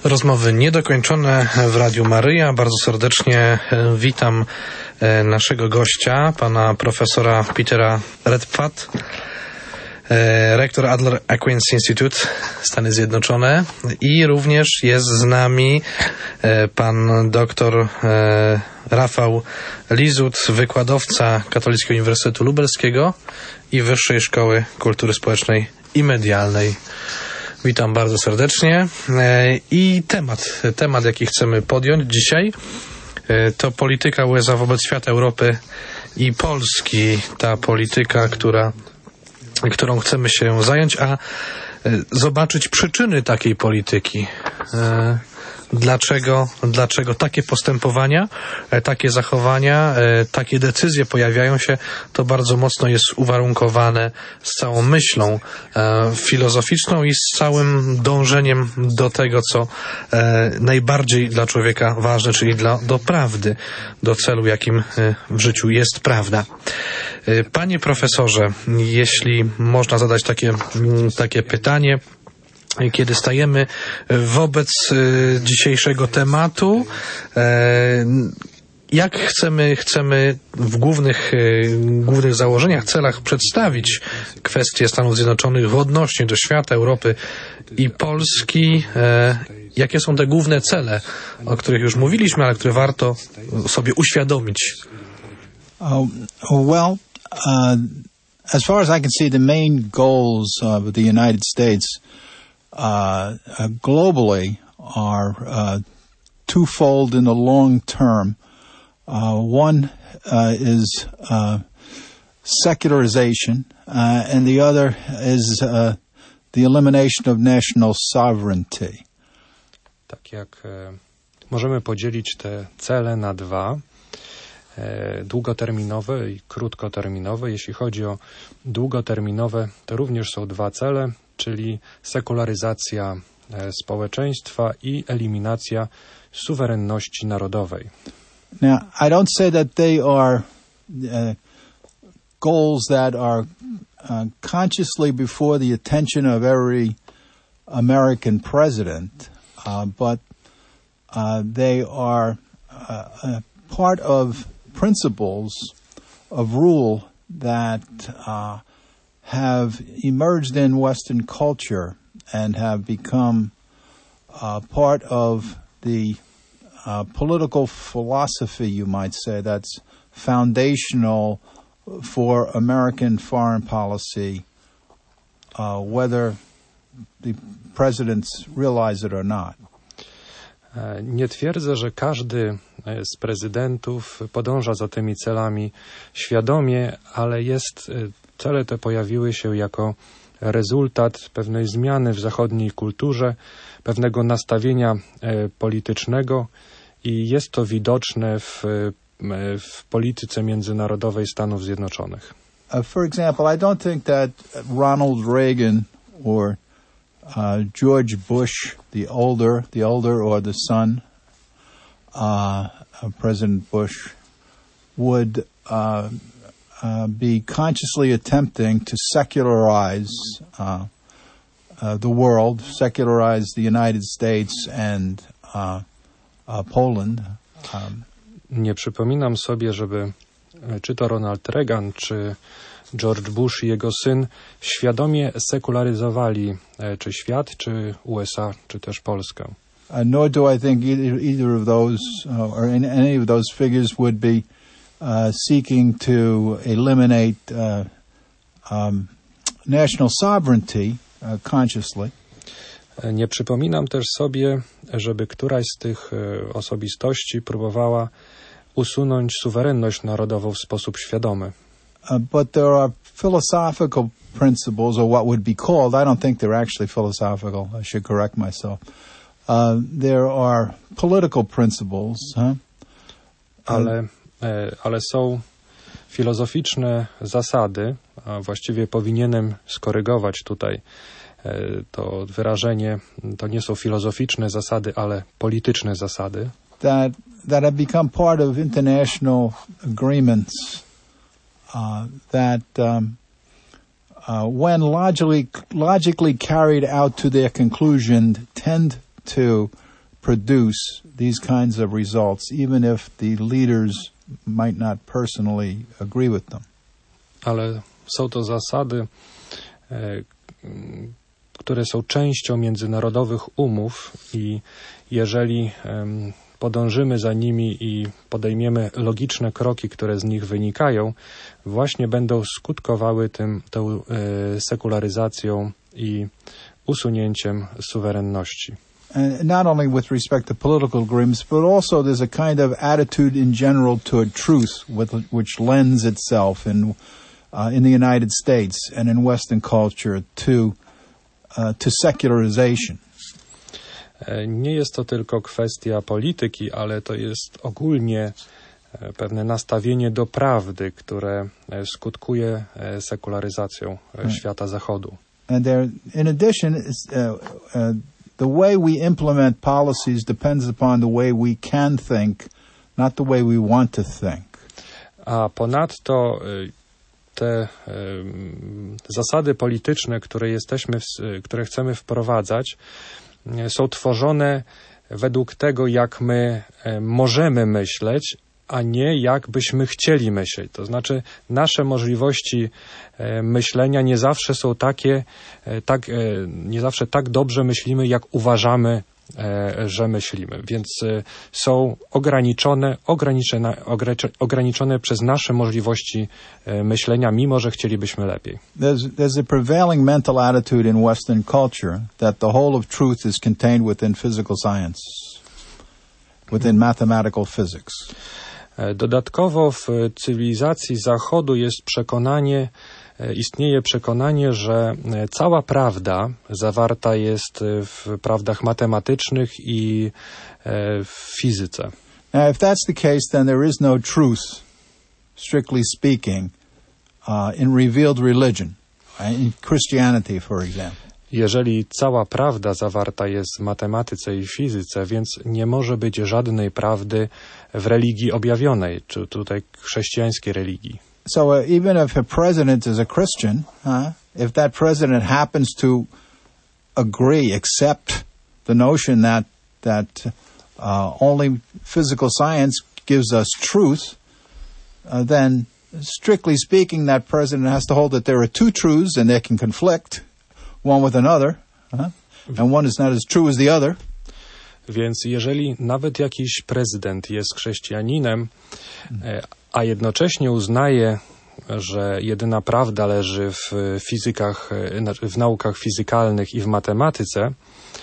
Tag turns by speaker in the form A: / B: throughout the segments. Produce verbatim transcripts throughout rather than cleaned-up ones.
A: Rozmowy niedokończone w Radiu Maryja. Bardzo serdecznie witam naszego gościa, pana profesora Petera Redpath, rektor Adler Acquaintance Institute, Stany Zjednoczone, i również jest z nami pan doktor Rafał Lizut, wykładowca Katolickiego Uniwersytetu Lubelskiego i Wyższej Szkoły Kultury Społecznej i Medialnej. Witam bardzo serdecznie. I temat, temat, jaki chcemy podjąć dzisiaj, to polityka U S A wobec świata, Europy i Polski. Ta polityka, która, którą chcemy się zająć, a zobaczyć przyczyny takiej polityki. Dlaczego, dlaczego takie postępowania, takie zachowania, takie decyzje pojawiają się, to bardzo mocno jest uwarunkowane z całą myślą filozoficzną i z całym dążeniem do tego, co najbardziej dla człowieka ważne, czyli dla, do prawdy, do celu, jakim w życiu jest prawda. Panie profesorze, jeśli można zadać takie, takie pytanie, kiedy stajemy wobec dzisiejszego tematu, jak chcemy, chcemy w głównych, głównych założeniach, celach przedstawić kwestie Stanów Zjednoczonych odnośnie do świata, Europy i Polski? Jakie są te główne cele, o których już mówiliśmy, ale które warto sobie uświadomić?
B: Oh, well, uh, as far as I can see, the main goals of the United States Uh, uh, globally are uh, twofold in the long term. Uh, one uh, is uh, secularization, uh, and the other is uh, the elimination of national sovereignty.
C: Tak jak e, możemy podzielić te cele na dwa, e, długoterminowe i krótkoterminowe. Jeśli chodzi o długoterminowe, to również są dwa cele, czyli sekularyzacja społeczeństwa i eliminacja suwerenności narodowej.
B: Now, I don't say that they are uh, goals that are uh, consciously before the attention of every American president, uh, but uh, they are uh, a part of principles of rule that uh, have emerged in Western culture and have become uh, part of the uh, political philosophy, you might say, that's foundational for American foreign policy, uh, whether the presidents realize it or not.
C: Nie twierdzę, że każdy z prezydentów podąża za tymi celami świadomie, ale jest cele te pojawiły się jako rezultat pewnej zmiany w zachodniej kulturze, pewnego nastawienia e, politycznego i jest to widoczne w, w polityce międzynarodowej Stanów Zjednoczonych.
B: Uh, for example, I don't think that Ronald Reagan or uh, George Bush, the older, the older or the son, uh, of President Bush, would uh, Uh, be consciously attempting to secularize uh, uh, the world, secularize the United States and uh, uh, Poland. Um,
C: Nie przypominam sobie, żeby czy to Ronald Reagan, czy George Bush i jego syn świadomie sekularyzowali czy świat, czy U S A, czy też Polskę.
B: Uh, nor do I think either, either of those uh, or in, any of those figures would be Uh, seeking to eliminate uh, um, national sovereignty uh, consciously.
C: Nie przypominam też sobie, żeby któraś z tych osobistości próbowała usunąć suwerenność narodową w sposób świadomy.
B: Uh, but there are philosophical principles, or what would be called, I don't think they're actually philosophical, I should correct myself. Uh, there are political principles, huh?
C: Ale ale są filozoficzne zasady, a właściwie powinienem skorygować tutaj to wyrażenie, to nie są filozoficzne zasady, ale polityczne zasady.
B: That, that have become part of international agreements uh, that um, uh, when logically, logically carried out to their conclusion tend to produce these kinds of results, even if the leaders might not personally agree with them.
C: Ale są to zasady, e, które są częścią międzynarodowych umów i jeżeli e, podążymy za nimi i podejmiemy logiczne kroki, które z nich wynikają, właśnie będą skutkowały tym, tą e, sekularyzacją i usunięciem suwerenności.
B: And not only with respect to political agreements, but also there's a kind of attitude in general toward truth, with, which lends itself in uh, in the United States and in Western culture to uh, to secularization.
C: Nie jest to tylko kwestia polityki, ale to jest ogólnie pewne nastawienie do prawdy, które skutkuje sekularyzacją hmm. świata zachodu.
B: And there, in addition, uh, uh, the way we implement policies depends upon the way we can think, not the way we want to think.
C: A ponadto te um, zasady polityczne, które jesteśmy, które chcemy wprowadzać, są tworzone według tego, jak my możemy myśleć, a nie jak byśmy chcieli myśleć. To znaczy nasze możliwości myślenia nie zawsze są takie, tak, nie zawsze tak dobrze myślimy, jak uważamy, że myślimy. Więc są ograniczone, ograniczone, ograniczone przez nasze możliwości myślenia, mimo że chcielibyśmy lepiej.
B: There's, there's a prevailing mental attitude in Western culture that the whole of truth is contained within physical science, within mathematical physics.
C: Dodatkowo w cywilizacji Zachodu jest przekonanie, istnieje przekonanie, że cała prawda zawarta jest w prawdach matematycznych i w fizyce.
B: Now, if that's the case, then there is no truth, strictly speaking, uh, in revealed religion, in Christianity, for example.
C: Jeżeli cała prawda zawarta jest w matematyce i fizyce, więc nie może być żadnej prawdy w religii objawionej, czy tutaj chrześcijańskiej religii.
B: So uh, even if a president is a Christian, uh, if that president happens to agree, accept the notion that that uh, only physical science gives us truth, uh, then strictly speaking, that president has to hold that there are two truths and they can conflict one with another, uh, and one is not as true as the other.
C: Więc jeżeli nawet jakiś prezydent jest chrześcijaninem, a jednocześnie uznaje, że jedyna prawda leży w fizykach, w naukach fizykalnych i w matematyce,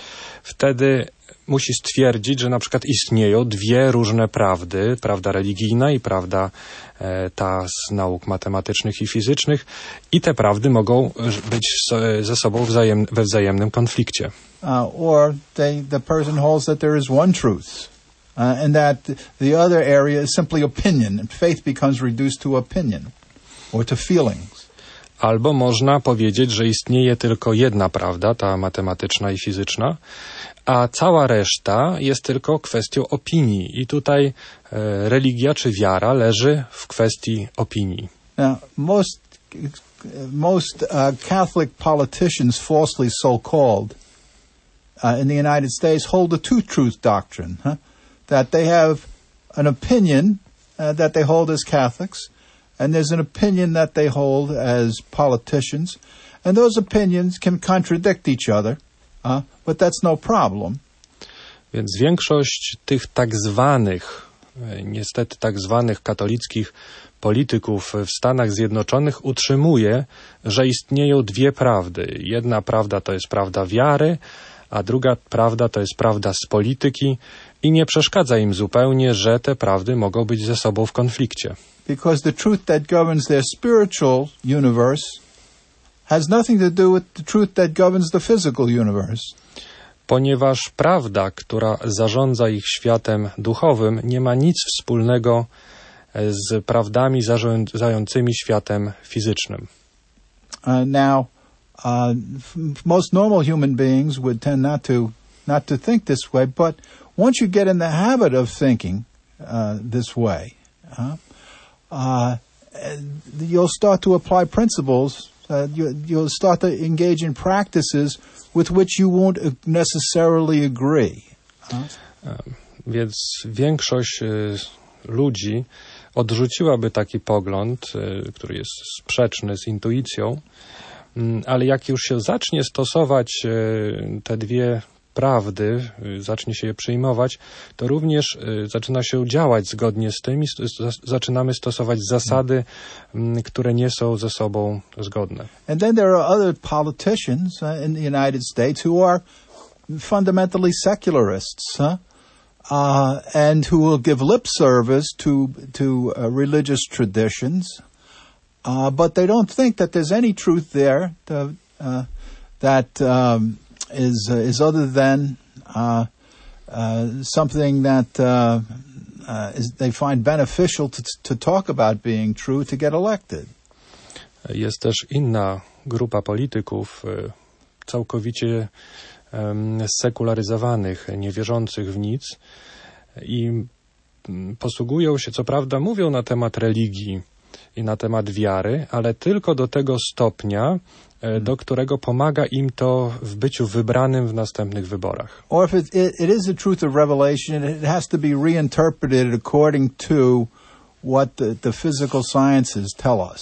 C: wtedy musi stwierdzić, że na przykład istnieją dwie różne prawdy, prawda religijna i prawda e, ta z nauk matematycznych i fizycznych, i te prawdy mogą być ze sobą wzajem, we wzajemnym konflikcie.
B: Uh, or they, the person holds that there is one truth, uh, and that the other area is simply opinion, and faith becomes reduced to opinion or to feelings.
C: Albo można powiedzieć, że istnieje tylko jedna prawda, ta matematyczna i fizyczna, a cała reszta jest tylko kwestią opinii. I tutaj e, religia czy wiara leży w kwestii opinii.
B: Now, most most uh, Catholic politicians, falsely so-called, uh, in the United States, hold the two-truth doctrine, huh? That they have an opinion uh, that they hold as Catholics, and there's an opinion that they hold as politicians, and those opinions can contradict each other. Uh, but that's no problem.
C: Więc większość tych tak zwanych, niestety tak zwanych katolickich polityków w Stanach Zjednoczonych utrzymuje, że istnieją dwie prawdy. Jedna prawda to jest prawda wiary, a druga prawda to jest prawda z polityki i nie przeszkadza im zupełnie, że te prawdy mogą być ze sobą w konflikcie.
B: Because the truth that governs their spiritual universe has nothing to do with the truth that governs the physical universe.
C: Ponieważ prawda, która zarządza ich światem duchowym, nie ma nic wspólnego z prawdami zarządzającymi światem fizycznym.
B: Uh, now, uh, most normal human beings would tend not to not to think this way, but once you get in the habit of thinking uh, this way, uh, uh, you'll start to apply principles. Uh, you, you'll start to engage in practices with which you won't necessarily agree. Huh?
C: Więc większość ludzi odrzuciłaby taki pogląd, który jest sprzeczny z intuicją, ale jak już się zacznie stosować te dwie prawdy, zacznie się je przyjmować, to również zaczyna się działać zgodnie z tym i zaczynamy stosować zasady, które nie są ze sobą zgodne.
B: And then there are other politicians in the United States who are fundamentally secularists, huh? Uh, and who will give lip service to to uh, religious traditions, uh, but they don't think that there's any truth there to, uh, that um, is uh, is other than uh, uh, something that uh, uh, is, they find beneficial to, to talk about being true to get elected.
C: Jest też inna grupa polityków, całkowicie sekularyzowanych, niewierzących w nic i posługują się, co prawda mówią na temat religii i na temat wiary, ale tylko do tego stopnia, do którego pomaga im to w byciu wybranym w następnych wyborach.
B: Or if it, it, it is the truth of revelation, it has to be reinterpreted according to what the, the physical sciences tell us.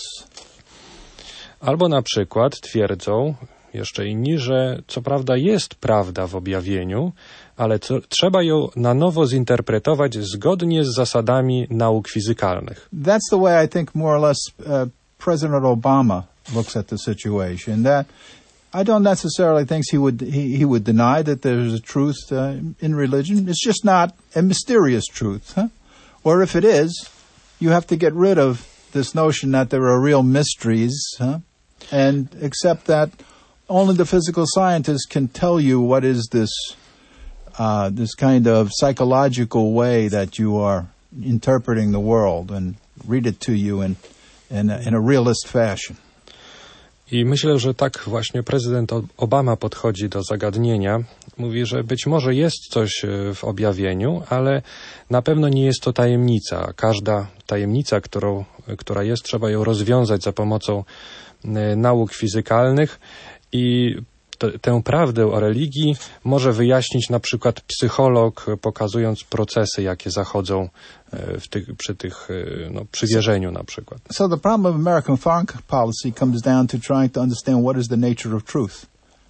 C: Albo na przykład twierdzą jeszcze inni, że co prawda jest prawda w objawieniu, ale co, trzeba ją na nowo zinterpretować zgodnie z zasadami nauk fizykalnych.
B: That's the way I think more or less uh, President Obama looks at the situation. That I don't necessarily think he would he, he would deny that there's a truth uh, in religion. It's just not a mysterious truth, huh? Or if it is, you have to get rid of this notion that there are real mysteries, huh? And accept that only the physical scientists can tell you what is this uh, this kind of psychological way that you are interpreting the world, and read it to you in in a, in a realist fashion.
C: I myślę, że tak właśnie prezydent Obama podchodzi do zagadnienia. Mówi, że być może jest coś w objawieniu, ale na pewno nie jest to tajemnica. Każda tajemnica, którą, która jest, trzeba ją rozwiązać za pomocą nauk fizykalnych i t- tę prawdę o religii może wyjaśnić na przykład psycholog, pokazując procesy, jakie zachodzą w tych, przy tych, no, przy wierzeniu na przykład.
B: So the problem of American foreign policy comes down to trying to understand what is the nature of truth.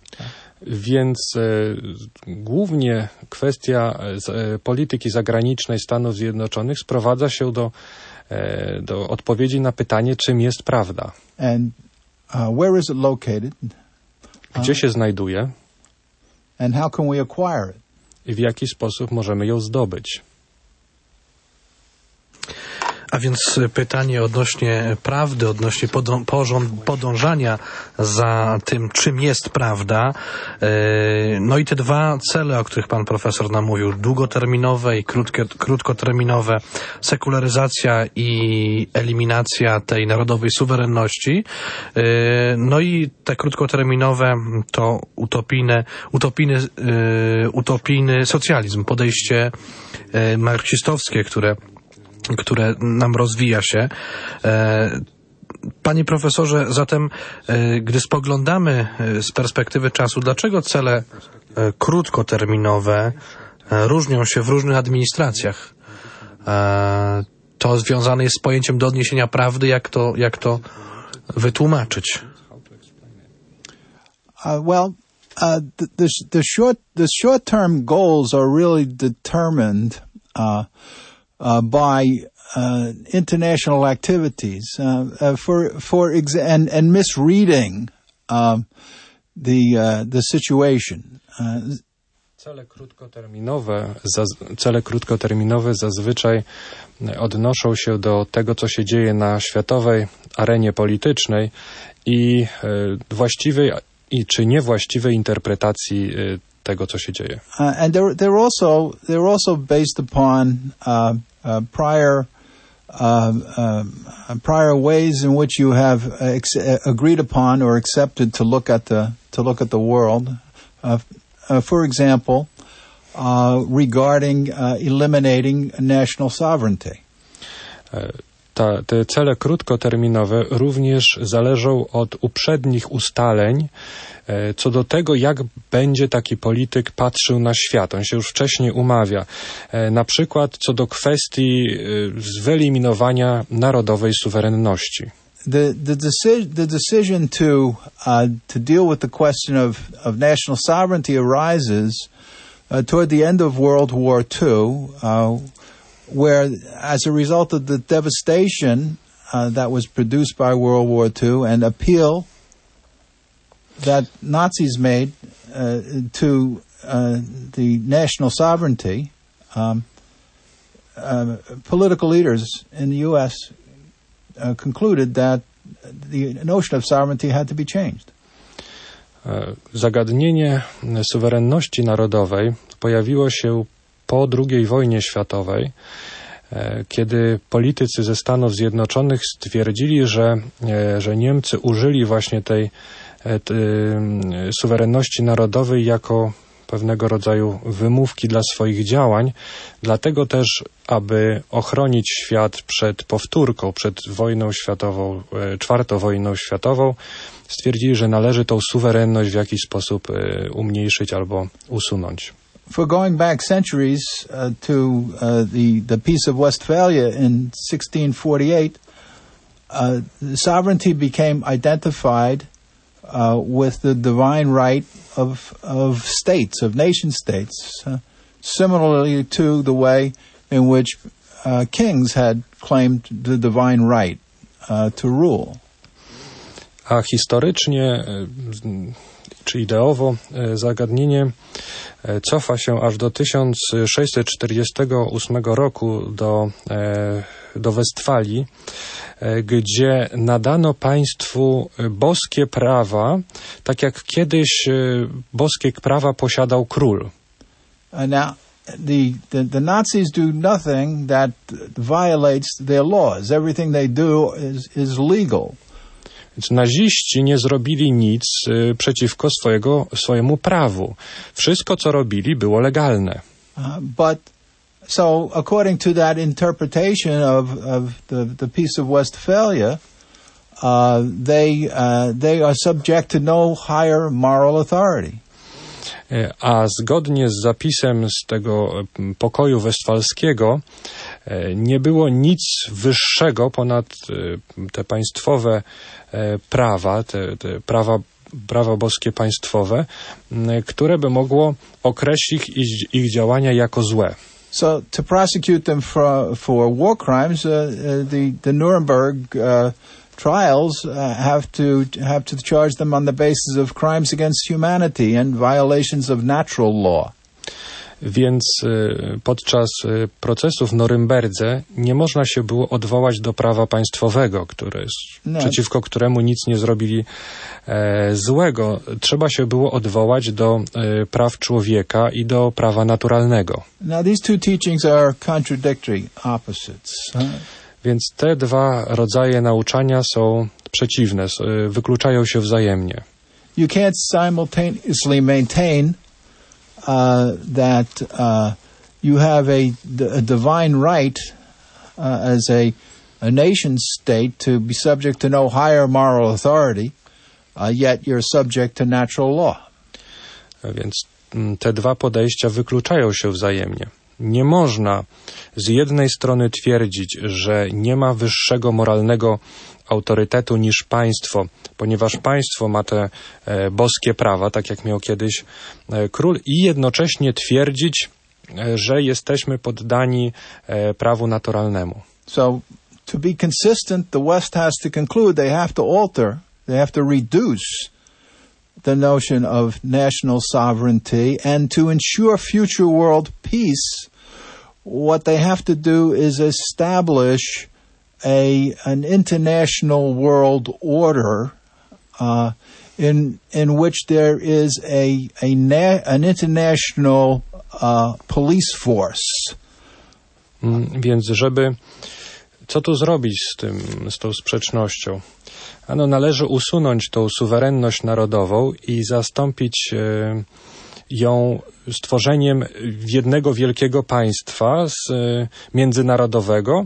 C: Więc e, głównie kwestia e, polityki zagranicznej Stanów Zjednoczonych sprowadza się do, e, do odpowiedzi na pytanie, czym jest prawda.
B: And uh, where is it located?
C: Gdzie się znajduje?
B: And how can we acquire it?
C: I w jaki sposób możemy ją zdobyć?
A: A więc pytanie odnośnie prawdy, odnośnie podą- porząd- podążania za tym, czym jest prawda. No i te dwa cele, o których pan profesor nam mówił, długoterminowe i krótkie, krótkoterminowe, sekularyzacja i eliminacja tej narodowej suwerenności. No i te krótkoterminowe to utopijne, utopijny, utopijny socjalizm, podejście marksistowskie, które które nam rozwija się. Panie profesorze, zatem gdy spoglądamy z perspektywy czasu, dlaczego cele krótkoterminowe różnią się w różnych administracjach? To związane jest z pojęciem do odniesienia prawdy, jak to, jak to wytłumaczyć?
B: Uh, well, uh, the, the, the short the short-term goals are really determined uh, Uh, by uh, international activities, uh, uh, for for exa- and and misreading um, the uh, the situation. Uh,
C: Cele krótkoterminowe, zaz- cele krótkoterminowe zazwyczaj odnoszą się do tego, co się dzieje na światowej arenie politycznej i e, właściwej i czy niewłaściwej interpretacji e, tego, co się dzieje.
B: uh, and they're they're also they're also based upon uh, uh, prior uh, uh, prior ways in which you have ex- agreed upon or accepted to look at the to look at the world. Uh, uh, for example, uh, regarding uh, eliminating national sovereignty.
C: ta, te cele krótkoterminowe również zależą od uprzednich ustaleń e, co do tego, jak będzie taki polityk patrzył na świat. On się już wcześniej umawia. E, na przykład co do kwestii e, wyeliminowania narodowej suwerenności.
B: The the, deci- the decision to uh, to deal with the question of, of national sovereignty arises uh, toward the end of World War Two, uh, where as a result of the devastation uh, that was produced by World War Two and appeal that Nazis made uh, to uh, the national sovereignty, um, uh, political leaders in the U S Uh, concluded that the notion of sovereignty had to be changed.
C: Zagadnienie suwerenności narodowej pojawiło się po drugiej wojnie światowej, kiedy politycy ze Stanów Zjednoczonych stwierdzili, że, że Niemcy użyli właśnie tej, tej suwerenności narodowej jako pewnego rodzaju wymówki dla swoich działań, dlatego też, aby ochronić świat przed powtórką, przed wojną światową, czwartą wojną światową, stwierdzili, że należy tą suwerenność w jakiś sposób umniejszyć albo usunąć.
B: For going back centuries uh, to uh, the, the Peace of Westphalia in sixteen forty-eight, uh, sovereignty became identified Uh, with the divine right of of states, of nation states, uh, similarly to the way in which uh, kings had claimed the divine right uh, to rule.
C: A historycznie czy ideowo zagadnienie cofa się aż do tysiąc sześćset czterdziestego ósmego roku do, do Westfalii, gdzie nadano państwu boskie prawa, tak jak kiedyś boskie prawa posiadał król.
B: And now the, the, the Nazis do nothing that violates their laws. Everything they do is, is legal.
C: Więc naziści nie zrobili nic y, przeciwko swojego, swojemu prawu. Wszystko, co robili, było legalne.
B: Uh, but so, according to that interpretation of, of the, the Peace of Westphalia, uh, they uh, they are subject to no higher moral authority.
C: A zgodnie z zapisem z tego pokoju westfalskiego nie było nic wyższego ponad te państwowe prawa, te, te prawa, prawa boskie państwowe, które by mogło określić ich, ich działania jako złe.
B: So to prosecute them for, for war crimes, uh, uh, the, the Nuremberg uh, trials uh, have to have to charge them on the basis of crimes against humanity and violations of natural law.
C: Więc y, podczas y, procesu w Norymberdze nie można się było odwołać do prawa państwowego, które,
B: no.
C: przeciwko któremu nic nie zrobili e, złego. Trzeba się było odwołać do e, praw człowieka i do prawa naturalnego.
B: Now these two teachings are contradictory opposites. Huh?
C: Więc te dwa rodzaje nauczania są przeciwne, wykluczają się wzajemnie.
B: You can't simultaneously maintain uh, that uh, you have a, a divine right uh, as a, a nation state to be subject to no higher moral authority, uh, yet you're subject to natural law.
C: Więc te dwa podejścia wykluczają się wzajemnie. Nie można z jednej strony twierdzić, że nie ma wyższego moralnego autorytetu niż państwo, ponieważ państwo ma te e, boskie prawa, tak jak miał kiedyś e, król, i jednocześnie twierdzić, e, że jesteśmy poddani e, prawu naturalnemu.
B: So, to be consistent, the West has to conclude they have to alter, they have to reduce the notion of national sovereignty, and to ensure future world peace, what they have to do is establish a an international world order uh, in in which there is a a na- an international uh, police force.
C: Mm, więc żeby co tu zrobić z tym, z tą sprzecznością? Ano, należy usunąć tą suwerenność narodową i zastąpić e, ją stworzeniem jednego wielkiego państwa z, międzynarodowego,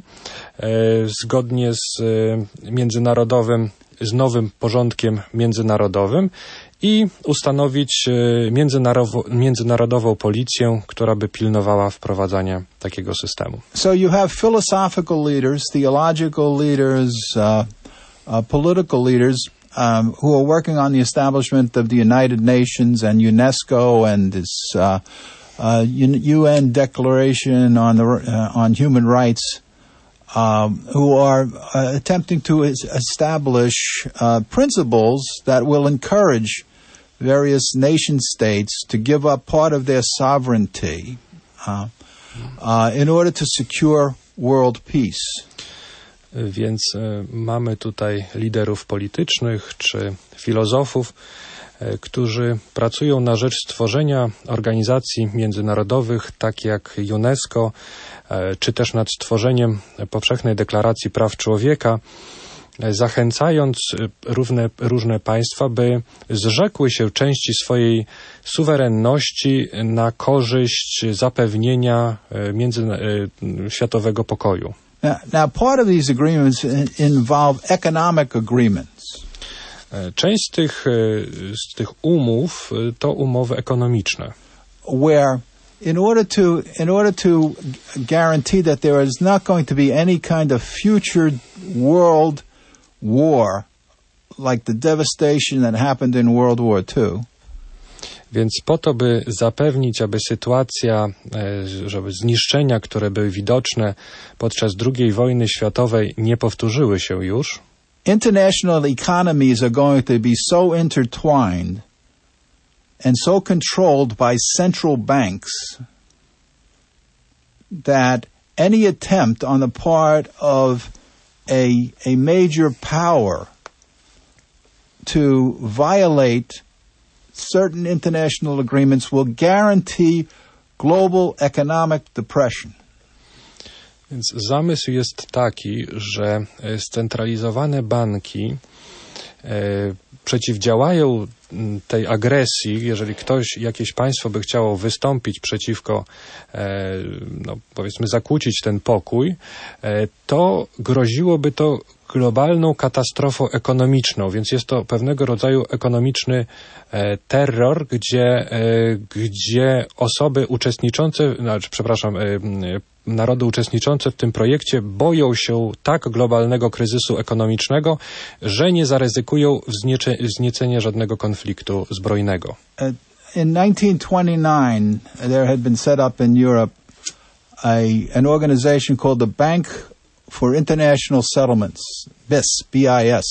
C: zgodnie z międzynarodowym, z nowym porządkiem międzynarodowym i ustanowić międzynarodowo, międzynarodową policję, która by pilnowała wprowadzania takiego systemu.
B: So you have philosophical leaders, theological leaders, uh, uh, political leaders um, who are working on the establishment of the United Nations and UNESCO and this uh, uh, U N Declaration on the uh, on Human Rights, um, who are uh, attempting to establish uh, principles that will encourage various nation states to give up part of their sovereignty uh, uh, in order to secure world peace.
C: Więc y, mamy tutaj liderów politycznych czy filozofów, y, którzy pracują na rzecz stworzenia organizacji międzynarodowych, tak jak UNESCO, y, czy też nad stworzeniem powszechnej deklaracji praw człowieka, y, zachęcając y, różne, różne państwa, by zrzekły się części swojej suwerenności na korzyść zapewnienia y, między, y, światowego pokoju.
B: Now, now, part of these agreements involve economic agreements.
C: Część z tych, z tych umów to umowy ekonomiczne.
B: Where in order to in order to guarantee that there is not going to be any kind of future world war like the devastation that happened in World War Two.
C: Więc po to, by zapewnić, aby sytuacja, żeby zniszczenia, które były widoczne podczas drugiej wojny światowej, nie powtórzyły się już,
B: international economies are going to be so intertwined and so controlled by central banks that any attempt on the part of a, a major power to violate certain international agreements will guarantee global economic depression.
C: Więc zamysł jest taki, że scentralizowane banki e, przeciwdziałają tej agresji. Jeżeli ktoś, jakieś państwo by chciało wystąpić przeciwko, e, no, powiedzmy, zakłócić ten pokój, e, to groziłoby to globalną katastrofą ekonomiczną, więc jest to pewnego rodzaju ekonomiczny e, terror, gdzie, e, gdzie osoby uczestniczące, znaczy, przepraszam, e, narody uczestniczące w tym projekcie boją się tak globalnego kryzysu ekonomicznego, że nie zaryzykują wzniece, wzniecenia żadnego konfliktu zbrojnego.
B: In nineteen twenty-nine, there had been set up in Europe a, an organization called the Bank for International Settlements, B I S, B I S.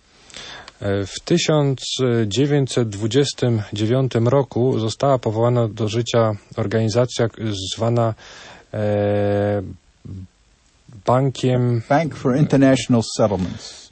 C: W tysiąc dziewięćset dwudziestym dziewiątym roku została powołana do życia organizacja zwana e, Bankiem...
B: Bank for International Settlements.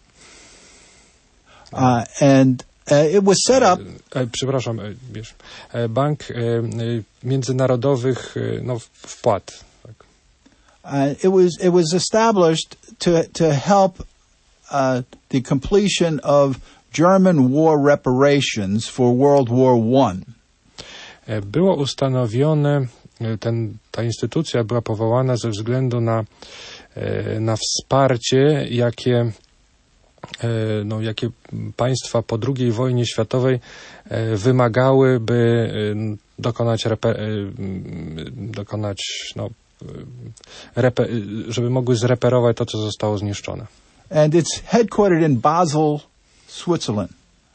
B: Uh, and uh, it was set up...
C: E, e, przepraszam, e, wiesz, e, Bank e, e, Międzynarodowych e, no, Wpłat.
B: Uh, it was it was established to to help uh, the completion of German war reparations for World War One.
C: Było ustanowione, ten, ta instytucja była powołana ze względu na, na wsparcie, jakie, no, jakie państwa po drugiej wojnie światowej wymagały, by dokonać, reper, dokonać no, Repe, żeby mogły zreperować to, co zostało zniszczone.
B: And it's headquartered in Basel, Switzerland.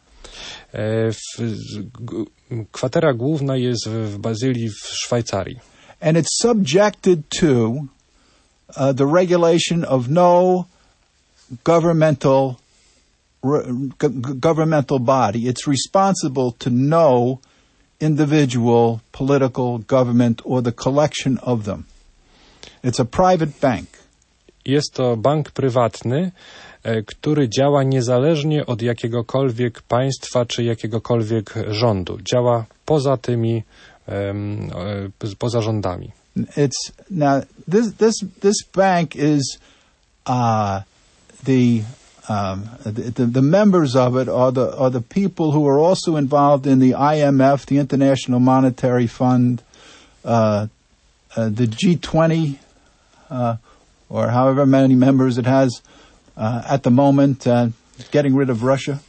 C: E, w, g, kwatera główna jest w, w Bazylii w Szwajcarii.
B: And it's subjected to uh, the regulation of no governmental re, governmental body. It's responsible to no individual political government or the collection of them. It's a private bank.
C: Jest to bank prywatny, e, który działa niezależnie od jakiegokolwiek państwa czy jakiegokolwiek rządu. Działa poza tymi, um, e, poza rządami.
B: It's now this this this bank is uh, the Um, the, the members of it are the are the people who are also involved in the I M F, the International Monetary Fund, uh, uh, the G twenty, uh, or however many members it has uh, at the moment, uh, getting rid of Russia?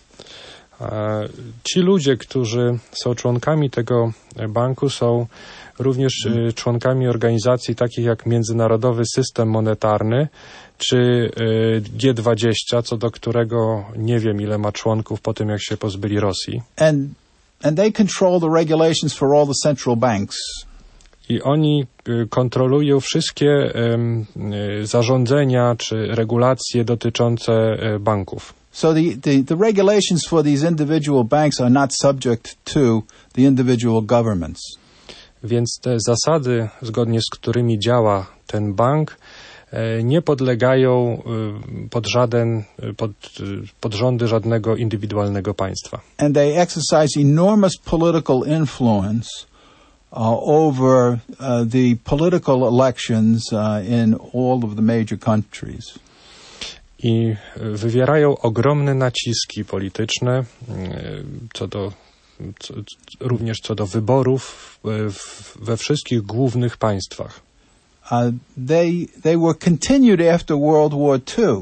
C: Ci ludzie, którzy są członkami tego banku, są również członkami organizacji takich jak Międzynarodowy System Monetarny czy G dwadzieścia, co do którego nie wiem, ile ma członków po tym, jak się pozbyli Rosji.
B: And, and they control the regulations for all the central banks.
C: I oni kontrolują wszystkie um, zarządzenia czy regulacje dotyczące banków.
B: So the, the, the regulations for these individual banks are not subject to the individual governments.
C: Więc te zasady, zgodnie z którymi działa ten bank, nie podlegają pod żaden, pod, pod rządy żadnego indywidualnego państwa.
B: And they exercise enormous political influence uh, over uh, the political elections uh, in all of the major countries.
C: I wywierają ogromne naciski polityczne co do, co, również co do wyborów w, we wszystkich głównych państwach.
B: Uh, they they were continued after World War Two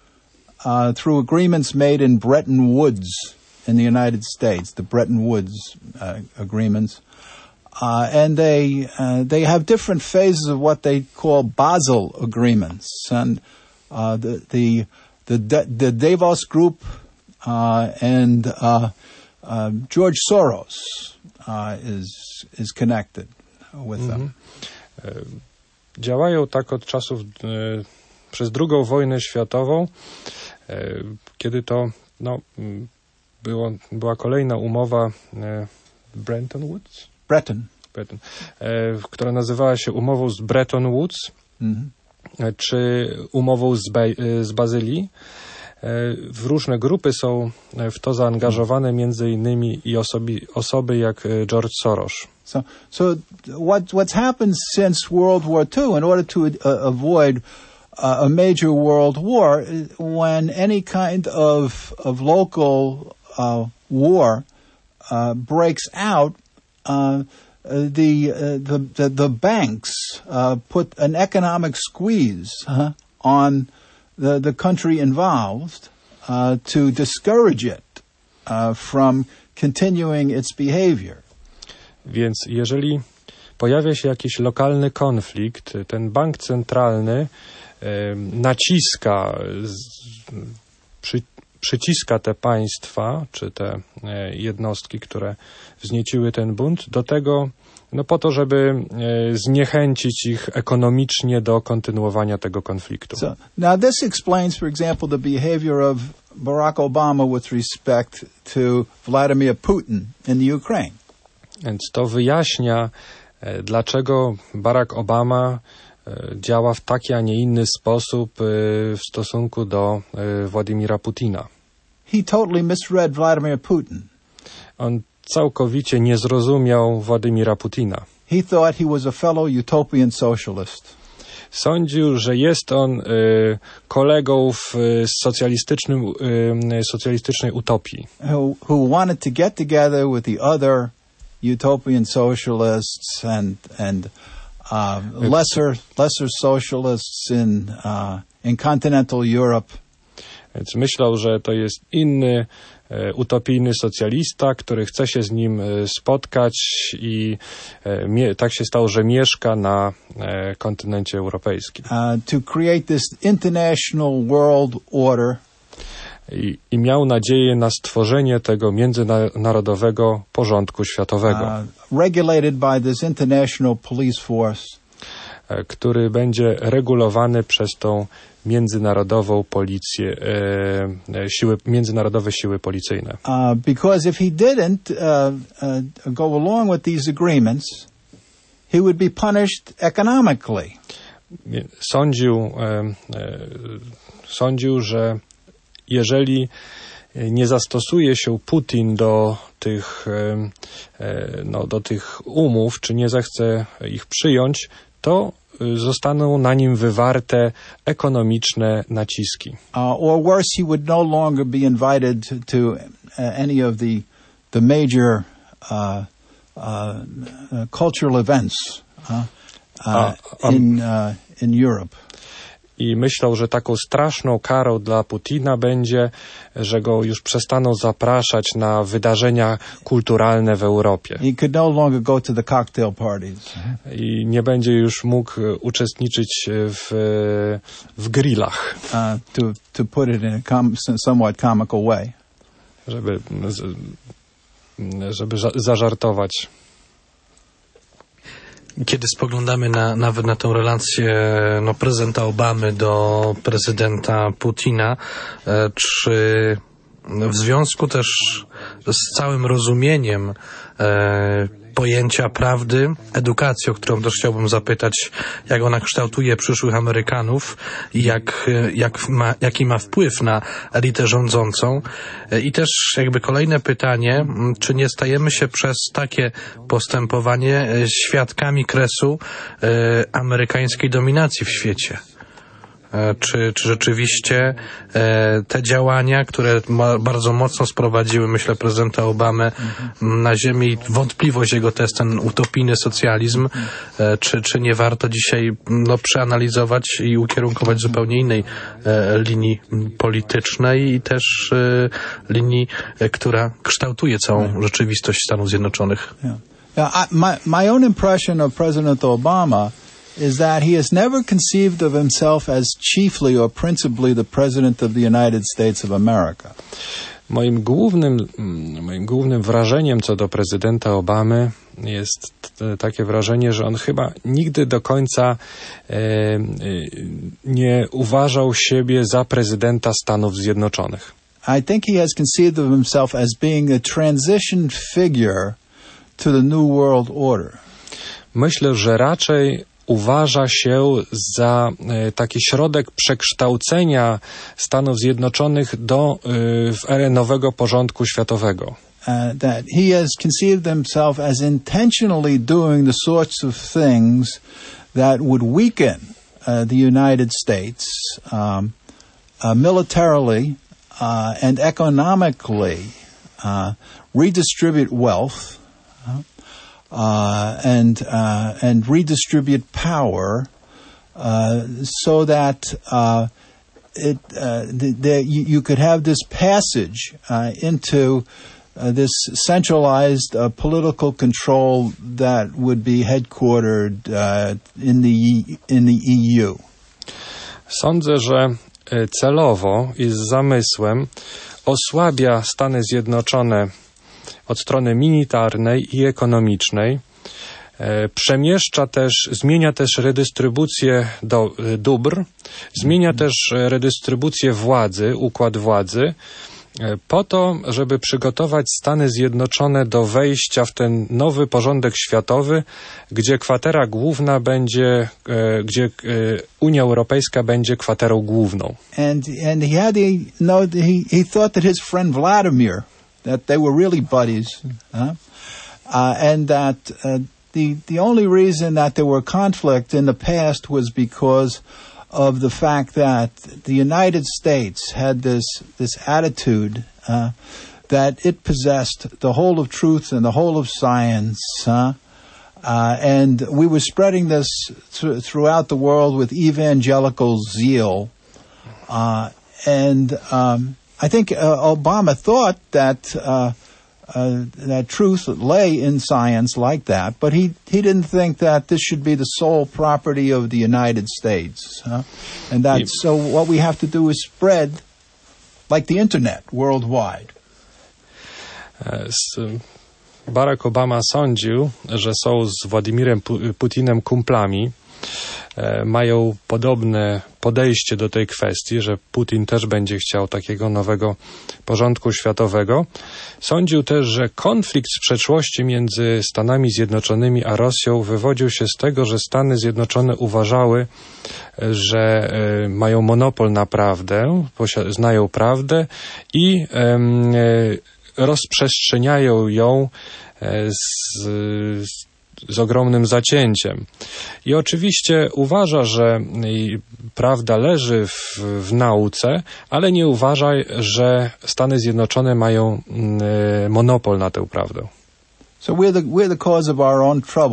B: uh, through agreements made in Bretton Woods in the United States, the Bretton Woods uh, agreements, uh, and they uh, they have different phases of what they call Basel agreements, and uh, the the the, the Davos Group uh, and uh, uh, George Soros uh, is is connected with mm-hmm. them.
C: Uh, Działają tak od czasów, e, przez drugą wojnę światową, e, kiedy to no, było, była kolejna umowa e, Bretton Woods?
B: Bretton.
C: Bretton e, która nazywała się umową z Bretton Woods, mm-hmm. e, czy umową z, Be- z Bazylii. E, w różne grupy są w to zaangażowane między innymi i osobi, osoby jak George Soros.
B: So, so what, what's happened since World War Two, in order to uh, avoid uh, a major world war, when any kind of of local uh, war uh, breaks out, uh, the, uh, the the the banks uh, put an economic squeeze uh, on the the country involved uh, to discourage it uh, from continuing its behavior.
C: Więc jeżeli pojawia się jakiś lokalny konflikt, ten bank centralny e, naciska, z, przy, przyciska te państwa, czy te e, jednostki, które wznieciły ten bunt, do tego, no po to, żeby e, zniechęcić ich ekonomicznie do kontynuowania tego konfliktu.
B: So, now this explains, for example, the behavior of Barack Obama with respect to Vladimir Putin in the Ukraine.
C: Więc to wyjaśnia, e, dlaczego Barack Obama e, działa w taki, a nie inny sposób e, w stosunku do e, Władimira Putina.
B: He totally misread Vladimir Putin.
C: On całkowicie nie zrozumiał Władimira Putina.
B: He thought he was a fellow utopian socialist.
C: Sądził, że jest on e, kolegą w e, socjalistycznym, e, socjalistycznej utopii.
B: Who, who wanted to get together with the other utopian socialists and and uh, lesser lesser socialists in uh, in continental Europe.
C: Więc myślał, że to jest inny e, utopijny socjalista, który chce się z nim e, spotkać i e, mie- tak się stało, że mieszka na e, kontynencie europejskim.
B: Uh, to create this international world order.
C: I, I miał nadzieję na stworzenie tego międzynarodowego porządku światowego,
B: uh, regulated by this international police force,
C: który będzie regulowany przez tą międzynarodową policję, e, siły, międzynarodowe siły policyjne.
B: Uh, because if he didn't uh, uh, go along with these agreements, he would be punished economically.
C: Sądził, e, e, sądził, że jeżeli nie zastosuje się Putin do tych, no, do tych umów, czy nie zechce ich przyjąć, to zostaną na nim wywarte ekonomiczne naciski.
B: Uh, or worse, he would no longer be invited to uh, any of the the major uh, uh, cultural events uh, uh, in, uh, in Europe.
C: I myślał, że taką straszną karą dla Putina będzie, że go już przestaną zapraszać na wydarzenia kulturalne w Europie.
B: He could no longer go to the cocktail parties.
C: I nie będzie już mógł uczestniczyć w, w grillach.
B: Uh, to, to put it in a com- somewhat comical way.
C: Żeby, żeby zażartować.
A: Kiedy spoglądamy na, nawet na tę relację no, prezydenta Obamy do prezydenta Putina, e, czy w związku też z całym rozumieniem e, pojęcia prawdy, edukacji, o którą też chciałbym zapytać, jak ona kształtuje przyszłych Amerykanów i jak, jak ma, jaki ma wpływ na elitę rządzącą. I też jakby kolejne pytanie, czy nie stajemy się przez takie postępowanie świadkami kresu e, amerykańskiej dominacji w świecie? Czy, czy rzeczywiście e, te działania, które ma, bardzo mocno sprowadziły, myślę, prezydenta Obamę mm. na ziemię i wątpliwość jego to jest ten utopijny socjalizm, e, czy, czy nie warto dzisiaj no, przeanalizować i ukierunkować zupełnie innej e, linii politycznej i też e, linii, e, która kształtuje całą rzeczywistość Stanów Zjednoczonych?
B: Yeah. Yeah, I, my, my own impression of President Obama is that he has never conceived of himself as chiefly or principally the President of the United States of America.
C: Moim głównym, moim głównym wrażeniem co do prezydenta Obamy jest t- takie wrażenie, że on chyba nigdy do końca e, e, nie uważał siebie za prezydenta Stanów Zjednoczonych.
B: I think he has conceived of himself as being a transition figure to the New World Order.
C: Myślę, że raczej uważa się za e, taki środek przekształcenia Stanów Zjednoczonych do, e, w erę nowego porządku światowego.
B: Uh, that he has conceived himself as intentionally doing the sorts of things that would weaken uh, the United States um, uh, militarily uh, and economically, uh, redistribute wealth, uh, Uh, and uh, and redistribute power uh, so that uh, it uh, the, the, you, you could have this passage uh, into uh, this centralized uh, political control that would be headquartered uh, in the in the E U.
C: Sądzę, że celowo i z zamysłem osłabia Stany Zjednoczone od strony militarnej i ekonomicznej, e, przemieszcza też, zmienia też redystrybucję do, e, dóbr, zmienia też redystrybucję władzy, układ władzy, e, po to, żeby przygotować Stany Zjednoczone do wejścia w ten nowy porządek światowy, gdzie kwatera główna będzie, e, gdzie e, Unia Europejska będzie kwaterą główną.
B: And and he had the no he he thought that his friend Vladimir, that they were really buddies, huh? uh, and that uh, the the only reason that there were conflict in the past was because of the fact that the United States had this this attitude uh, that it possessed the whole of truth and the whole of science, huh? uh, and we were spreading this th- throughout the world with evangelical zeal, uh, and um, I think uh, Obama thought that uh, uh, that truth lay in science like that, but he he didn't think that this should be the sole property of the United States, huh? And that so what we have to do is spread like the internet worldwide.
C: Barack Obama sądził, że są z Władimirem Putinem kumplami. Mają podobne podejście do tej kwestii, że Putin też będzie chciał takiego nowego porządku światowego. Sądził też, że konflikt z przeszłości między Stanami Zjednoczonymi a Rosją wywodził się z tego, że Stany Zjednoczone uważały, że mają monopol na prawdę, znają prawdę i rozprzestrzeniają ją z, z ogromnym zacięciem. I oczywiście uważa, że prawda leży w, w nauce, ale nie uważa, że Stany Zjednoczone mają monopol na tę prawdę.
B: So we're the we're the cause of our own trouble.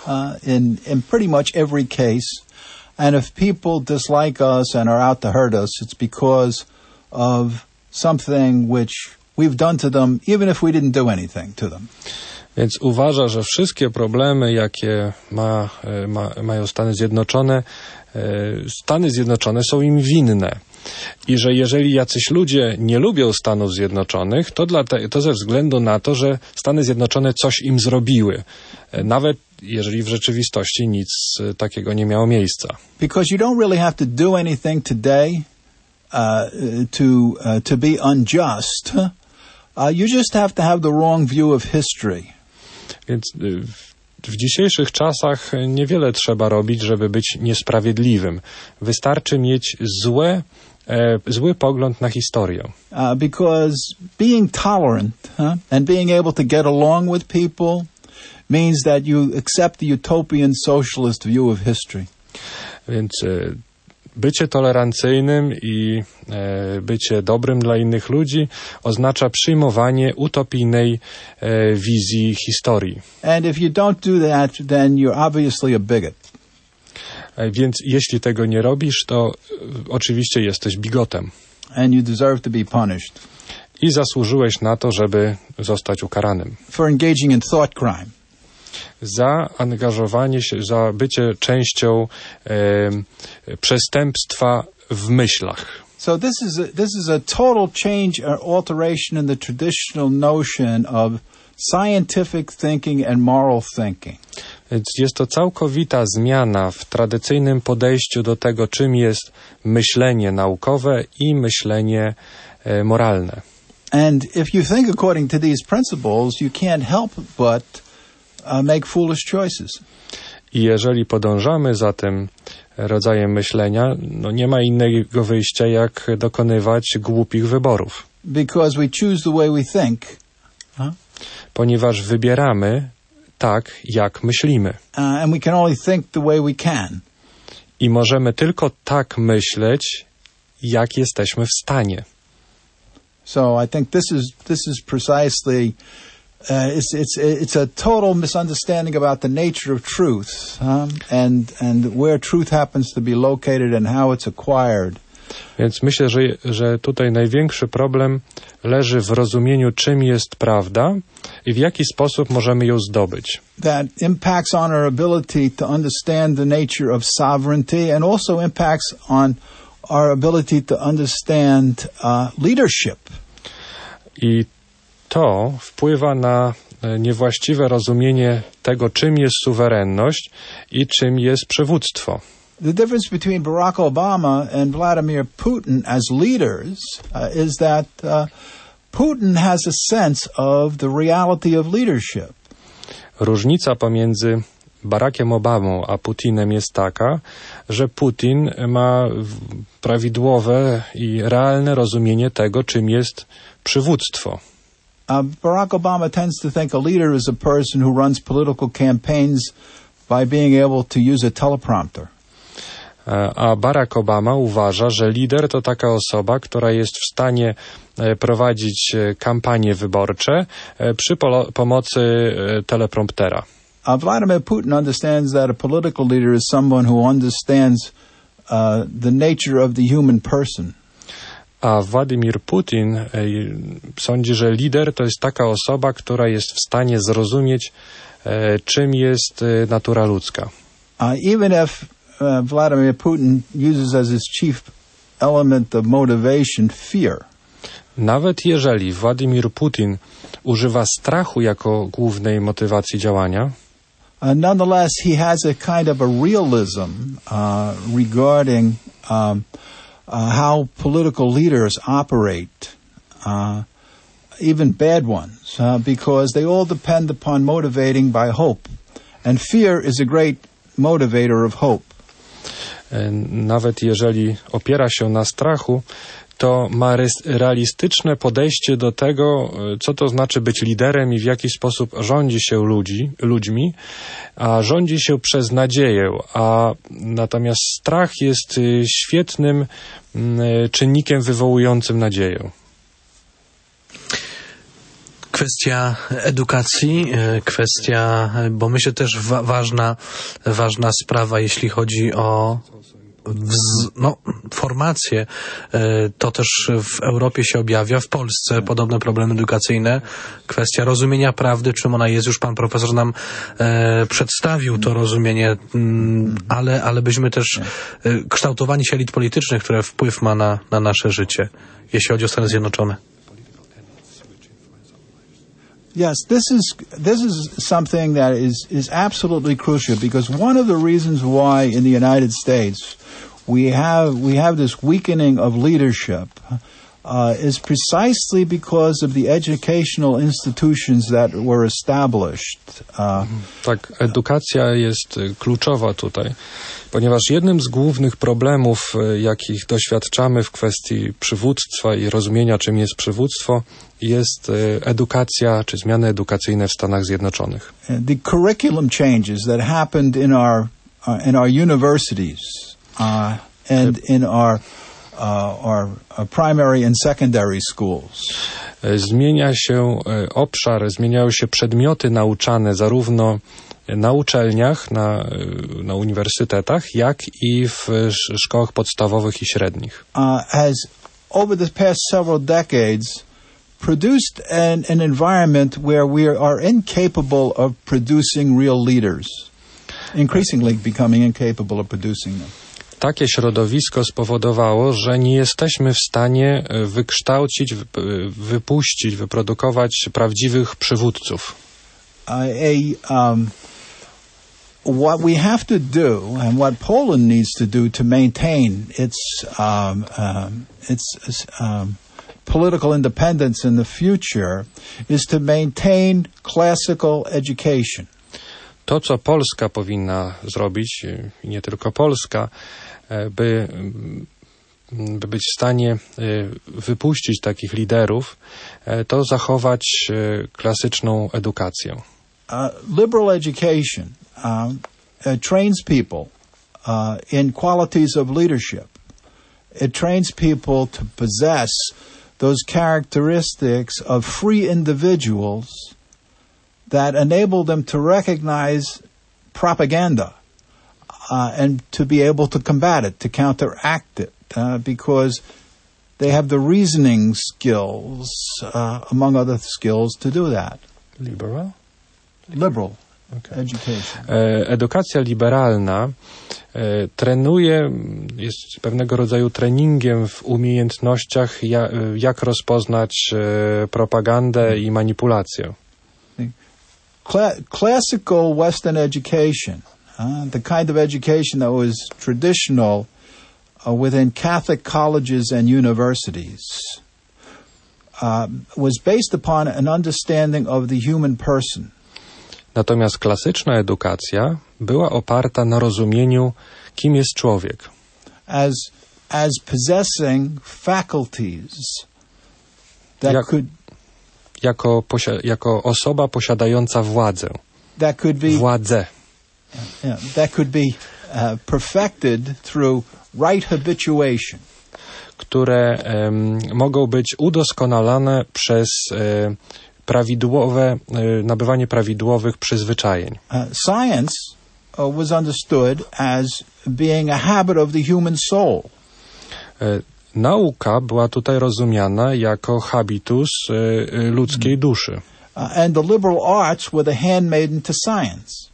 B: uh, in, in pretty much every case. And if people dislike us and are out to hurt us, it's because of something which we've done to them, even if we didn't do anything to them.
C: Więc uważa, że wszystkie problemy, jakie ma, ma, mają Stany Zjednoczone, Stany Zjednoczone są im winne. I że jeżeli jacyś ludzie nie lubią Stanów Zjednoczonych, to, dla te, to ze względu na to, że Stany Zjednoczone coś im zrobiły. Nawet jeżeli w rzeczywistości nic takiego nie miało miejsca.
B: Because you don't really have to do anything today uh, to, uh, to be unjust. Uh, you just have to have the wrong view of history.
C: Więc w dzisiejszych czasach niewiele trzeba robić, żeby być niesprawiedliwym. Wystarczy mieć złe, e, zły pogląd na historię.
B: Uh, because being tolerant huh, and being able to get along with people means that you accept the utopian socialist view of history.
C: Więc e, bycie tolerancyjnym i e, bycie dobrym dla innych ludzi oznacza przyjmowanie utopijnej e, wizji historii.
B: And if you don't do that, then you're obviously a bigot.
C: E, więc jeśli tego nie robisz, to e, oczywiście jesteś bigotem.
B: And you deserve to be punished.
C: I zasłużyłeś na to, żeby zostać ukaranym.
B: For engaging in thought crime.
C: Za angażowanie się, za bycie częścią e, przestępstwa w myślach.
B: So this is a, this is a total change or alteration in the traditional notion of scientific thinking and moral thinking.
C: Więc jest to całkowita zmiana w tradycyjnym podejściu do tego, czym jest myślenie naukowe i myślenie e, moralne.
B: And if you think according to these principles, you can't help but Uh, make foolish choices.
C: I jeżeli podążamy za tym rodzajem myślenia, no nie ma innego wyjścia, jak dokonywać głupich wyborów.
B: Because we choose the way we think. Huh?
C: Ponieważ wybieramy tak, jak myślimy.
B: Uh, and we can only think the way we can.
C: I możemy tylko tak myśleć, jak jesteśmy w stanie.
B: So I think this is this is precisely Uh, it's it's it's a total misunderstanding about the nature of truth, um, and and where truth happens to be located and how it's acquired.
C: Więc myślę, że, że tutaj największy problem leży w rozumieniu, czym jest prawda i w jaki sposób możemy ją zdobyć.
B: That impacts on our ability to understand the nature of sovereignty and also impacts on our ability to understand uh, leadership.
C: I to wpływa na niewłaściwe rozumienie tego, czym jest suwerenność i czym jest przywództwo.
B: The difference between Barack Obama and Vladimir Putin as leaders uh, is that uh, Putin has a sense of the reality of leadership.
C: Różnica pomiędzy Barackiem Obamą a Putinem jest taka, że Putin ma prawidłowe i realne rozumienie tego, czym jest przywództwo.
B: Uh, Barack Obama tends to think a leader is a person who runs political campaigns by being able to use a teleprompter.
C: A Barack Obama uważa, że lider to taka osoba, która jest w stanie prowadzić kampanie wyborcze przy polo- pomocy telepromptera.
B: Uh, Vladimir Putin understands that a political leader is someone who understands uh, the nature of the human person.
C: A Władimir Putin e, sądzi, że lider to jest taka osoba, która jest w stanie zrozumieć, e, czym jest e, natura ludzka.
B: Uh, even if uh, Vladimir Putin uses as his chief element of motivation fear.
C: Nawet jeżeli Władimir Putin używa strachu jako głównej motywacji działania,
B: uh, nonetheless he has a kind of a realism uh, regarding um, Uh, how political leaders operate, uh, even bad ones, uh, because they all depend upon motivating by hope. And fear is a great motivator of hope.
C: Nawet jeżeli opiera się na strachu, to ma realistyczne podejście do tego, co to znaczy być liderem i w jaki sposób rządzi się ludzi, ludźmi, a rządzi się przez nadzieję, a natomiast strach jest świetnym czynnikiem wywołującym nadzieję.
A: Kwestia edukacji, kwestia, bo myślę też wa- ważna, ważna sprawa, jeśli chodzi o wz, no, formację, to też w Europie się objawia, w Polsce podobne problemy edukacyjne, kwestia rozumienia prawdy, czym ona jest, już pan profesor nam e, przedstawił to rozumienie, m, ale, ale byśmy też e, kształtowani się elit politycznych, które wpływ ma na, na nasze życie, jeśli chodzi o Stany Zjednoczone.
B: Yes, this is this is something that is, is absolutely crucial, because one of the reasons why in the United States we have we have this weakening of leadership uh, is precisely because of the educational institutions that were established. Uh,
C: tak, edukacja jest kluczowa tutaj, ponieważ jednym z głównych problemów, jakich doświadczamy w kwestii przywództwa i rozumienia, czym jest przywództwo, jest edukacja czy zmiany edukacyjne w Stanach Zjednoczonych.
B: The curriculum changes that happened in our uh, in our universities uh, and in our uh, our uh, primary and secondary schools.
C: Zmienia się obszar, zmieniają się przedmioty nauczane zarówno na uczelniach, na, na uniwersytetach, jak i w szkołach podstawowych i średnich.
B: Uh, has over the past several decades produced an, an environment where we are incapable of producing real leaders, increasingly becoming incapable of producing them.
C: Takie środowisko spowodowało, że nie jesteśmy w stanie wykształcić, wypuścić, wyprodukować prawdziwych przywódców.
B: Uh, a, um, what we have to do, and what Poland needs to do to maintain its um, um, its um, political independence in the future, is to maintain classical education.
C: To, co Polska powinna zrobić, i nie tylko Polska, by, by być w stanie wypuścić takich liderów, to zachować klasyczną edukację.
B: Uh, liberal education um, uh, trains people uh, in qualities of leadership. It trains people to possess those characteristics of free individuals that enable them to recognize propaganda uh, and to be able to combat it, to counteract it, uh, because they have the reasoning skills, uh, among other skills, to do that.
C: Liberal?
B: Liberal
C: Okay.
B: education.
C: Edukacja liberalna e, trenuje, jest pewnego rodzaju treningiem w umiejętnościach, ja, jak rozpoznać e, propagandę i manipulację.
B: Cla- classical Western education, uh, the kind of education that was traditional uh, within Catholic colleges and universities, uh, was based upon an understanding of the human person.
C: Natomiast klasyczna edukacja była oparta na rozumieniu, kim jest człowiek.
B: As, as possessing faculties that
C: Jak,
B: could...
C: jako, posia- jako osoba posiadająca władzę.
B: That could be...
C: Władzę.
B: Yeah, that could be uh, perfected through right habituation.
C: Które um, mogą być udoskonalane przez um, prawidłowe, nabywanie prawidłowych przyzwyczajeń.
B: Uh, science uh, was understood as being a habit of the human soul.
C: Nauka była tutaj rozumiana jako habitus ludzkiej duszy.
B: Uh, and the liberal arts were the handmaiden to science.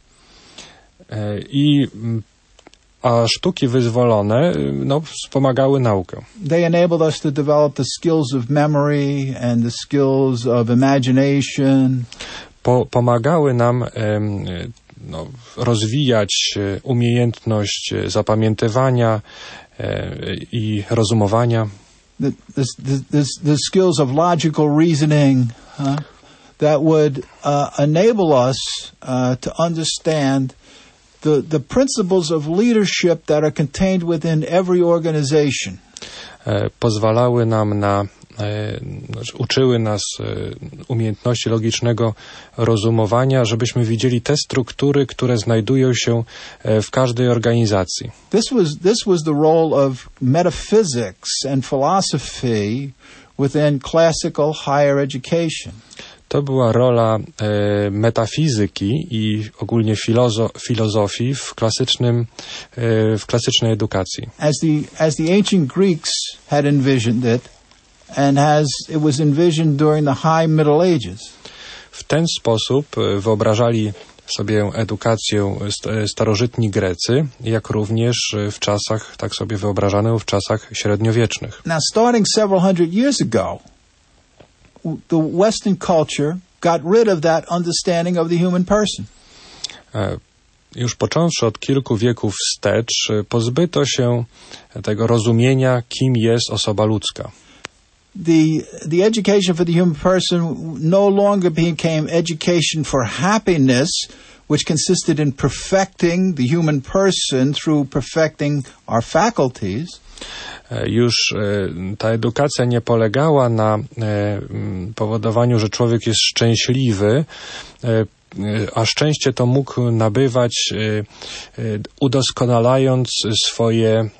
C: I a sztuki wyzwolone no, wspomagały naukę.
B: They enabled us to develop the skills of memory and the skills of imagination.
C: Po, pomagały nam em, no, rozwijać umiejętność zapamiętywania e, i rozumowania.
B: The, the, the, the skills of logical reasoning huh, that would uh, enable us uh, to understand The, the principles of leadership that are contained within every organization.
C: E, pozwalały nam na, e, znaczy uczyły nas e, umiejętności logicznego rozumowania, żebyśmy widzieli te struktury, które znajdują się e, w każdej organizacji.
B: This was, this was the role of metaphysics and philosophy within classical higher education.
C: to była rola e, metafizyki i ogólnie filozo- filozofii w klasycznym, e, w klasycznej edukacji.
B: As the, as the ancient Greeks had envisioned it, and as it was envisioned during the High Middle Ages.
C: W ten sposób wyobrażali sobie edukację starożytni Grecy, jak również w czasach, tak sobie wyobrażano w czasach średniowiecznych.
B: Now, starting several hundred years ago, the Western culture got rid of that understanding of the human person.
C: Już począwszy od kilku wieków wstecz, pozbyto się tego rozumienia, kim jest osoba ludzka.
B: The the education for the human person no longer became education for happiness, which consisted in perfecting the human person through perfecting our faculties.
C: Już ta edukacja nie polegała na powodowaniu, że człowiek jest szczęśliwy, a szczęście to mógł nabywać, udoskonalając swoje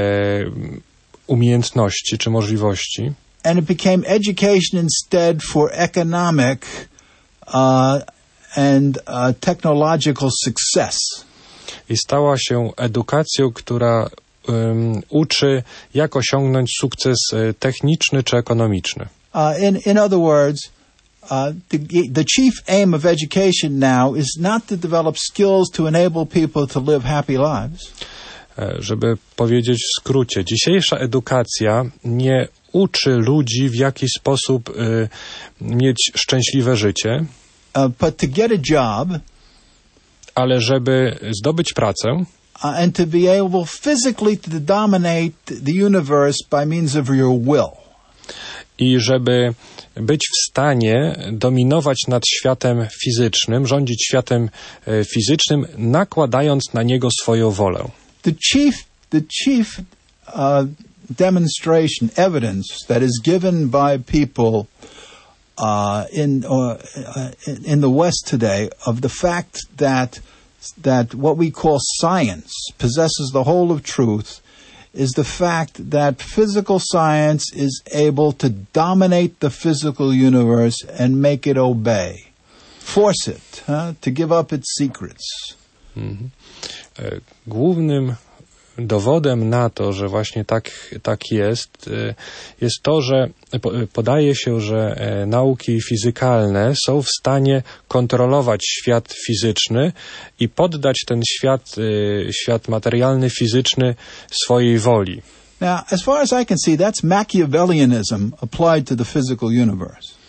C: umiejętności czy możliwości.
B: And it became education instead for economic uh, and uh, technological success.
C: I stała się edukacją, która um, uczy, jak osiągnąć sukces techniczny czy ekonomiczny.
B: Uh, in, in other words, uh, the, the chief aim of education now is not to develop skills to enable people to live happy lives.
C: Żeby powiedzieć w skrócie, dzisiejsza edukacja nie uczy ludzi, w jaki sposób y, mieć szczęśliwe życie,
B: uh, but to get a job,
C: ale żeby zdobyć pracę
B: uh, and to be able physically to dominate the universe by means of your will.
C: I żeby być w stanie dominować nad światem fizycznym, rządzić światem y, fizycznym, nakładając na niego swoją wolę.
B: The chief, the chief uh, demonstration, evidence that is given by people uh, in uh, in the West today of the fact that that what we call science possesses the whole of truth is the fact that physical science is able to dominate the physical universe and make it obey, force it, huh, to give up its secrets.
C: Mhm. Głównym dowodem na to, że właśnie tak, tak jest, jest to, że podaje się, że nauki fizykalne są w stanie kontrolować świat fizyczny i poddać ten świat, świat materialny, fizyczny swojej woli.
B: Now, as far as I can see, that's Machiavellianism applied to the physical universe.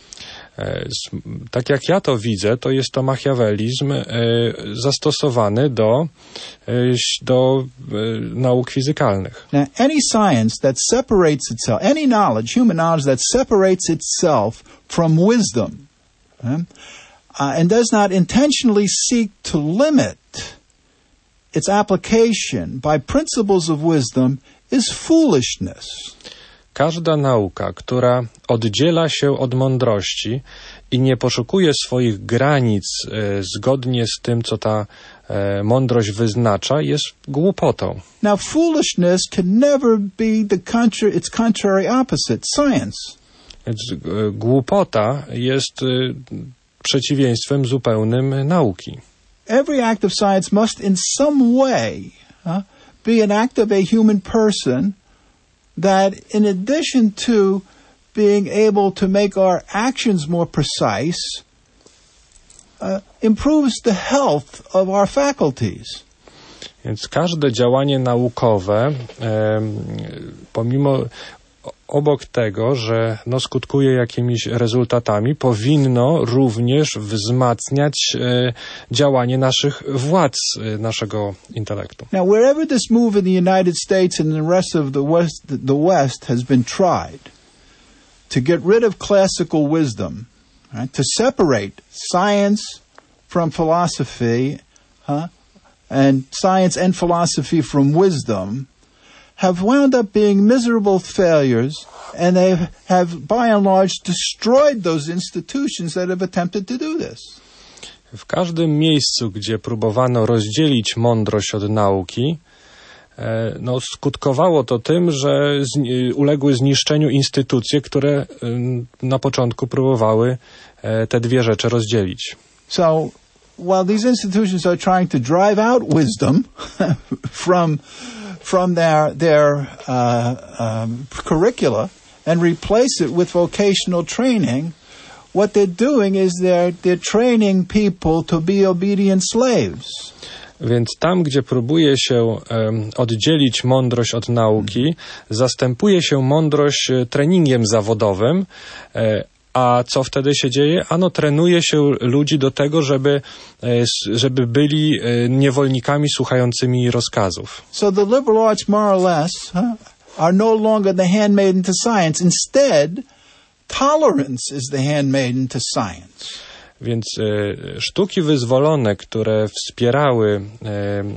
C: Tak jak ja to widzę, to jest to machiawelizm e, zastosowany do, e, do e, nauk fizykalnych.
B: Now, any science that separates itself, any knowledge, human knowledge that separates itself from wisdom, um, uh, and does not intentionally seek to limit its application by principles of wisdom is foolishness.
C: Każda nauka, która oddziela się od mądrości i nie poszukuje swoich granic e, zgodnie z tym, co ta e, mądrość wyznacza, jest głupotą.
B: Now, foolishness can never be the contra- its contrary opposite, science.
C: Więc e, głupota jest e, przeciwieństwem zupełnym nauki.
B: Every act of science must in some way uh, be an act of a human person that in addition to being able to make our actions more precise, uh, improves the health of our faculties.
C: Więc każde działanie naukowe, e, pomimo obok tego, że no, skutkuje jakimiś rezultatami, powinno również wzmacniać e, działanie naszych władz, e, naszego intelektu.
B: Now, wherever this move in the United States and the rest of the West, the West has been tried to get rid of classical wisdom, right, to separate science from philosophy, huh, and science and philosophy from wisdom, have wound up being miserable failures, and they have, by and large, destroyed those institutions that have attempted to do this.
C: W każdym miejscu, gdzie próbowano rozdzielić mądrość od nauki, no, skutkowało to tym, że z, uległy zniszczeniu instytucje, które na początku próbowały te dwie rzeczy rozdzielić.
B: So, while these institutions are trying to drive out wisdom from from their their uh, um, curricula and replace it with vocational training, what they're doing is they're they're training people to be obedient slaves.
C: Więc tam, gdzie próbuje się um, oddzielić mądrość od nauki, zastępuje się mądrość treningiem zawodowym, e, a co wtedy się dzieje? Ano trenuje się ludzi do tego, żeby, żeby byli niewolnikami słuchającymi rozkazów.
B: So the liberal arts more or less huh, are no longer the handmaiden to science. Instead, tolerance is the handmaiden to science.
C: Więc e, sztuki wyzwolone, które wspierały e,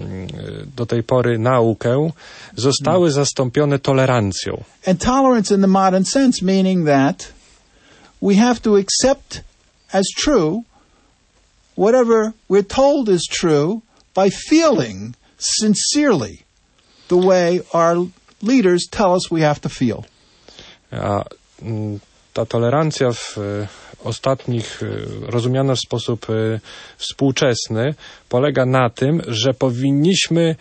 C: do tej pory naukę, zostały hmm. zastąpione tolerancją.
B: And tolerance in the modern sense, meaning that we have to accept as true whatever we're told is true by feeling sincerely the way our leaders tell us we have to feel.
C: A ta tolerancja w ostatnich, rozumiana w sposób współczesny, polega na tym, że powinniśmy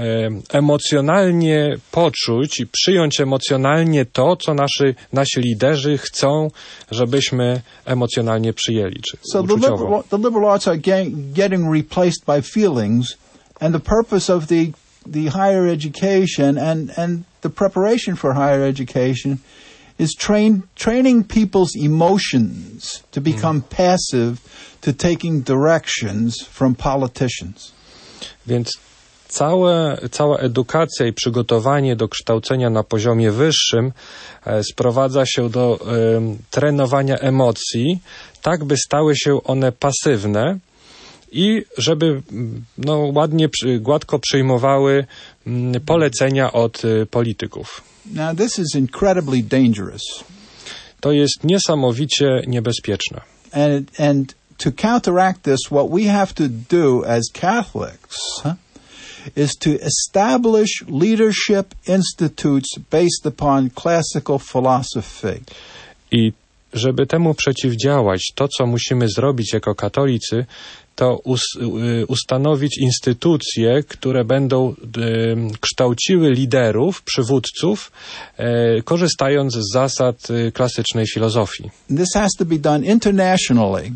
C: emocjonalnie poczuć i przyjąć emocjonalnie to, co nasi, nasi liderzy chcą, żebyśmy emocjonalnie przyjęli, czy
B: so
C: uczuciowo.
B: The liberal, the liberal arts are getting replaced by feelings, and the purpose of the, the higher education and, and the preparation for higher education is train, training people's emotions to become hmm. passive to taking directions from politicians.
C: Więc całe, cała edukacja i przygotowanie do kształcenia na poziomie wyższym e, sprowadza się do e, trenowania emocji, tak by stały się one pasywne i żeby no, ładnie, gładko przyjmowały m, polecenia od e, polityków.
B: Now this is incredibly dangerous.
C: To jest niesamowicie niebezpieczne.
B: And and to counteract this, what we have to do as Catholics huh, is to establish leadership institutes based upon classical philosophy.
C: I żeby temu przeciwdziałać, to co musimy zrobić jako katolicy, to us, ustanowić instytucje, które będą e, kształciły liderów, przywódców, e, korzystając z zasad e, klasycznej filozofii.
B: This has to be done internationally.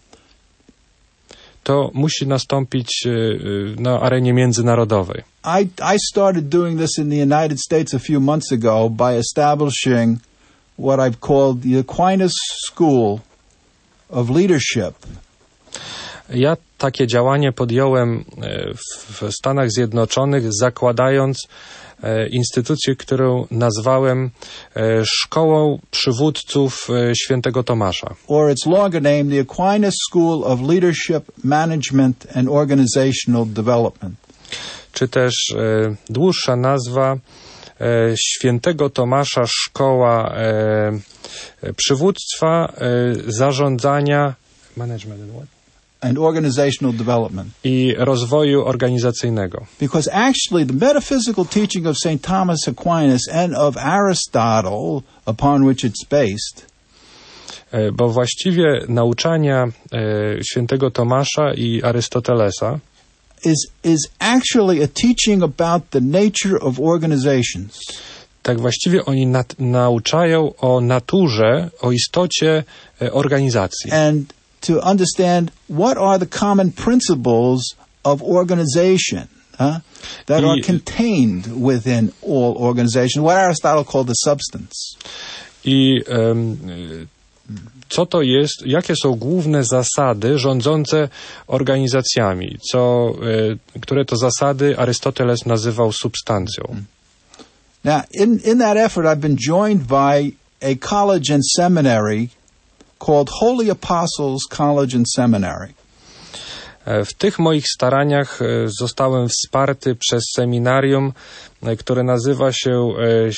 C: To musi nastąpić e, na arenie międzynarodowej.
B: I, I started doing this in the United States a few months ago by establishing what I've called the Aquinas School of Leadership.
C: Ja takie działanie podjąłem w Stanach Zjednoczonych, zakładając instytucję, którą nazwałem Szkołą Przywódców Świętego Tomasza.
B: Or its longer name, the Aquinas School of Leadership, Management and Organizational Development.
C: Czy też e, dłuższa nazwa e, Świętego Tomasza Szkoła e, Przywództwa, e, Zarządzania, Management and what?
B: And organizational development.
C: I rozwoju organizacyjnego.
B: Because actually the metaphysical teaching of Saint Thomas Aquinas and of Aristotle, upon which it's based,
C: bo właściwie nauczania e, świętego Tomasza i Arystotelesa
B: is is actually a teaching about the nature of organizations.
C: Tak właściwie oni nat- nauczają o naturze, o istocie e, organizacji.
B: And to understand what are the common principles of organization huh, that I, are contained within all organizations, what Aristotle called the substance.
C: I um, co to jest, jakie są główne zasady rządzące organizacjami, co, e, które to zasady Arystoteles nazywał substancją.
B: Now, in, in that effort I've been joined by a college and seminary called Holy Apostles College and Seminary.
C: W tych moich staraniach zostałem wsparty przez seminarium, które nazywa się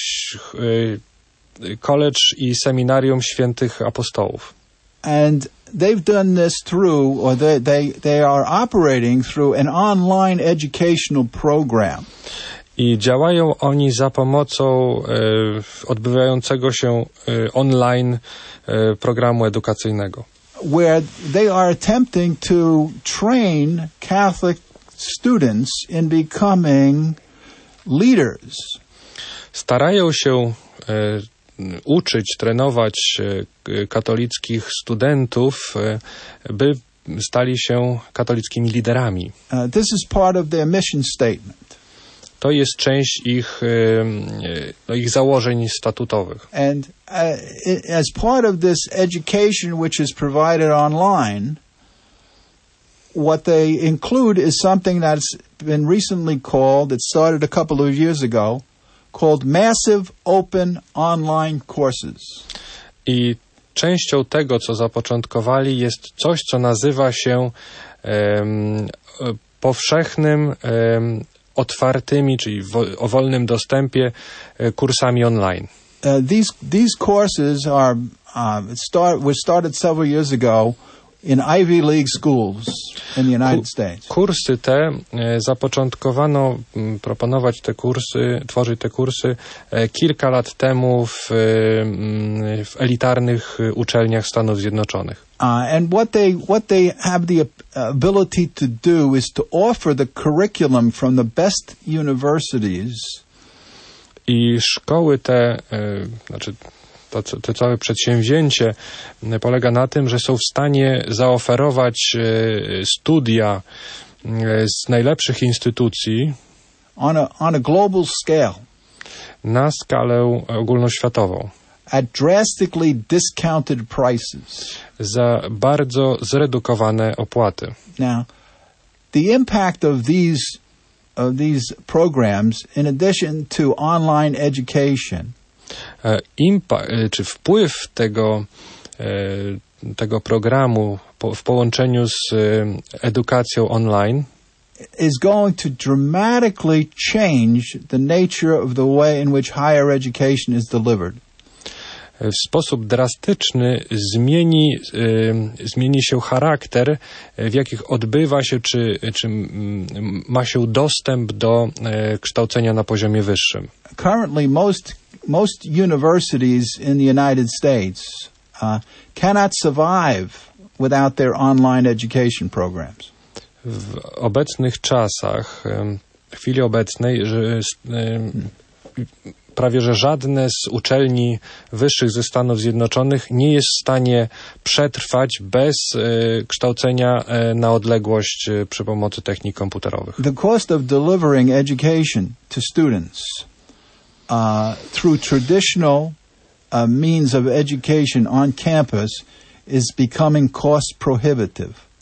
C: College i Seminarium Świętych Apostołów.
B: And they've done this through, or they, they, they are operating through an online educational program.
C: I działają oni za pomocą e, odbywającego się e, online e, programu edukacyjnego,
B: where they are attempting to train Catholic students in becoming leaders.
C: Starają się e, uczyć, trenować e, katolickich studentów, e, by stali się katolickimi liderami.
B: Uh, this is part of their mission statement.
C: To jest część ich, e, ich założeń statutowych.
B: And uh, as part of this education which is provided online, what they include is something that's been recently called, it started a couple of years ago, called Massive Open Online Courses.
C: I częścią tego, co zapoczątkowali, jest coś, co nazywa się um, powszechnym, um, otwartymi, czyli wo, o wolnym dostępie kursami online.
B: Uh, these these courses are uh, start were started several years ago in Ivy League schools in the United States.
C: Kursy te e, zapoczątkowano m, proponować te kursy, tworzyć te kursy e, kilka lat temu w, e, w elitarnych uczelniach Stanów Zjednoczonych.
B: Uh, and what they what they have the ability to do is to offer the curriculum from the best universities.
C: I szkoły te, e, znaczy to, to całe przedsięwzięcie polega na tym, że są w stanie zaoferować e, studia e, z najlepszych instytucji
B: on a on a global scale
C: na skalę ogólnoświatową.
B: At drastically discounted prices.
C: Za bardzo zredukowane opłaty.
B: Now, the impact of these of these programs, in addition to online education,
C: Impa- czy wpływ tego tego programu po, w połączeniu z edukacją online
B: is going to dramatically change the nature of the way in which higher education is delivered.
C: W sposób drastyczny zmieni, y, zmieni się charakter, w jakich odbywa się, czy, czy ma się dostęp do y, kształcenia na poziomie wyższym.
B: Currently, most most universities in the United States uh, cannot survive without their online education programs.
C: W obecnych czasach, w chwili obecnej, że prawie że żadne z uczelni wyższych ze Stanów Zjednoczonych nie jest w stanie przetrwać bez e, kształcenia e, na odległość e, przy pomocy technik komputerowych.
B: The cost of delivering education to students uh, through traditional uh, means of education on campus is becoming cost prohibitive.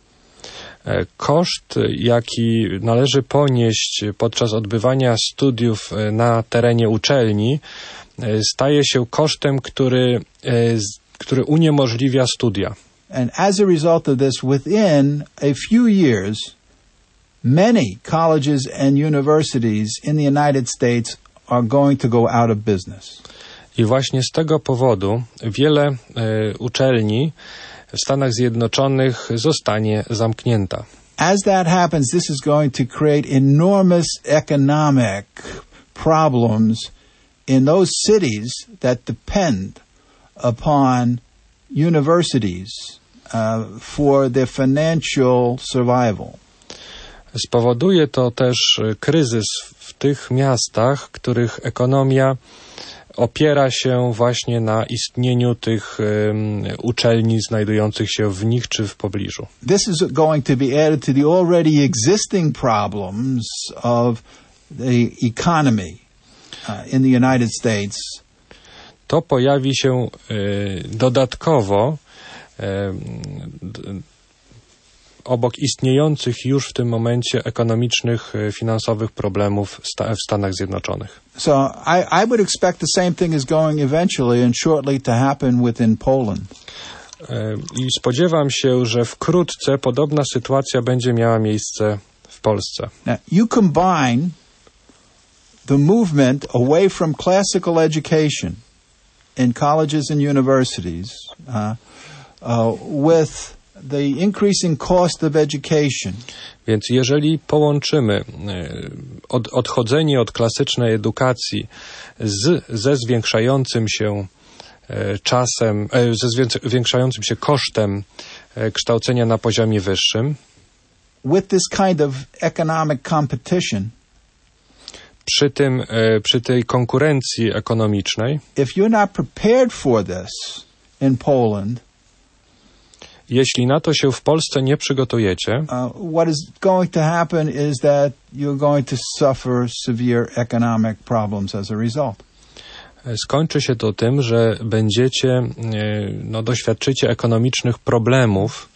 C: Koszt, jaki należy ponieść podczas odbywania studiów na terenie uczelni, staje się kosztem, który, który uniemożliwia studia.
B: And as a result of this, within a few years, many colleges and universities in the United States are going to go out of business.
C: I właśnie z tego powodu wiele e, uczelni w Stanach Zjednoczonych zostanie zamknięta.
B: As that happens, this is going to create enormous economic problems in those cities that depend upon universities uh, for their financial survival.
C: Spowoduje to też kryzys w tych miastach, których ekonomia opiera się właśnie na istnieniu tych um, uczelni znajdujących się w nich czy w pobliżu.
B: This is going to be added to the already existing problems of the economy uh, in the United States.
C: To pojawi się y, dodatkowo y, d, obok istniejących już w tym momencie ekonomicznych, finansowych problemów w Stanach Zjednoczonych.
B: So I, I would expect the same thing is going eventually and shortly to happen within Poland.
C: I spodziewam się, że wkrótce podobna sytuacja będzie miała miejsce w Polsce.
B: Now, you combine the movement away from classical education in colleges and universities uh, uh, with the increasing cost of education.
C: Więc jeżeli połączymy od, odchodzenie od klasycznej edukacji z, ze zwiększającym się czasem, ze zwiększającym się kosztem kształcenia na poziomie wyższym,
B: with this kind of economic competition,
C: przy tym, przy tej konkurencji ekonomicznej,
B: if you're not prepared for this in Poland,
C: jeśli na to się w Polsce nie przygotujecie,
B: uh, what is going to happen is that you're going to suffer severe economic problems as a result.
C: Skończy się to tym, że będziecie, no, doświadczycie ekonomicznych problemów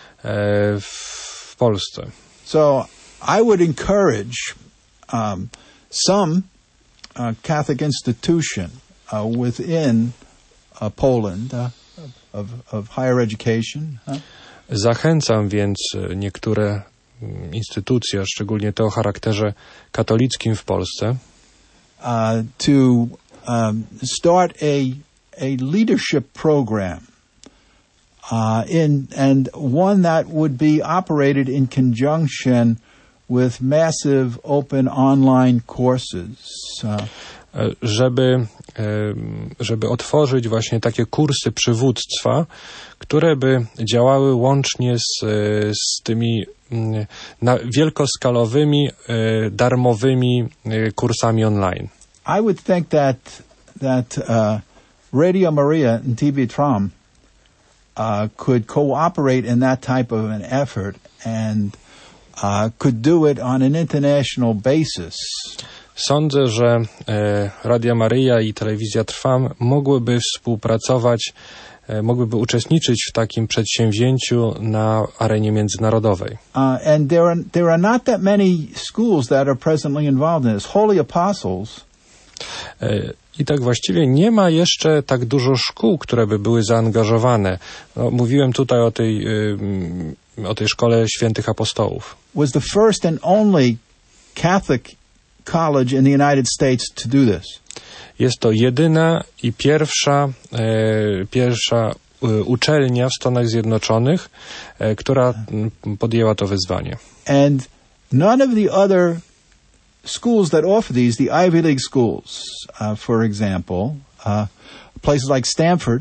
C: w Polsce.
B: So I would encourage um, some uh, Catholic institution uh, within uh, Poland uh, of, of higher education. Huh?
C: Zachęcam więc niektóre instytucje, szczególnie te o charakterze katolickim w Polsce,
B: uh, to um, start a a leadership program, uh, in and one that would be operated in conjunction with massive open online courses. Uh,
C: żeby, żeby otworzyć właśnie takie kursy przywództwa, które by działały łącznie z, z tymi na wielkoskalowymi, darmowymi kursami online.
B: I would think that that uh, Radio Maria and T V Trom uh, could cooperate in that type of an effort and uh, could do it on an international basis.
C: Sądzę, że e, Radio Maryja i Telewizja Trwam mogłyby współpracować, e, mogłyby uczestniczyć w takim przedsięwzięciu na arenie międzynarodowej.
B: Uh, and there are there are not that many schools that are presently involved in this. Holy Apostles.
C: E, I tak właściwie nie ma jeszcze tak dużo szkół, które by były zaangażowane. No, mówiłem tutaj o tej, y, o tej szkole świętych apostołów.
B: Was the first and only Catholic college in the United States to do this.
C: Jest to jedyna i pierwsza, e, pierwsza e, uczelnia w Stanach Zjednoczonych, e, która podjęła to wyzwanie.
B: And none of the other schools that offer these, the Ivy League schools, uh, for example, uh, places like Stanford,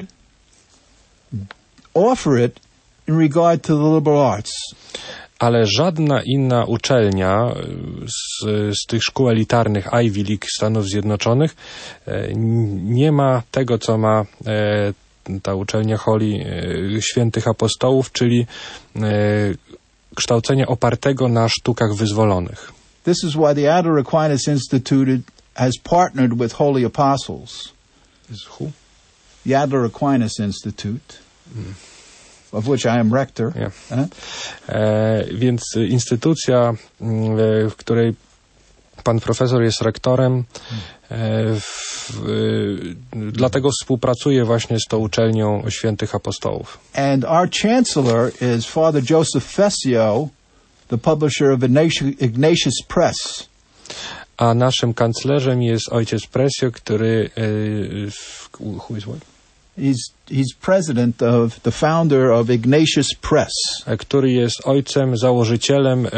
B: offer it in regard to the liberal arts.
C: Ale żadna inna uczelnia z, z tych szkół elitarnych Ivy League Stanów Zjednoczonych e, nie ma tego, co ma e, ta uczelnia Holy e, Świętych Apostołów, czyli e, kształcenia opartego na sztukach wyzwolonych.
B: This is why the Adler Aquinas Institute has partnered with Holy Apostles.
C: Who?
B: The Adler Aquinas Institute. Hmm. Of which I am rector.
C: Yeah. Uh-huh. E, więc instytucja, w której pan profesor jest rektorem, e, w, e, dlatego współpracuje właśnie z tą uczelnią Świętych Apostołów.
B: And our chancellor is Father Joseph Fessio, the publisher of Ignatius Press.
C: A naszym kanclerzem jest ojciec Presio, który e, who is what?
B: He's he's president of the founder of Ignatius Press,
C: który jest ojcem, założycielem e,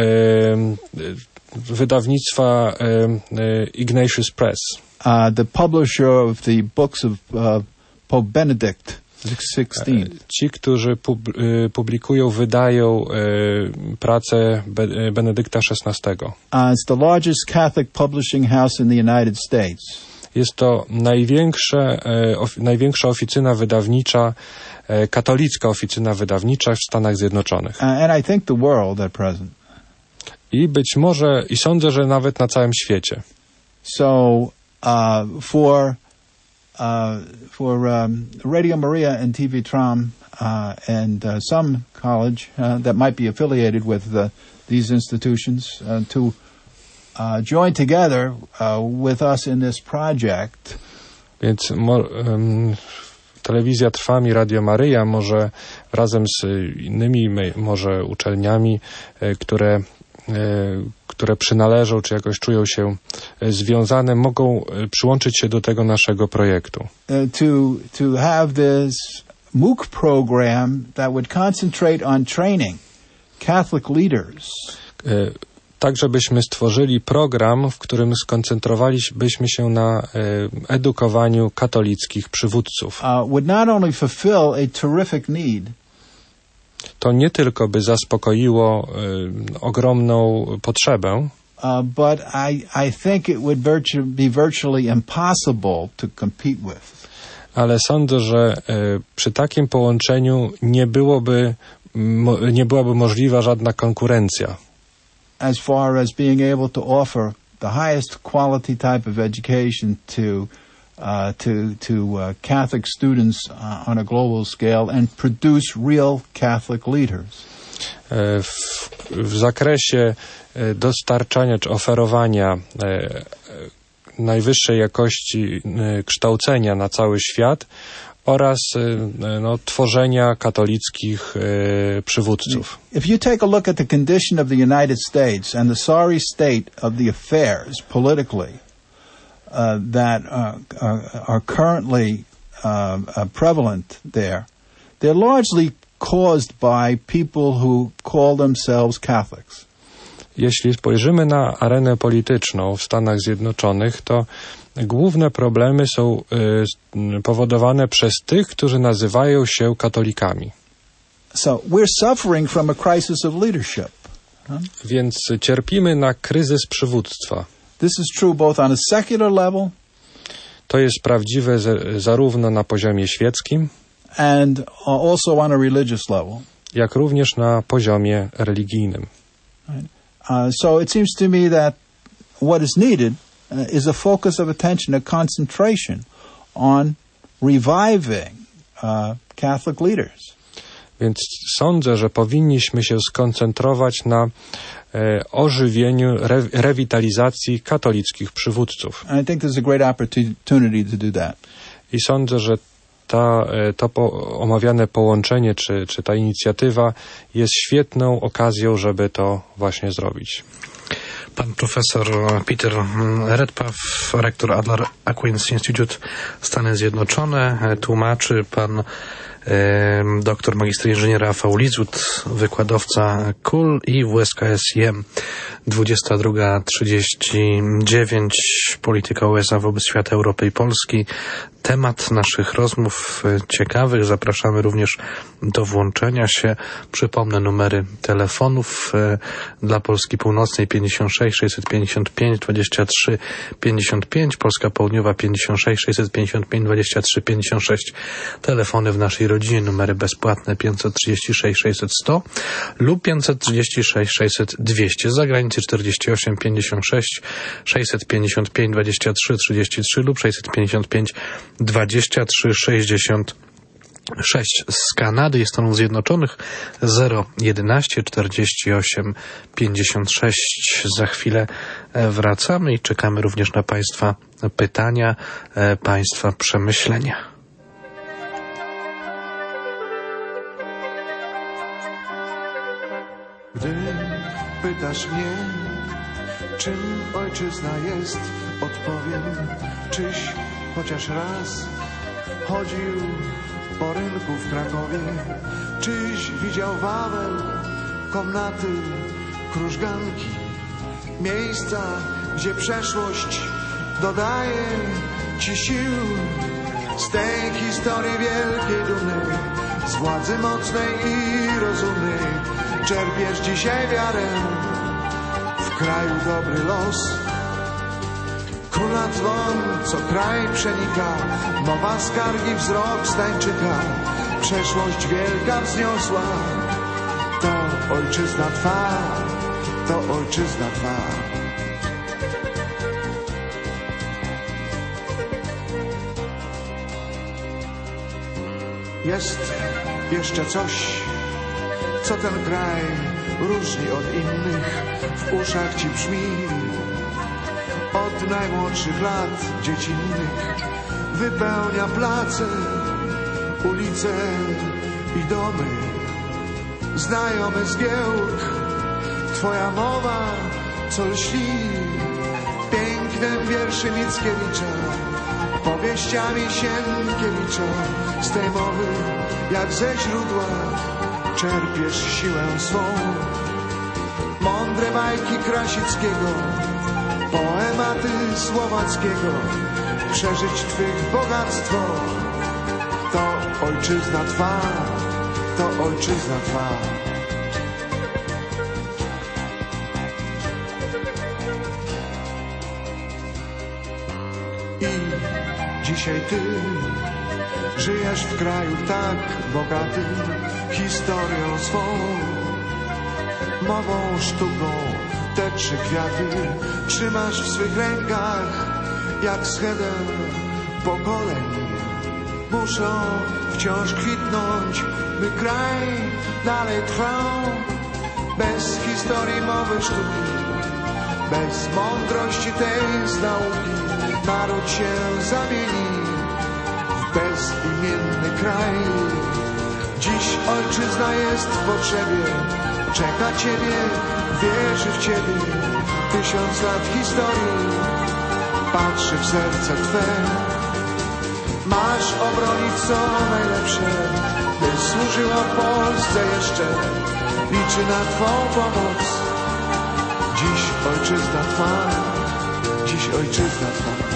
C: wydawnictwa e, Ignatius Press.
B: Uh, the publisher of the books of uh, Pope Benedict sixteenth.
C: Ci, którzy pub, publikują, wydają e, pracę Be, Benedykta szesnastego.
B: Uh, it's the largest Catholic publishing house in the United States.
C: Jest to największe, e, of, największa oficyna wydawnicza, e, katolicka oficyna wydawnicza w Stanach Zjednoczonych.
B: Uh, and I think the world at present.
C: I być może, i sądzę, że nawet na całym świecie.
B: So, uh, for, uh, for um, Radio Maria and T V Trom uh, and uh, some college uh, that might be affiliated with the, these institutions uh, to Uh, join together uh, with us in this project.
C: Więc mo, um, Telewizja Trwam i Radio Maryja może razem z innymi może uczelniami, e, które, e, które przynależą czy jakoś czują się związane, mogą przyłączyć się do tego naszego projektu.
B: Uh, to to have this MOOC program that would concentrate on training Catholic leaders.
C: E, tak, żebyśmy stworzyli program, w którym skoncentrowalibyśmy się na e, edukowaniu katolickich przywódców.
B: Uh, would not only fulfill a terrific need,
C: to nie tylko by zaspokoiło e, ogromną potrzebę,
B: uh, but I, I think it would virtu- be virtually impossible to compete with.
C: ale sądzę, że e, przy takim połączeniu nie byłoby, mo, nie byłaby możliwa żadna konkurencja.
B: As far as being able to offer the highest quality type of education to uh, to to uh, Catholic students uh, on a global scale and produce real Catholic leaders.
C: E, w, w zakresie e, dostarczania czy oferowania e, najwyższej jakości e, kształcenia na cały świat oraz e, no, tworzenia katolickich e, przywódców.
B: If you take a look at the condition of the United States and the sorry state of the affairs politically uh, that uh, are, are currently uh, uh, prevalent there, they're largely caused by people who call themselves Catholics.
C: Jeśli spojrzymy na arenę polityczną w Stanach Zjednoczonych, to główne problemy są y, powodowane przez tych, którzy nazywają się katolikami.
B: So we're suffering from a crisis of leadership. Huh?
C: Więc cierpimy na kryzys przywództwa.
B: This is true both on a secular level
C: To jest prawdziwe z, zarówno na poziomie świeckim,
B: and also on a religious level.
C: jak również na poziomie religijnym.
B: Right? Uh, so it seems to me that what is needed uh, is a focus of attention, a concentration on reviving uh, Catholic leaders.
C: Więc sądzę, że powinniśmy się skoncentrować na e, ożywieniu, re, rewitalizacji katolickich przywódców.
B: And I think there's a great opportunity to do that.
C: I sądzę, że ta, e, to po, omawiane połączenie, czy, czy ta inicjatywa jest świetną okazją, żeby to właśnie zrobić.
A: Pan profesor Peter Redpath, rektor Adler Aquinas Institute, Stany Zjednoczone, tłumaczy pan e, doktor magister inżynier Rafał Lizut, wykładowca K U L i W S K S I M. dwudziesta druga trzydzieści dziewięć, polityka U S A wobec świata, Europy i Polski. Temat naszych rozmów ciekawych. Zapraszamy również do włączenia się. Przypomnę numery telefonów dla Polski Północnej pięćdziesiąt sześć sześćset pięćdziesiąt pięć dwadzieścia trzy pięćdziesiąt pięć, Polska Południowa pięćdziesiąt sześć sześćset pięćdziesiąt pięć dwadzieścia trzy pięćdziesiąt sześć. Telefony w naszej rodzinie, numery bezpłatne pięćset trzydzieści sześć sześćset sto lub pięćset trzydzieści sześć sześćset dwieście. Z zagranicy czterdzieści osiem pięćdziesiąt sześć sześćset pięćdziesiąt pięć dwadzieścia trzy trzydzieści trzy lub sześćset pięćdziesiąt pięć dwadzieścia trzy sześćdziesiąt sześć. Z Kanady i Stanów Zjednoczonych zero jedenaście czterdzieści osiem pięćdziesiąt sześć. Za chwilę wracamy i czekamy również na Państwa pytania, Państwa przemyślenia.
D: Gdy pytasz mnie, czym ojczyzna jest, odpowiem, czyś chociaż raz chodził po rynku w Krakowie, czyś widział Wawel, komnaty, krużganki, miejsca, gdzie przeszłość dodaje ci sił. Z tej historii wielkiej dumy, z władzy mocnej i rozumnej, czerpiesz dzisiaj wiarę w kraju dobry los. Króla dzwon, co kraj przenika, mowa skargi, wzrok stańczyka, przeszłość wielka wzniosła. To ojczyzna Twa, to ojczyzna Twa. Jest jeszcze coś, co ten kraj różni od innych, w uszach ci brzmi. Od najmłodszych lat dziecinnych wypełnia place, ulice i domy. Znajomy zgiełk, twoja mowa, co lśni pięknem wierszy Mickiewicza. powieściami Sienkiewicza. Z tej mowy, jak ze źródła, czerpiesz siłę swą. Mądre bajki Krasickiego, poematy Słowackiego, przeżyć twych bogactwo. To ojczyzna twa, to ojczyzna twa. I dzisiaj ty żyjesz w kraju tak bogatym historią swą, mową, sztuką, te trzy kwiaty trzymasz w swych rękach jak schedę pokoleń. Muszą wciąż kwitnąć, by kraj dalej trwał. Bez historii, mowy, sztuki, bez mądrości tej z nauki, naród się zamieni w bezimienny kraj. Dziś ojczyzna jest w potrzebie, czeka ciebie, wierzy w ciebie. Tysiąc lat historii patrzy w serce twe. Masz obronić co najlepsze, by służyło Polsce jeszcze. Liczy na twą pomoc. Dziś ojczyzna twa, dziś ojczyzna twa.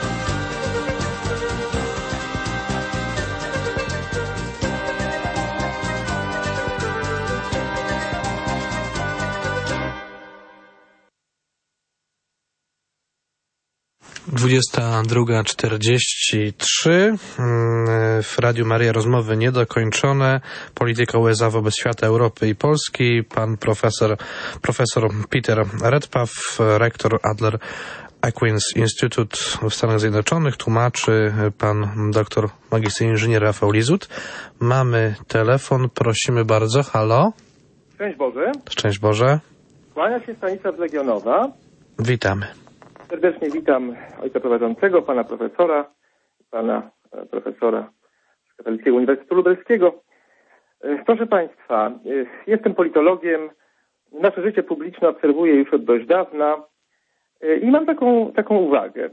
A: dwudziesta druga czterdzieści trzy. W Radiu Maryja rozmowy niedokończone. Polityka U S A wobec świata, Europy i Polski. Pan profesor, profesor Peter Redpath, rektor Adler Aquinas Institute w Stanach Zjednoczonych. Tłumaczy pan doktor magister inżynier Rafał Lizut. Mamy telefon, prosimy bardzo. Halo?
E: Szczęść Boże.
A: Szczęść Boże.
E: Kłania się Stanisław z Legionowa.
A: Witamy.
E: Serdecznie witam ojca prowadzącego, pana profesora, pana profesora z Katolickiego Uniwersytetu Lubelskiego. Proszę państwa, jestem politologiem, nasze życie publiczne obserwuję już od dość dawna i mam taką, taką uwagę.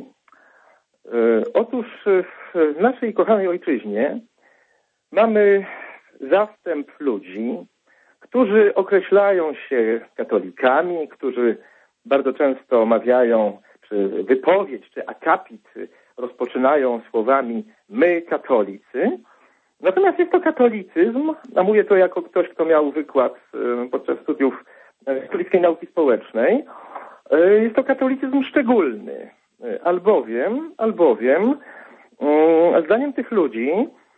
E: Otóż w naszej kochanej ojczyźnie mamy zastęp ludzi, którzy określają się katolikami, którzy bardzo często omawiają, czy wypowiedź, czy akapit rozpoczynają słowami my katolicy. Natomiast jest to katolicyzm, a mówię to jako ktoś, kto miał wykład podczas studiów katolickiej nauki społecznej. Jest to katolicyzm szczególny, albowiem, albowiem zdaniem tych ludzi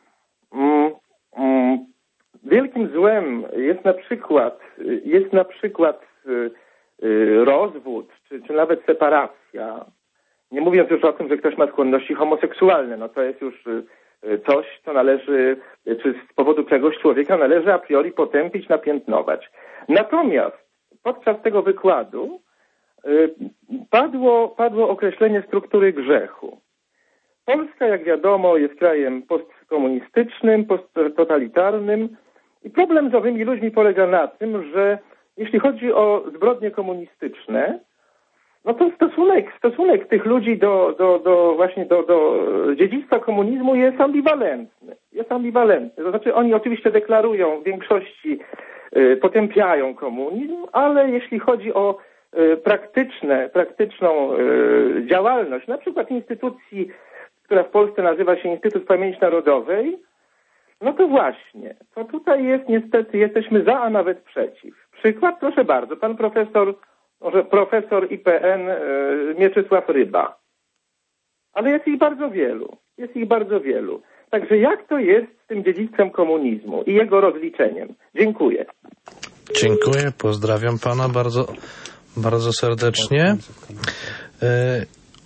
E: wielkim złem jest na przykład, jest na przykład rozwód, czy, czy nawet separacja. Nie mówiąc już o tym, że ktoś ma skłonności homoseksualne, no to jest już coś, co należy, czy z powodu czegoś człowieka należy a priori potępić, napiętnować. Natomiast podczas tego wykładu padło, padło określenie struktury grzechu. Polska, jak wiadomo, jest krajem postkomunistycznym, posttotalitarnym i problem z owymi ludźmi polega na tym, że jeśli chodzi o zbrodnie komunistyczne, no to stosunek, stosunek tych ludzi do, do, do właśnie do, do dziedzictwa komunizmu jest ambiwalentny. Jest ambiwalentny. To znaczy oni oczywiście deklarują w większości, y, potępiają komunizm, ale jeśli chodzi o y, praktyczne, praktyczną y, działalność, na przykład instytucji, która w Polsce nazywa się Instytut Pamięci Narodowej, no to właśnie, to tutaj jest niestety, jesteśmy za, a nawet przeciw. Przykład, proszę bardzo, pan profesor, może profesor I P N yy, Mieczysław Ryba. Ale jest ich bardzo wielu, jest ich bardzo wielu. Także jak to jest z tym dziedzictwem komunizmu i jego rozliczeniem? Dziękuję.
A: Dziękuję, pozdrawiam pana bardzo, bardzo serdecznie. Y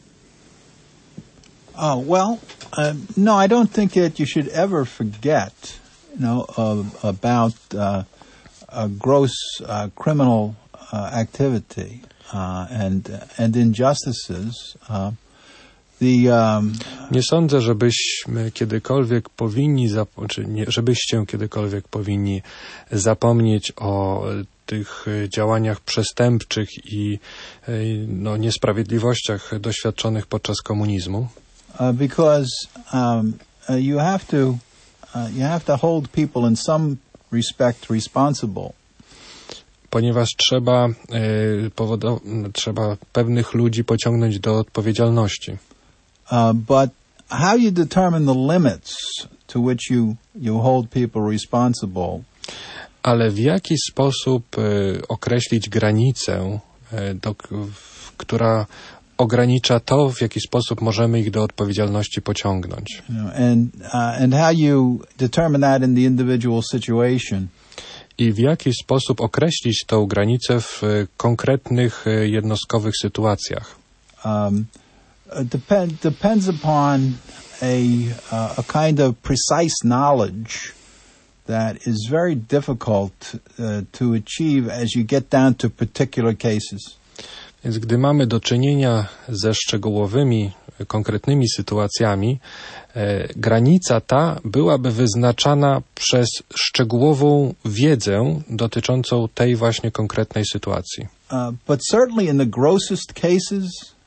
B: Oh, well, uh, no, I don't think that you should ever forget, you know, uh, about uh, uh, gross uh, criminal uh, activity uh, and and injustices. Uh, the um,
C: Nie sądzę, żebyśmy kiedykolwiek powinni, zap- czy nie, żebyście kiedykolwiek powinni zapomnieć o tych działaniach przestępczych i no, niesprawiedliwościach doświadczonych podczas komunizmu.
B: uh, because um, uh, you have to uh, you have to hold people in some respect responsible.
C: Ponieważ trzeba, y, powodo, trzeba pewnych ludzi pociągnąć do odpowiedzialności.
B: Uh, but how you determine the limits to which you, you hold people responsible?
C: Ale w jaki sposób y, określić granicę, y, do, w, która ogranicza to, w jaki sposób możemy ich do odpowiedzialności pociągnąć?
B: You know, and uh, and how you determine that in the individual situation?
C: I w jaki sposób określić tą granicę w y, konkretnych y, jednostkowych sytuacjach?
B: Um, depend, depends upon a uh, a kind of precise knowledge that is very difficult uh, to achieve as you get down to particular cases.
C: Więc gdy mamy do czynienia ze szczegółowymi, konkretnymi sytuacjami, e, granica ta byłaby wyznaczana przez szczegółową wiedzę dotyczącą tej właśnie konkretnej sytuacji.
B: Uh, but certainly in the grossest cases,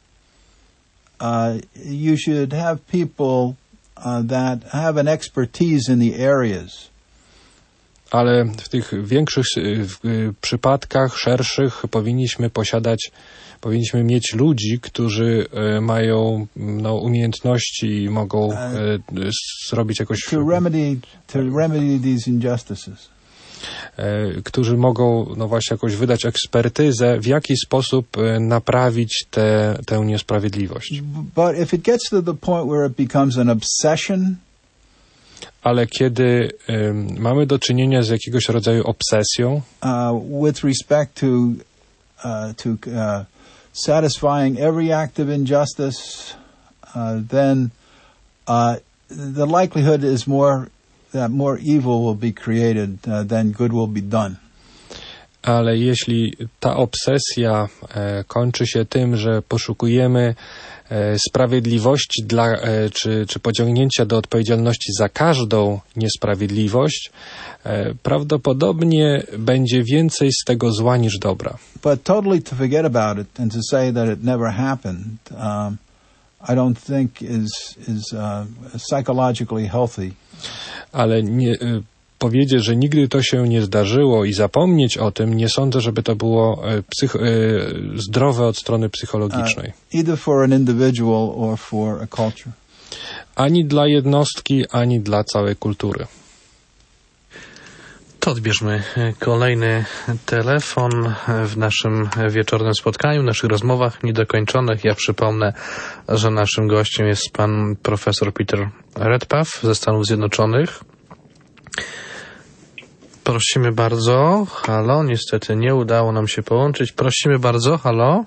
B: uh, you should have people uh, that have an expertise in the areas.
C: Ale w tych większych w przypadkach, szerszych, powinniśmy posiadać, powinniśmy mieć ludzi, którzy e, mają no, umiejętności i mogą e, zrobić jakoś...
B: To remedy, to remedy these injustices.
C: E, którzy mogą no właśnie jakoś wydać ekspertyzę, w jaki sposób e, naprawić te, tę niesprawiedliwość.
B: But if it gets to the point where it becomes an obsession,
C: ale kiedy um, mamy do czynienia z jakiegoś rodzaju obsesją,
B: uh, with respect to uh, to uh, satisfying every act of injustice, uh, then uh, the likelihood is more that more evil will be created uh, than good will be done.
C: Ale jeśli ta obsesja e, kończy się tym, że poszukujemy e, sprawiedliwości dla, e, czy, czy pociągnięcia do odpowiedzialności za każdą niesprawiedliwość, e, prawdopodobnie będzie więcej z tego zła niż dobra.
B: But totally to forget about it and to say that it never happened, um, I don't think is is uh, psychologically healthy.
C: Ale nie... powiedzieć, że nigdy to się nie zdarzyło i zapomnieć o tym, nie sądzę, żeby to było psych- zdrowe od strony psychologicznej.
B: Uh, either for an individual or for a culture.
C: Ani dla jednostki, ani dla całej kultury.
A: To odbierzmy kolejny telefon w naszym wieczornym spotkaniu, w naszych rozmowach niedokończonych. Ja przypomnę, że naszym gościem jest pan profesor Peter Redpath ze Stanów Zjednoczonych. Prosimy bardzo. Halo, niestety nie udało nam się połączyć. Prosimy bardzo. Halo.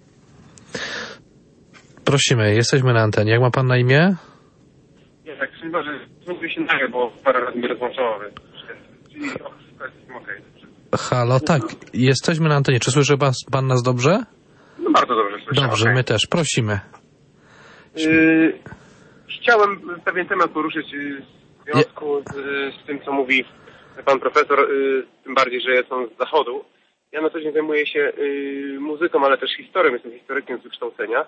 A: Prosimy, jesteśmy na antenie. Jak ma pan na imię?
F: Nie, tak, chyba, że znowu się nagle, bo parę razy mi rozłączało. Czyli okej.
A: Halo, tak, jesteśmy na antenie. Czy słyszy pan, pan nas dobrze?
F: No bardzo dobrze słyszę.
A: Dobrze,
F: okay.
A: My też. Prosimy.
F: Yy, chciałem pewien temat poruszyć w związku z, z tym, co mówi pan profesor, yy, tym bardziej, że jest on z zachodu. Ja na co dzień zajmuję się yy, muzyką, ale też historią. Jestem historykiem z wykształcenia.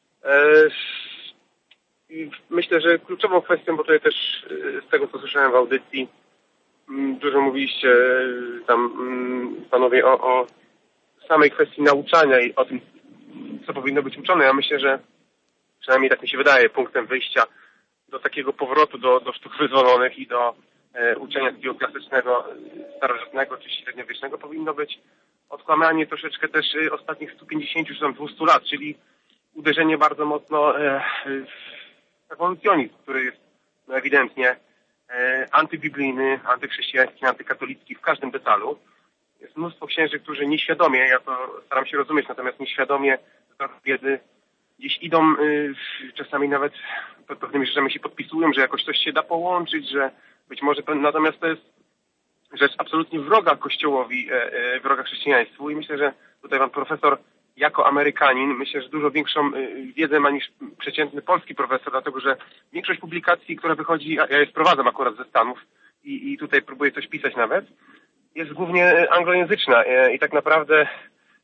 F: Yy, myślę, że kluczową kwestią, bo tutaj też yy, z tego, co słyszałem w audycji, yy, dużo mówiliście yy, tam yy, panowie o, o samej kwestii nauczania i o tym, co powinno być uczone. Ja myślę, że przynajmniej tak mi się wydaje, punktem wyjścia do takiego powrotu do, do sztuk wyzwolonych i do e, uczenia takiego klasycznego, starożytnego czy średniowiecznego powinno być odkłamanie troszeczkę też e, ostatnich stu pięćdziesięciu czy tam dwustu lat, czyli uderzenie bardzo mocno e, w ewolucjonizm, który jest no, ewidentnie e, antybiblijny, antychrześcijański, antykatolicki w każdym detalu. Jest mnóstwo księży, którzy nieświadomie, ja to staram się rozumieć, natomiast nieświadomie z wiedzy gdzieś idą, y, czasami nawet pod pewnymi rzeczami się podpisują, że jakoś coś się da połączyć, że być może, natomiast to jest rzecz absolutnie wroga Kościołowi, e, e, wroga chrześcijaństwu i myślę, że tutaj pan profesor jako Amerykanin, myślę, że dużo większą y, wiedzę ma niż przeciętny polski profesor, dlatego że większość publikacji, która wychodzi, ja je sprowadzam akurat ze Stanów i, i tutaj próbuję coś pisać nawet, jest głównie anglojęzyczna e, i tak naprawdę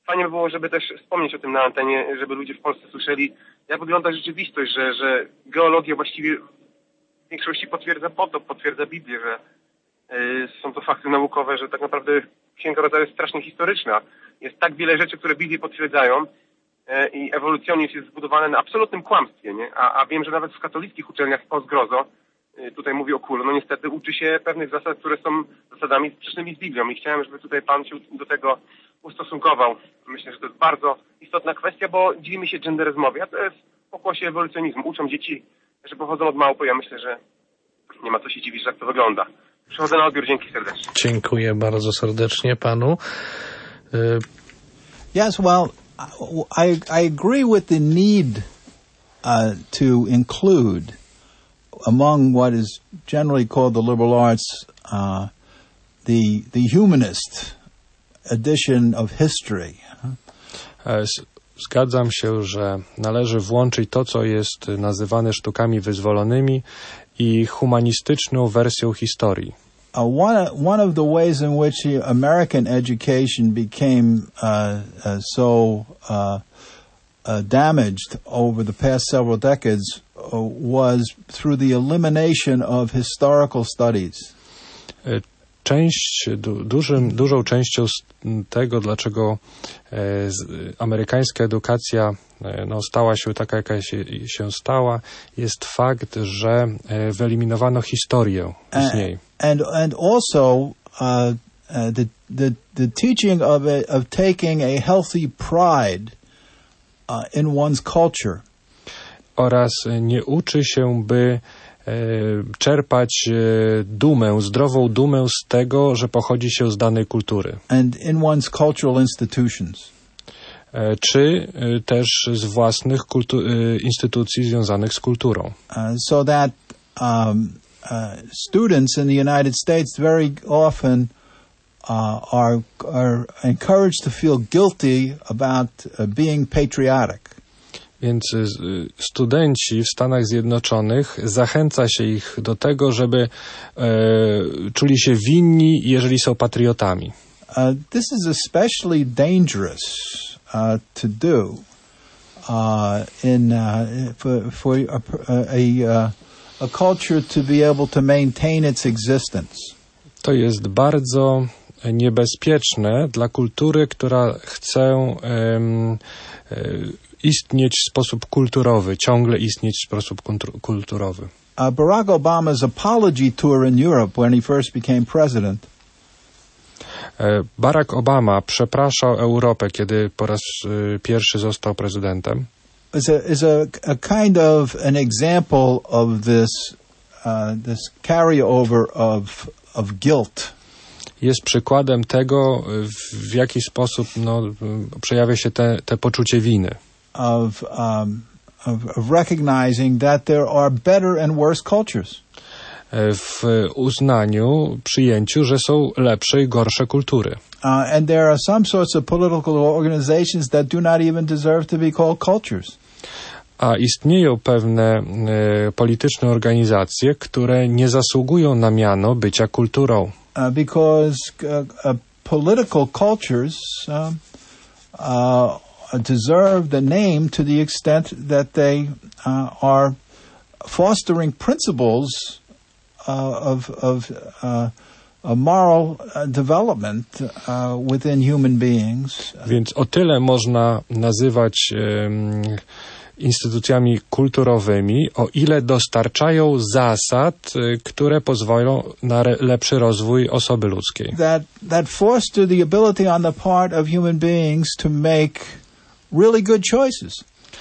F: fajnie by było, żeby też wspomnieć o tym na antenie, żeby ludzie w Polsce słyszeli, jak wygląda rzeczywistość, że, że geologia właściwie w większości potwierdza potop, potwierdza Biblię, że y, są to fakty naukowe, że tak naprawdę Księga Rodzaju jest strasznie historyczna. Jest tak wiele rzeczy, które Biblię potwierdzają y, i ewolucjonizm jest zbudowany na absolutnym kłamstwie, nie? A, a wiem, że nawet w katolickich uczelniach w Postgrozo, y, tutaj mówię o Kulu, no niestety uczy się pewnych zasad, które są zasadami sprzecznymi z Biblią i chciałem, żeby tutaj Pan się do tego ustosunkował. Myślę, że to jest bardzo istotna kwestia, bo dziwimy się genderyzmowi, a to jest pokłosie ewolucjonizmu. Uczą dzieci, że pochodzą od małpy. Ja myślę, że nie ma co się dziwić, że tak to wygląda. Przychodzę na odbiór. Dzięki serdecznie.
A: Dziękuję bardzo serdecznie panu. Y-
B: Yes, well, I, I agree with the need uh, to include among what is generally called the liberal arts uh, the the humanist edition of history.
C: Zgadzam się, że należy włączyć to, co jest nazywane sztukami wyzwolonymi i humanistyczną wersją historii.
B: Uh, one, one of the ways in which the American education became uh, uh, so uh, uh, damaged over the past several decades uh, was through the elimination of historical studies.
C: Część, du, dużym, dużą częścią tego, dlaczego e, z, amerykańska edukacja e, no, stała się taka, jaka się, się stała, jest fakt, że e, wyeliminowano historię z niej.
B: And, and also uh, uh, the, the, the teaching of, a, of taking a healthy pride uh, in one's culture.
C: Oraz nie uczy się, by czerpać dumę, zdrową dumę z tego, że pochodzi się z danej kultury.
B: And in one's cultural institutions.
C: Czy też z własnych kultu- instytucji związanych z kulturą.
B: Uh, so that um, uh, students in the United States very often uh, are, are encouraged to feel guilty about uh, being patriotic.
C: Więc studenci w Stanach Zjednoczonych zachęca się ich do tego, żeby e, czuli się winni, jeżeli są patriotami.
B: Uh, this is especially dangerous uh, to do uh, in uh, for, for a, a, a culture to be able to maintain its existence.
C: To jest bardzo niebezpieczne dla kultury, która chce um, istnieć w sposób kulturowy, ciągle istnieć w sposób kulturowy.
B: Uh, Barack Obama's apology tour in Europe when he first became president.
C: Barack Obama przepraszał Europę, kiedy po raz y, pierwszy został prezydentem.
B: Is a is a, a kind of an example of this uh, this carryover of of guilt.
C: Jest przykładem tego, w, w jaki sposób no, przejawia się te, te poczucie winy.
B: Of, um, of, of recognizing that there are better and worse cultures.
C: W uznaniu, przyjęciu, że są lepsze i gorsze kultury.
B: Uh, and there are some sorts of political organizations that do not even deserve to be called cultures.
C: A istnieją pewne e, polityczne organizacje, które nie zasługują na miano bycia kulturą.
B: Uh, because uh, uh, political cultures um, uh, deserve the name to the extent that they uh, are fostering principles uh, of, of uh, a moral uh, development uh, within human beings.
C: Więc o tyle można nazywać um, instytucjami kulturowymi, o ile dostarczają zasad, które pozwolą na re- lepszy rozwój osoby ludzkiej.
B: That, that foster the ability on the part of human beings to make really good choices.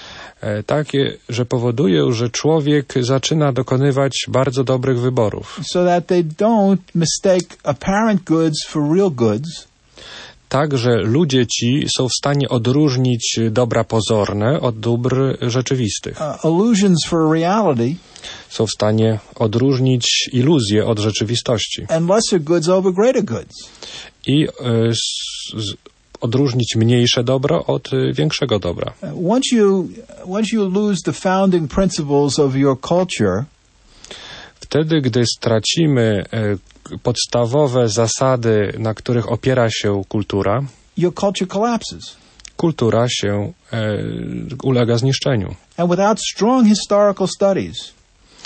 C: Takie, że powodują, że człowiek zaczyna dokonywać bardzo dobrych wyborów.
B: So that they don't mistake apparent goods for real goods.
C: Tak, że ludzie ci są w stanie odróżnić dobra pozorne od dóbr rzeczywistych.
B: Uh, illusions for reality.
C: Są w stanie odróżnić iluzje od rzeczywistości.
B: And lesser goods over greater goods.
C: I y, z, odróżnić mniejsze dobro od y, większego dobra.
B: Uh, once you once you lose the founding principles of your culture,
C: wtedy, gdy stracimy y, podstawowe zasady, na których opiera się kultura,
B: your culture collapses.
C: kultura się e, ulega zniszczeniu.
B: And without strong historical studies,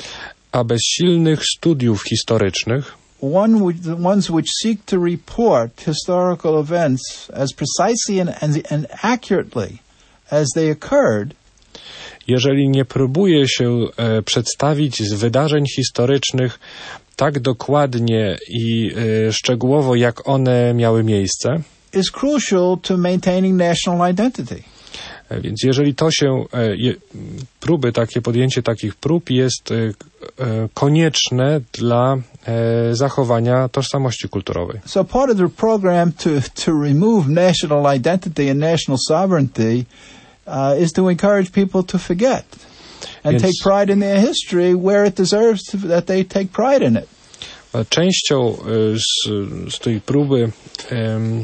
C: A bez silnych studiów historycznych,
B: one would, the ones which seek to report historical events as precisely and, and, and accurately as they occurred,
C: jeżeli nie próbuje się e, przedstawić z wydarzeń historycznych tak dokładnie i e, szczegółowo, jak one miały miejsce,
B: is crucial to maintaining national identity.
C: e, więc jeżeli to się, e, je, próby, takie podjęcie takich prób jest e, e, konieczne dla e, zachowania tożsamości kulturowej.
B: So part of the program to, to remove national identity and national sovereignty uh, is to encourage people to forget and
C: Więc-
B: take pride in their history where it deserves to, that they take pride in it.
C: Częścią e, z, z tej próby em,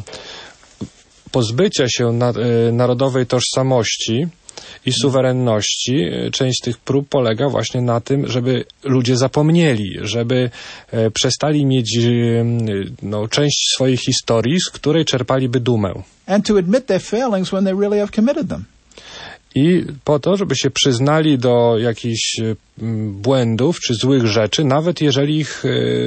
C: pozbycia się na, e, narodowej tożsamości i suwerenności, e, część tych prób polega właśnie na tym, żeby ludzie zapomnieli, żeby e, przestali mieć e, no, część swojej historii, z której czerpaliby dumę.
B: And to admit their failings when they really have committed them.
C: I po to, żeby się przyznali do jakichś e, m, błędów czy złych rzeczy, nawet jeżeli ich e,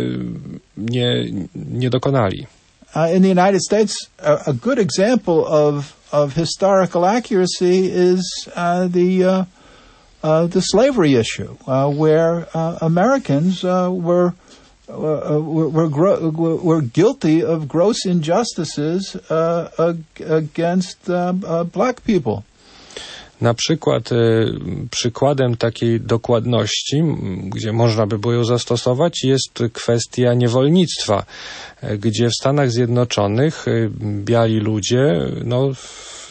C: nie, nie dokonali.
B: Uh, in the United States, a, a good example of, of historical accuracy is uh, the uh, uh, the slavery issue, uh, where uh, Americans uh, were uh, were were, gro- were guilty of gross injustices uh, ag- against uh, uh, black people.
C: Na przykład e, przykładem takiej dokładności, m, gdzie można by było ją zastosować, jest kwestia niewolnictwa, e, gdzie w Stanach Zjednoczonych e, biali ludzie no, w,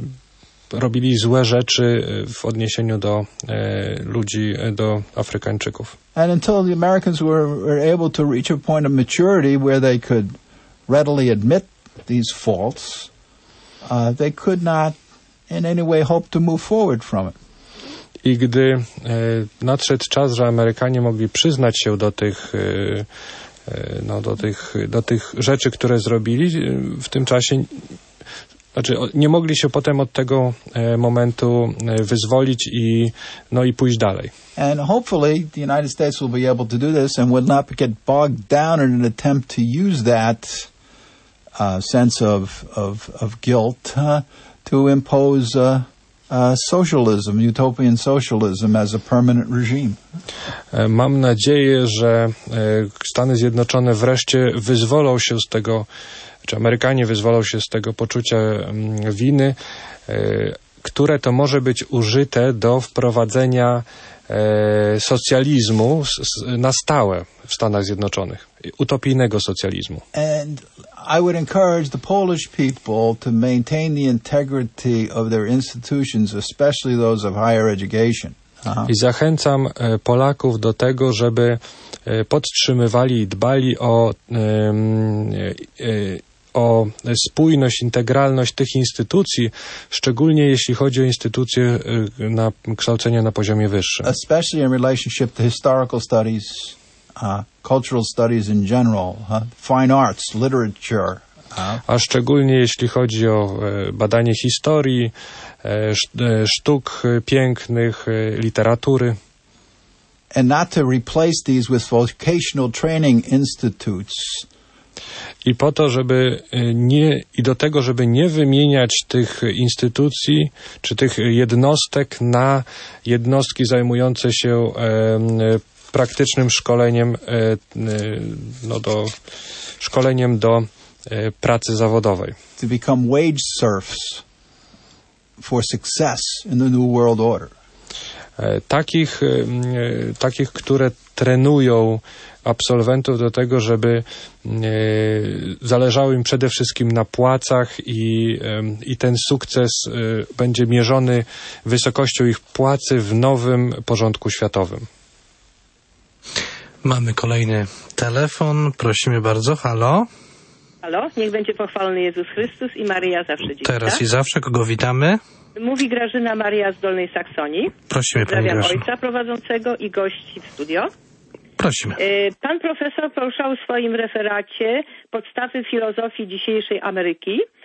C: robili złe rzeczy w odniesieniu do e, ludzi, e, do Afrykańczyków.
B: And until the Americans were, were able to reach a point of maturity where they could readily admit these faults, uh, they could not in any way hope to move forward from it.
C: I gdy e, nadszedł czas, że Amerykanie mogli przyznać się do tych, e, e, no, do tych, do tych rzeczy, które zrobili, e, w tym czasie, znaczy o, nie mogli się potem od tego e, momentu e, wyzwolić i, no, i pójść dalej.
B: And hopefully the United States will be able to do this and will not get bogged down in an attempt to use that uh, sense of, of, of guilt uh, to impose uh, uh, socialism, utopian socialism as a permanent regime.
C: E, mam nadzieję, że e, Stany Zjednoczone wreszcie wyzwolą się z tego, czy Amerykanie wyzwolą się z tego poczucia mm, winy, e, które to może być użyte do wprowadzenia e, socjalizmu s, s, na stałe w Stanach Zjednoczonych, utopijnego socjalizmu.
B: And I would encourage the Polish people to maintain the integrity of their institutions, especially those of higher education. Uh-huh.
C: I zachęcam e, Polaków do tego, żeby e, podtrzymywali i dbali o, e, e, o spójność, integralność tych instytucji, szczególnie jeśli chodzi o instytucje e, na kształcenie na poziomie wyższym.
B: Especially in relationship to historical studies, uh, cultural studies in general, uh, fine arts, literature. Uh,
C: A szczególnie jeśli chodzi o e, badanie historii, e, sz, e, sztuk pięknych, e, literatury.
B: and not to replace these with vocational training institutes.
C: I po to, żeby nie, i do tego, żeby nie wymieniać tych instytucji, czy tych jednostek na jednostki zajmujące się e, praktycznym szkoleniem, e, e, no do, szkoleniem do e, pracy zawodowej.
B: To become wage serfs for success in the New World Order.
C: E, takich, e, takich, które trenują absolwentów do tego, żeby e, zależało im przede wszystkim na płacach i, e, i ten sukces e, będzie mierzony wysokością ich płacy w nowym porządku światowym.
A: Mamy kolejny telefon. Prosimy bardzo. Halo?
G: Halo? Niech będzie pochwalony Jezus Chrystus i Maryja zawsze dziś.
A: Teraz
G: tak?
A: i zawsze. Kogo witamy?
G: Mówi Grażyna Maria z Dolnej Saksonii.
A: Prosimy, pani
G: Pozdrawiam
A: Grażyna.
G: ojca prowadzącego i gości w studio.
A: Prosimy.
G: Pan profesor poruszał w swoim referacie podstawy filozofii dzisiejszej Ameryki,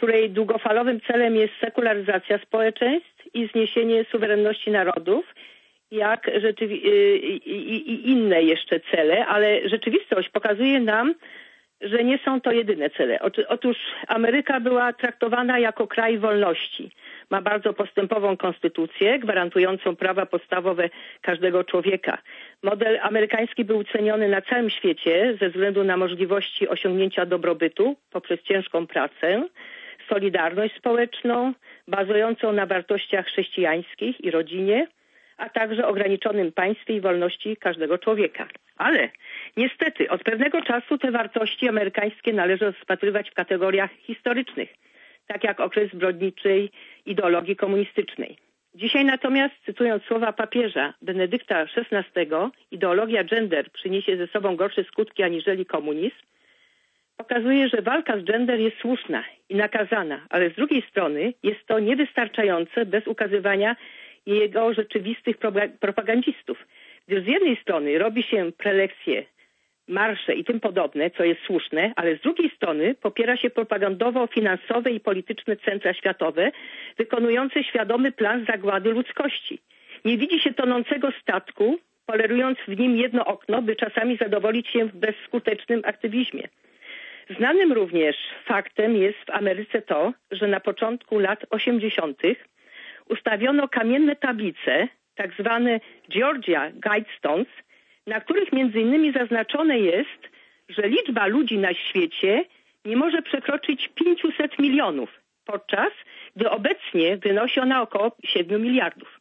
G: której długofalowym celem jest sekularyzacja społeczeństw i zniesienie suwerenności narodów, jak rzeczywi- i, i, i inne jeszcze cele, ale rzeczywistość pokazuje nam, że nie są to jedyne cele. Otóż Ameryka była traktowana jako kraj wolności. Ma bardzo postępową konstytucję gwarantującą prawa podstawowe każdego człowieka. Model amerykański był ceniony na całym świecie ze względu na możliwości osiągnięcia dobrobytu poprzez ciężką pracę, solidarność społeczną bazującą na wartościach chrześcijańskich i rodzinie, a także ograniczonym państwie i wolności każdego człowieka. Ale niestety od pewnego czasu te wartości amerykańskie należy rozpatrywać w kategoriach historycznych, tak jak okres zbrodniczej ideologii komunistycznej. Dzisiaj natomiast, cytując słowa papieża Benedykta szesnastego, ideologia gender przyniesie ze sobą gorsze skutki aniżeli komunizm, pokazuje, że walka z gender jest słuszna i nakazana, ale z drugiej strony jest to niewystarczające bez ukazywania jego rzeczywistych propagandzistów. Gdyż z jednej strony robi się prelekcje, marsze i tym podobne, co jest słuszne, ale z drugiej strony popiera się propagandowo finansowe i polityczne centra światowe wykonujące świadomy plan zagłady ludzkości. Nie widzi się tonącego statku, polerując w nim jedno okno, by czasami zadowolić się w bezskutecznym aktywizmie. Znanym również faktem jest w Ameryce to, że na początku lat osiemdziesiątych ustawiono kamienne tablice, tak zwane Georgia Guidestones, na których między innymi zaznaczone jest, że liczba ludzi na świecie nie może przekroczyć pięćset milionów, podczas gdy obecnie wynosi ona około siedem miliardów.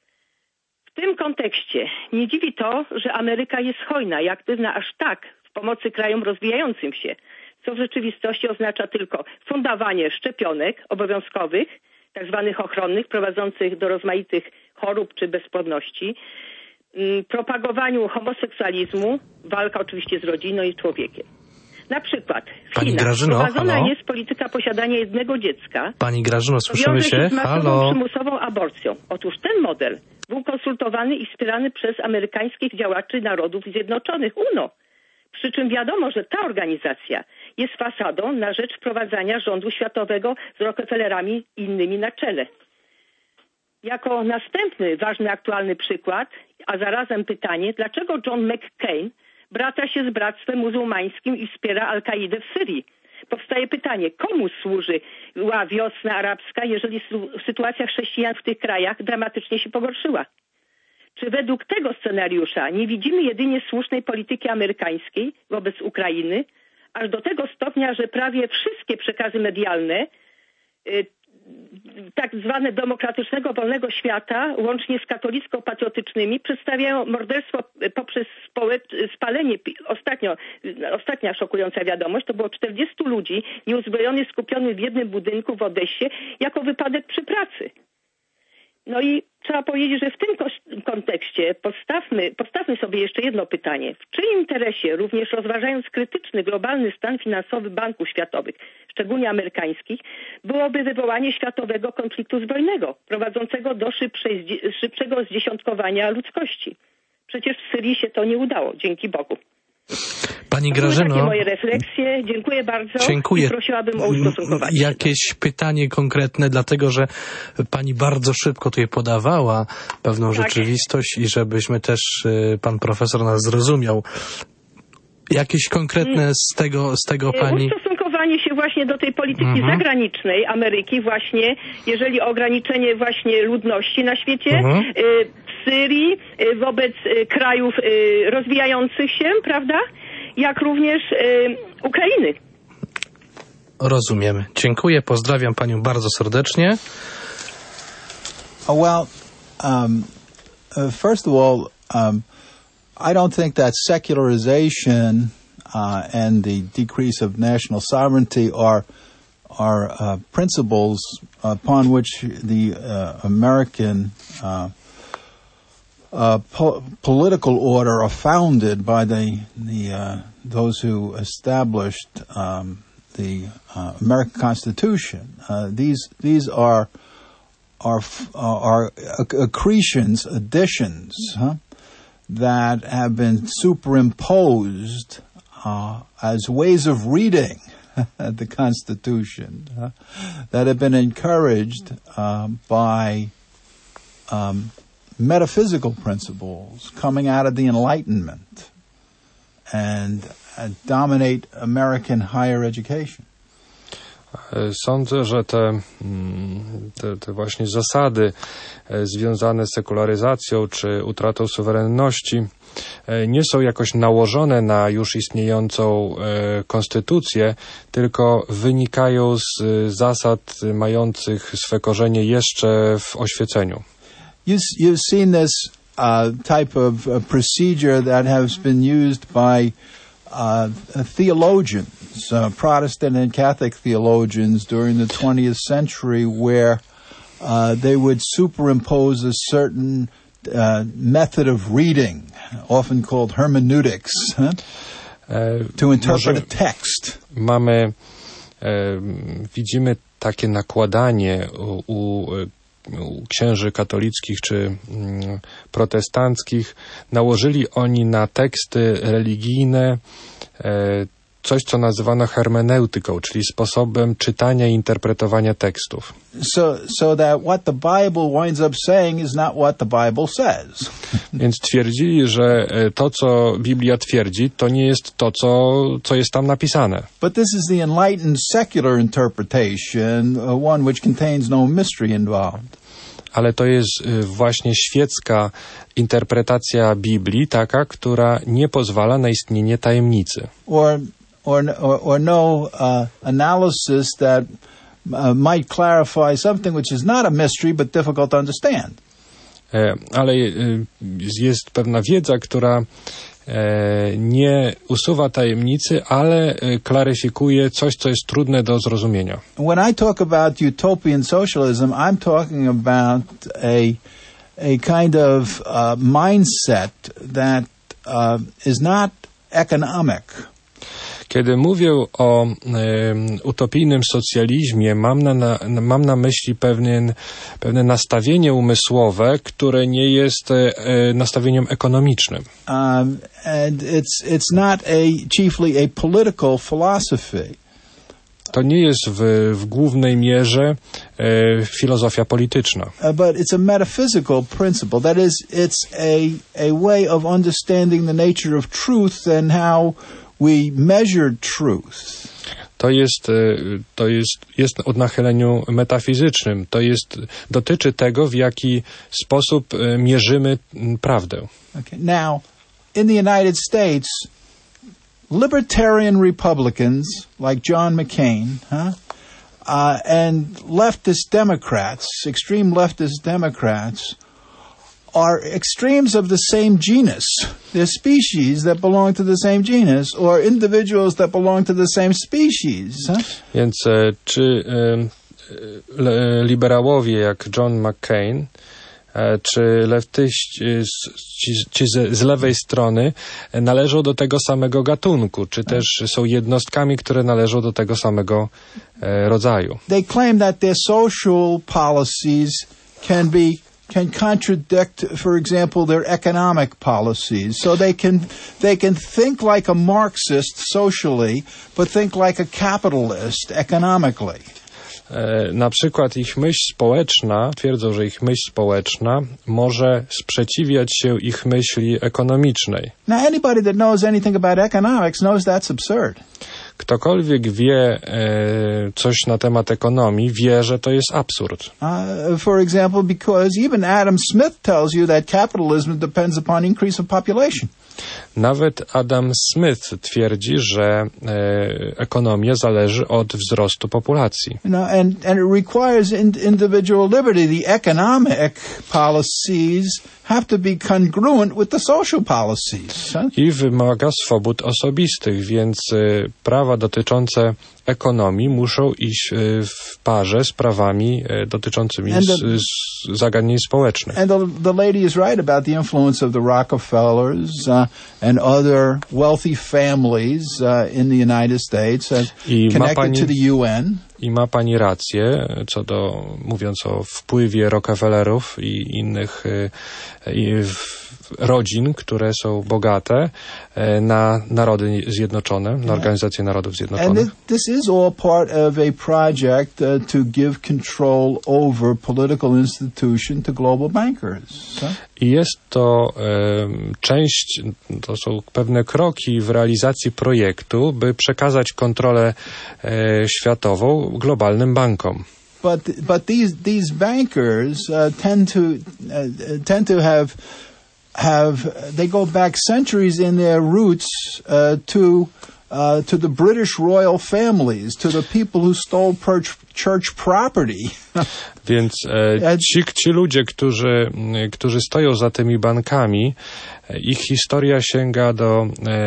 G: W tym kontekście nie dziwi to, że Ameryka jest hojna i aktywna aż tak w pomocy krajom rozwijającym się, co w rzeczywistości oznacza tylko fundowanie szczepionek obowiązkowych, tak zwanych ochronnych, prowadzących do rozmaitych chorób czy bezpłodności, propagowaniu homoseksualizmu, walka oczywiście z rodziną i człowiekiem. Na przykład w
A: Pani
G: Chinach
A: Grażyno,
G: prowadzona
A: halo?
G: jest polityka posiadania jednego dziecka.
A: Pani Grażyno, słyszymy się?
G: Z masową
A: Halo?
G: przymusową aborcją. Otóż ten model był konsultowany i wspierany przez amerykańskich działaczy Narodów Zjednoczonych, U N O. Przy czym wiadomo, że ta organizacja jest fasadą na rzecz wprowadzania rządu światowego z Rockefellerami i innymi na czele. Jako następny ważny, aktualny przykład, a zarazem pytanie, dlaczego John McCain bracia się z Bractwem Muzułmańskim i wspiera Al-Kaidę w Syrii? Powstaje pytanie, komu służyła wiosna arabska, jeżeli sytuacja chrześcijan w tych krajach dramatycznie się pogorszyła? Czy według tego scenariusza nie widzimy jedynie słusznej polityki amerykańskiej wobec Ukrainy, aż do tego stopnia, że prawie wszystkie przekazy medialne y, tak zwane demokratycznego, wolnego świata, łącznie z katolicko-patriotycznymi, przedstawiają morderstwo poprzez społecz- spalenie. Ostatnio, ostatnia szokująca wiadomość, to było czterdziestu ludzi nieuzbrojonych, skupionych w jednym budynku w Odessie jako wypadek przy pracy. No i trzeba powiedzieć, że w tym kontekście postawmy, postawmy sobie jeszcze jedno pytanie. W czyim interesie, również rozważając krytyczny globalny stan finansowy banków światowych, szczególnie amerykańskich, byłoby wywołanie światowego konfliktu zbrojnego, prowadzącego do szybszej, szybszego zdziesiątkowania ludzkości? Przecież w Syrii się to nie udało, dzięki Bogu.
A: Pani
G: To były takie
A: Grażyno,
G: moje refleksje. Dziękuję bardzo.
A: dziękuję.
G: I prosiłabym o ustosunkowanie.
A: Jakieś pytanie konkretne, dlatego że pani bardzo szybko tutaj podawała pewną
G: Tak.
A: rzeczywistość i żebyśmy też, y, pan profesor nas zrozumiał. Jakieś konkretne z tego, z tego pani...
G: Ustosunkowanie się właśnie do tej polityki
A: Mhm.
G: zagranicznej Ameryki właśnie, jeżeli o ograniczenie właśnie ludności na świecie,
A: Mhm.
G: y, w Syrii, y, wobec y, krajów y, rozwijających się, prawda? Jak również y, Ukrainy.
A: Rozumiemy. Dziękuję, pozdrawiam panią bardzo serdecznie.
B: Oh, well, um, uh, first of all, um, I don't think that secularization uh, and the decrease of national sovereignty are are uh, principles upon which the uh, American uh, uh, po- political order are founded by the the uh, those who established um, the uh, American Constitution. Uh, these these are are are accretions, additions, huh, that have been superimposed uh, as ways of reading the Constitution, uh, that have been encouraged uh, by um, metaphysical principles coming out of the Enlightenment and uh, dominate American higher education.
C: Sądzę, że te, te, te właśnie zasady związane z sekularyzacją czy utratą suwerenności nie są jakoś nałożone na już istniejącą konstytucję, tylko wynikają z zasad mających swe korzenie jeszcze w oświeceniu.
B: You've seen this uh, type of uh, procedure that has been used by uh, theologians, uh, Protestant and Catholic theologians during the twentieth century, where uh, they would superimpose a certain uh, method of reading, often called hermeneutics, huh? to interpret a text.
C: Mamy, e, widzimy takie nakładanie u, u u księży katolickich czy mm, protestanckich. Nałożyli oni na teksty religijne e, coś, co nazywano hermeneutyką, czyli sposobem czytania i interpretowania tekstów.
B: So, so that what the Bible winds up saying is not what the Bible says.
C: Więc twierdzili, że to, co Biblia twierdzi, to nie jest to, co, co jest tam napisane.
B: But this is the enlightened secular interpretation, uh, one which contains no mystery involved.
C: Ale to jest właśnie świecka interpretacja Biblii, taka, która nie pozwala na istnienie tajemnicy.
B: Or, or, or, or no uh, analysis that uh, might clarify something which is not a mystery but difficult to understand.
C: Ale jest pewna wiedza, która nie usuwa tajemnicy, ale klaryfikuje coś, co jest trudne do zrozumienia.
B: When I talk about utopian socialism, I'm talking about a a kind of uh, mindset that uh, is not economic.
C: Kiedy mówię o e, utopijnym socjalizmie, mam na, na, mam na myśli pewien, pewne nastawienie umysłowe, które nie jest e, nastawieniem ekonomicznym.
B: Um, and it's it's not a chiefly a political philosophy.
C: To nie jest w, w głównej mierze e, filozofia polityczna.
B: Uh, but it's a metaphysical principle. That is, it's a a way of understanding the nature of truth and how we measure truth.
C: To jest, to jest, jest o nachyleniu metafizycznym. To jest, dotyczy tego, w jaki sposób mierzymy prawdę.
B: Okay. Now, in the United States, libertarian Republicans like John McCain, huh, uh, and leftist Democrats, extreme leftist Democrats, are extremes of the same genus. They're species that belong to the same genus, or individuals that belong to the same species. Huh?
C: Więc e, czy e, le, liberałowie jak John McCain, e, czy leftyści ci, ci z, z lewej strony e, należą do tego samego gatunku, czy też są jednostkami, które należą do tego samego e, rodzaju.
B: They claim that their social policies can be can contradict, for example, their economic policies. So they can they can think like a Marxist socially, but think like a capitalist economically.
C: E, na przykład ich myśl społeczna, twierdzą, że ich myśl społeczna może sprzeciwiać się ich myśli ekonomicznej.
B: Now anybody that knows anything about economics knows that's absurd.
C: Ktokolwiek wie e, coś na temat ekonomii, wie, że to jest absurd.
B: Uh, for example, because even Adam Smith tells you that capitalism depends upon increase of population.
C: Nawet Adam Smith twierdzi, że e, ekonomia zależy od wzrostu populacji.
B: You know, and, and it requires in, individual liberty. The economic policies have to be congruent with the social policies. Huh?
C: I wymaga swobód osobistych, więc e, prawa dotyczące ekonomii muszą iść e, w parze z prawami e, dotyczącymi
B: the,
C: z, z zagadnień społecznych.
B: And the, the lady is right about the influence of the Rockefellers uh, and other wealthy families uh, in the United States uh, connected pani, to the U N.
C: I ma pani rację, co do, mówiąc o wpływie Rockefellerów i innych i w, rodzin, które są bogate, na Narody Zjednoczone, na Organizację Narodów Zjednoczonych.
B: And this is all part of a project uh, to give control over political institution to global bankers. Huh?
C: I jest to e, część, to są pewne kroki w realizacji projektu, by przekazać kontrolę e, światową globalnym bankom.
B: But but these these bankers uh, tend to uh, tend to have have they go back centuries in their roots uh, to uh, to the British royal families, to the people who stole church, church property.
C: Więc e, ci, ci ludzie, którzy, którzy stoją za tymi bankami, ich historia sięga do,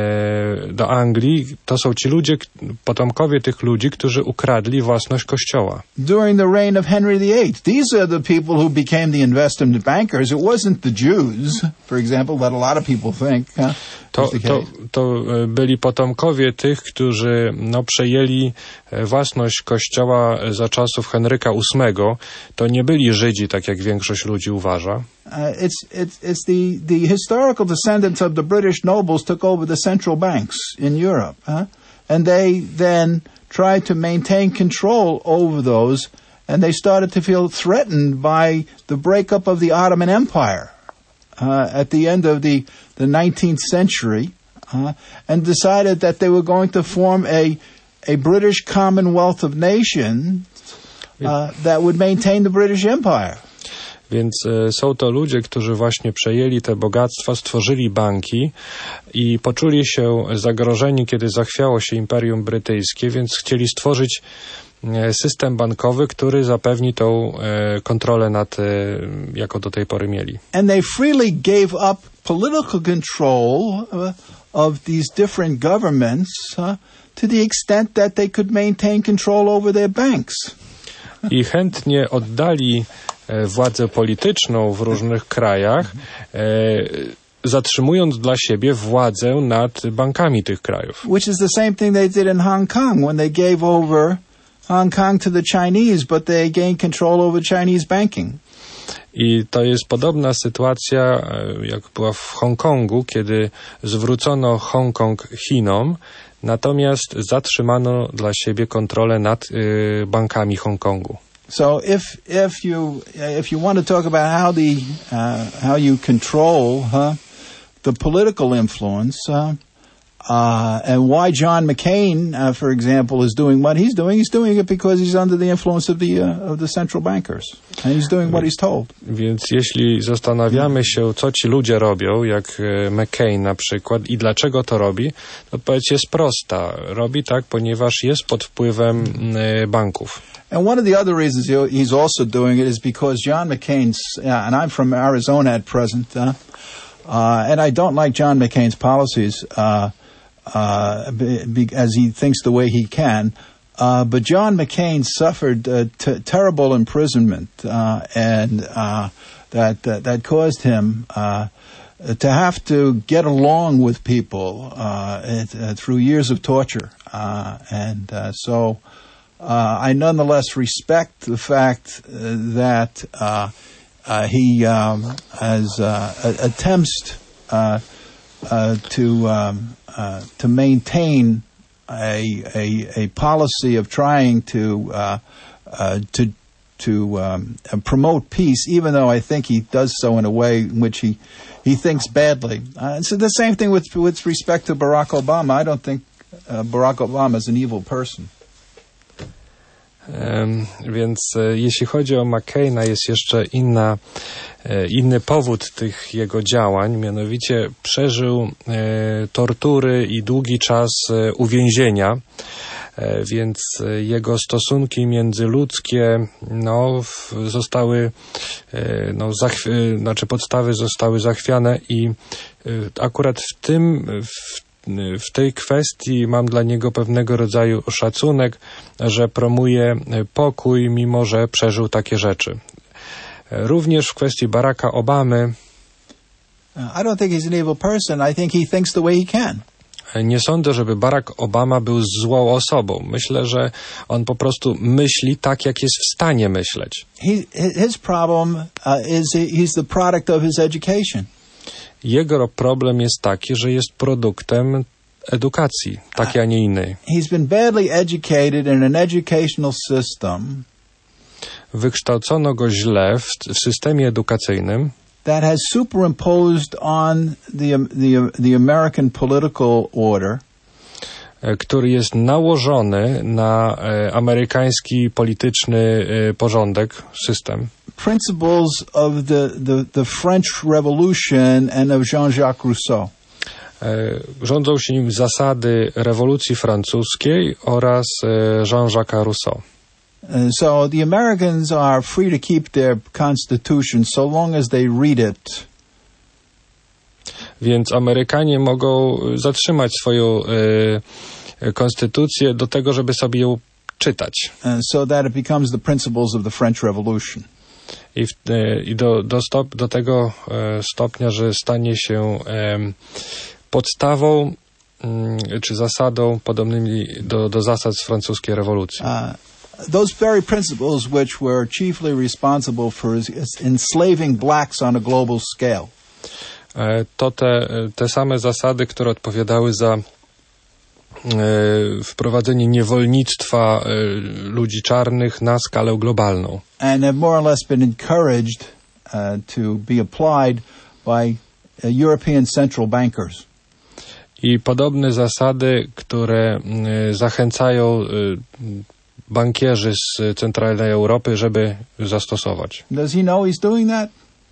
C: e, do Anglii. To są ci ludzie, potomkowie tych ludzi, którzy ukradli własność kościoła.
B: During the reign of Henry the Eighth, these are the people who became the investment bankers. It wasn't the Jews, for example, that a lot of people think. Huh?
C: To, to, to byli potomkowie tych, którzy no, przejęli własność kościoła za czasów Henryka ósmego. To nie byli Żydzi, tak jak większość ludzi uważa.
B: Uh, it's it's it's the the historical descendants of the British nobles took over the central banks in Europe, huh? And they then tried to maintain control over those, and they started to feel threatened by the breakup of the Ottoman Empire uh, at the end of the the nineteenth century, uh, and decided that they were going to form a a British Commonwealth of Nations uh, that would maintain the British Empire.
C: Więc e, są to ludzie, którzy właśnie przejęli te bogactwa, stworzyli banki i poczuli się zagrożeni, kiedy zachwiało się Imperium Brytyjskie, więc chcieli stworzyć e, system bankowy, który zapewni tą e, kontrolę nad, e, jaką do tej pory mieli.
B: And they freely gave up political control uh, of these different governments uh, to the extent that they could maintain control over their banks.
C: I chętnie oddali władzę polityczną w różnych krajach, e, zatrzymując dla siebie władzę nad bankami tych krajów.
B: Which is the same thing they did in Hong Kong when they gave over Hong Kong to the Chinese, but they gained control over Chinese banking.
C: I to jest podobna sytuacja, jak była w Hongkongu, kiedy zwrócono Hongkong Chinom, natomiast zatrzymano dla siebie kontrolę nad y, bankami Hongkongu.
B: So if if you if you want to talk about how the uh, how you control huh, the political influence uh, uh, and why John McCain, uh, for example, is doing what he's doing, he's doing it because he's under the influence of the uh, of the central bankers, and he's doing what he's told.
C: Więc jeśli zastanawiamy się, co ci ludzie robią, jak McCain na przykład, i dlaczego to robi, to odpowiedź jest prosta. Robi tak, ponieważ jest pod wpływem y, banków.
B: And one of the other reasons he's also doing it is because John McCain's, uh, and I'm from Arizona at present, uh, uh, and I don't like John McCain's policies uh, uh, be, as he thinks the way he can, uh, but John McCain suffered uh, t- terrible imprisonment, uh, and uh, that, uh, that caused him uh, to have to get along with people uh, it, uh, through years of torture, uh, and uh, so... Uh, I nonetheless respect the fact uh, that uh, uh, he um, has uh, attempts uh, uh, to um, uh, to maintain a, a a policy of trying to uh, uh, to to um, promote peace, even though I think he does so in a way in which he he thinks badly. Uh, so the same thing with with respect to Barack Obama. I don't think uh, Barack Obama is an evil person.
C: Um, więc e, jeśli chodzi o McCaina, jest jeszcze inna, e, inny powód tych jego działań, mianowicie przeżył e, tortury i długi czas e, uwięzienia, e, więc e, jego stosunki międzyludzkie no, w, zostały, e, no, zachw- e, znaczy podstawy zostały zachwiane i e, akurat w tym w W tej kwestii mam dla niego pewnego rodzaju szacunek, że promuje pokój, mimo że przeżył takie rzeczy. Również w kwestii Baracka Obamy
B: I don't think he's an evil person. I think he thinks the way he can.
C: Nie sądzę, żeby Barack Obama był złą osobą. Myślę, że on po prostu myśli tak, jak jest w stanie myśleć.
B: He, his problem uh, is he's the product of his education.
C: Jego problem jest taki, że jest produktem edukacji, takiej, a nie innej.
B: He's been badly educated in an educational system
C: Wykształcono go źle w, w systemie edukacyjnym,
B: that has superimposed on the, the, the American political order
C: który jest nałożony na e, amerykański polityczny e, porządek, system.
B: Principles of the, the, the French Revolution and of Jean-Jacques Rousseau.
C: E, rządzą się nim zasady rewolucji francuskiej oraz e, Jean-Jacques Rousseau.
B: Uh, so the Americans are free to keep their constitution so long as they read it.
C: Więc Amerykanie mogą zatrzymać swoją e, konstytucję do tego, żeby sobie ją czytać.
B: And so that it becomes the principles of the French Revolution.
C: I, w, e, i do, do, stop, do tego e, stopnia, że stanie się e, podstawą m, czy zasadą podobnymi do, do zasad z francuskiej rewolucji.
B: Uh, those very principles which were chiefly responsible for enslaving blacks on a global scale.
C: To te, te same zasady, które odpowiadały za e, wprowadzenie niewolnictwa e, ludzi czarnych na skalę globalną.
B: And have more or less been encouraged uh, to be applied by uh, European central bankers.
C: I podobne zasady, które e, zachęcają e, bankierzy z centralnej Europy, żeby zastosować.
B: Does he know he's doing that?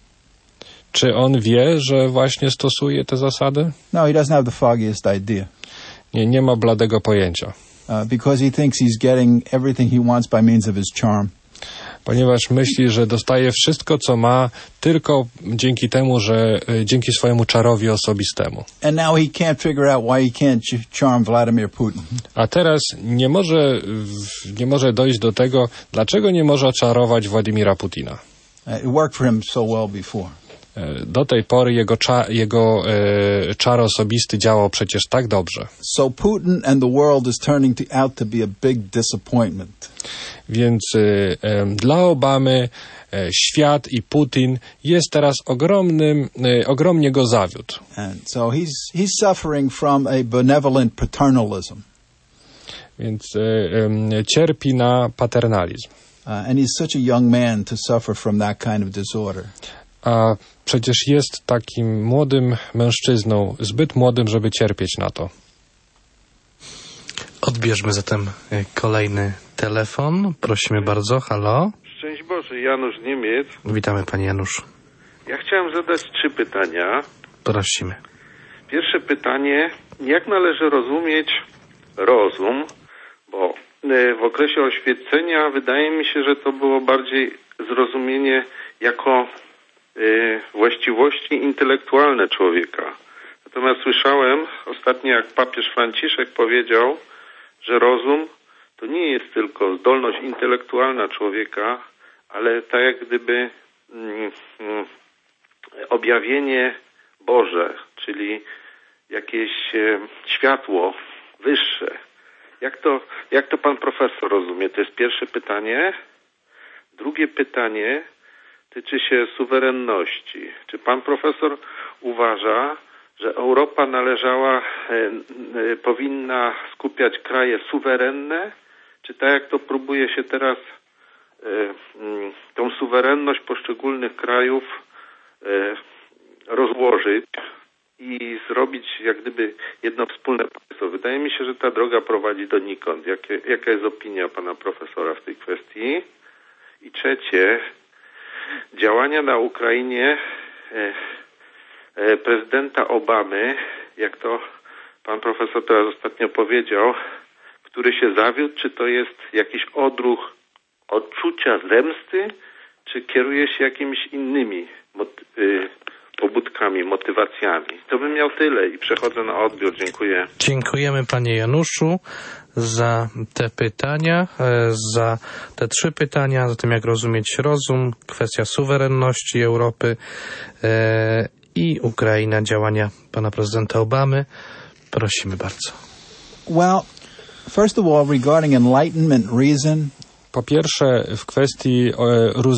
C: Czy on wie, że właśnie stosuje te zasady?
B: No, he doesn't have the foggiest idea.
C: Nie, nie ma bladego pojęcia.
B: Uh, because he thinks he's getting everything he wants by means of his charm.
C: Ponieważ myśli, że dostaje wszystko, co ma, tylko dzięki temu, że dzięki swojemu czarowi osobistemu.
B: And now he can't figure out why he can't ch- charm Vladimir Putin.
C: A teraz nie może, nie może dojść do tego, dlaczego nie może oczarować Władimira Putina.
B: Uh, it worked for him so well before.
C: Do tej pory jego, cza, jego e, czar osobisty działał przecież tak dobrze.
B: So Putin and the world is turning to, out to be a big disappointment.
C: Więc e, e, dla Obamy e, świat i Putin jest teraz ogromnym, e, ogromnie go zawiódł.
B: And so he's he's suffering from a benevolent paternalism.
C: Więc e, e, cierpi na paternalizm.
B: Uh, and he's such a young man to suffer from that kind of disorder.
C: A przecież jest takim młodym mężczyzną, zbyt młodym, żeby cierpieć na to.
A: Odbierzmy zatem kolejny telefon. Prosimy bardzo. Halo?
H: Szczęść Boże, Janusz Niemiec.
A: Witamy, panie Januszu.
H: Ja chciałem zadać trzy pytania.
A: Prosimy.
H: Pierwsze pytanie, jak należy rozumieć rozum, bo w okresie oświecenia wydaje mi się, że to było bardziej zrozumienie jako właściwości intelektualne człowieka. Natomiast słyszałem ostatnio, jak papież Franciszek powiedział, że rozum to nie jest tylko zdolność intelektualna człowieka, ale tak jak gdyby mm, mm, objawienie Boże, czyli jakieś e, światło wyższe. Jak to, jak to pan profesor rozumie? To jest pierwsze pytanie. Drugie pytanie tyczy się suwerenności. Czy pan profesor uważa, że Europa należała, e, e, powinna skupiać kraje suwerenne, czy tak jak to próbuje się teraz e, m, tą suwerenność poszczególnych krajów e, rozłożyć i zrobić jak gdyby jedno wspólne państwo? Wydaje mi się, że ta droga prowadzi donikąd. Jakie, jaka jest opinia pana profesora w tej kwestii? I trzecie, działania na Ukrainie e, e, prezydenta Obamy, jak to pan profesor teraz ostatnio powiedział, który się zawiódł, czy to jest jakiś odruch odczucia zemsty, czy kieruje się jakimiś innymi mot- y, pobudkami, motywacjami. To bym miał tyle i przechodzę na odbiór. Dziękuję.
A: Dziękujemy, panie Januszu, za te pytania, za te trzy pytania, za tym, jak rozumieć rozum, kwestia suwerenności Europy e, i Ukraina, działania pana prezydenta Obamy. Prosimy bardzo.
B: Well, first of all, regarding enlightenment reason,
C: Po pierwsze, w kwestii e, roz,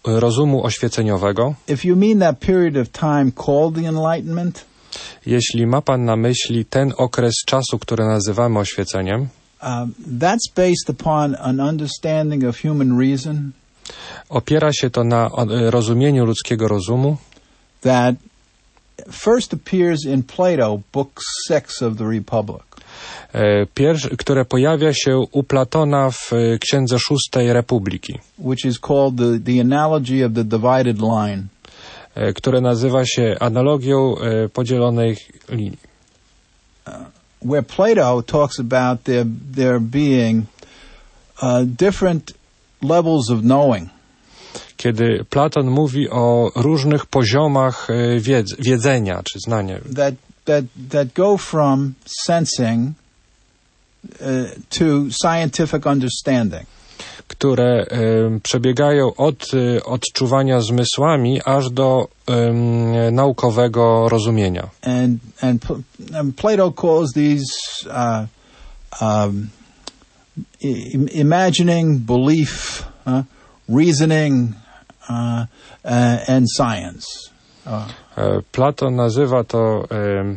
C: rozumu oświeceniowego.
B: If you mean that period of time called the Enlightenment,
C: Jeśli ma pan na myśli ten okres czasu, który nazywamy oświeceniem,
B: um, that's based upon an understanding of human reason
C: opiera się to na rozumieniu ludzkiego rozumu,
B: that first appears in Plato, Book six of the Republic.
C: Pierwszy, które pojawia się u Platona w Księdze Szóstej Republiki,
B: which is called the, the analogy of the divided line.
C: które nazywa się analogią podzielonej linii.
B: Uh, where Plato talks about there, there being uh, different levels of knowing.
C: Kiedy Platon mówi o różnych poziomach wiedz, wiedzenia czy znania.
B: That, that, that go from sensing uh, to scientific understanding.
C: Które um, przebiegają od um, odczuwania zmysłami aż do um, naukowego rozumienia.
B: And, and, and Plato calls these uh, um, i- imagining, belief, uh, reasoning, uh, uh, and science. Uh,
C: Platon nazywa to um,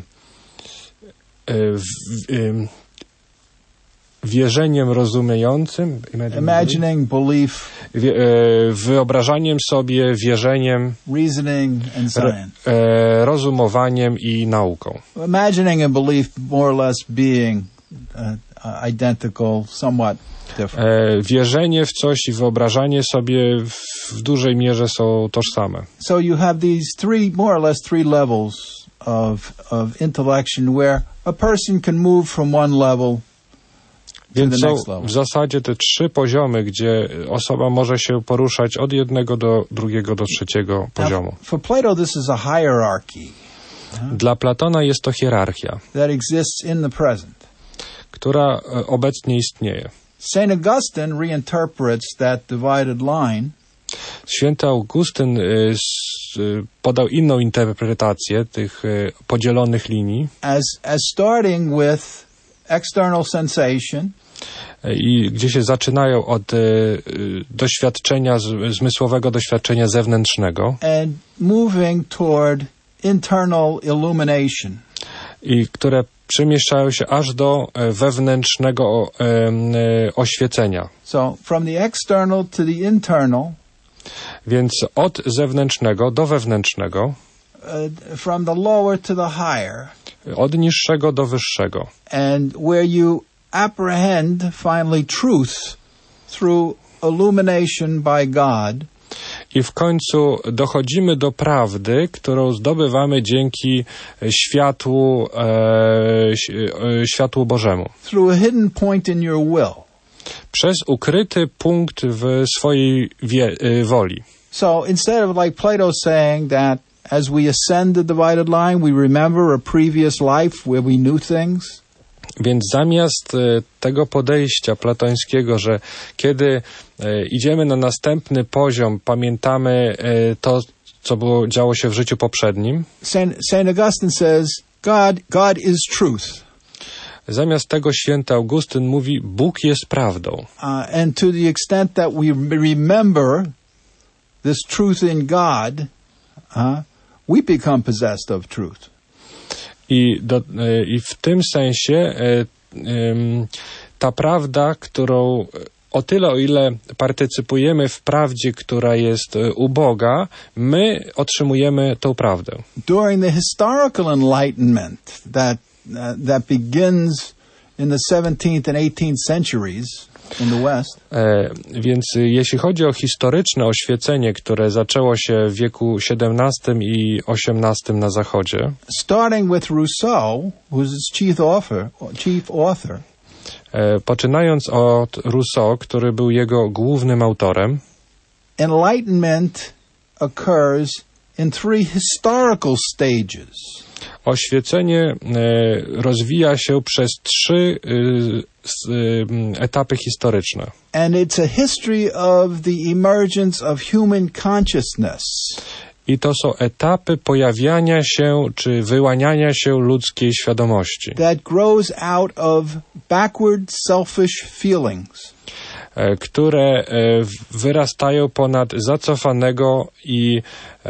C: w, um, wierzeniem rozumiejącym,
B: imagining, belief,
C: wie, wyobrażaniem sobie, wierzeniem,
B: reasoning and science.
C: Re, rozumowaniem i nauką.
B: Imagining and belief more or less being uh, identical, somewhat different.
C: E, wierzenie w coś i wyobrażanie sobie w, w dużej mierze są tożsame.
B: So you have these three, more or less three levels of, of intellection where a person can move from one level.
C: Więc są w zasadzie te trzy poziomy, gdzie osoba może się poruszać od jednego do drugiego, do trzeciego poziomu.
B: Now, for Plato, this is a hierarchy.
C: Dla Platona jest to hierarchia,
B: that exists in the present.
C: która obecnie istnieje.
B: Saint Augustine reinterprets that divided line.
C: Święty Augustyn y, s, y, podał inną interpretację tych y, podzielonych linii.
B: As, as starting with external sensation.
C: I gdzie się zaczynają od y, y, doświadczenia, z, zmysłowego doświadczenia zewnętrznego.
B: And moving toward internal illumination.
C: I które przemieszczają się aż do wewnętrznego e, e, oświecenia.
B: So from the external to the internal.
C: Więc od zewnętrznego do wewnętrznego.
B: Uh, from the lower to the higher.
C: Od niższego do wyższego.
B: And where you apprehend finally truth through illumination by God.
C: I w końcu dochodzimy do prawdy, którą zdobywamy dzięki światłu, e, światłu Bożemu.
B: Through a hidden point in your will.
C: Przez ukryty punkt w swojej wie, woli.
B: So instead of like Plato saying that as we ascend the divided line, we remember a previous life where we knew things.
C: Więc zamiast tego podejścia platońskiego, że kiedy idziemy na następny poziom, pamiętamy to, co było, działo się w życiu poprzednim.
B: Saint, Saint Augustine says, God, God is truth.
C: Zamiast tego święty Augustyn mówi, Bóg jest prawdą.
B: Uh, and to the extent that we remember this truth in God, uh, we become possessed of truth.
C: I, do, I w tym sensie e, e, ta prawda, którą o tyle, o ile partycypujemy w prawdzie, która jest u Boga, my otrzymujemy tą prawdę.
B: During the historical enlightenment that uh, that begins in the seventeenth and eighteenth centuries in the West.
C: E, więc jeśli chodzi o historyczne oświecenie, które zaczęło się w wieku siedemnastym i osiemnastym na Zachodzie.
B: Starting with Rousseau, who was his chief author, chief author.
C: E, poczynając od Rousseau, który był jego głównym autorem.
B: Enlightenment occurs in three historical stages.
C: Oświecenie e, rozwija się przez trzy e, e, etapy historyczne.
B: And it's a history of the emergence of human consciousness.
C: I to są etapy pojawiania się czy wyłaniania się ludzkiej świadomości.
B: That grows out of backward selfish feelings.
C: które wyrastają ponad zacofanego i,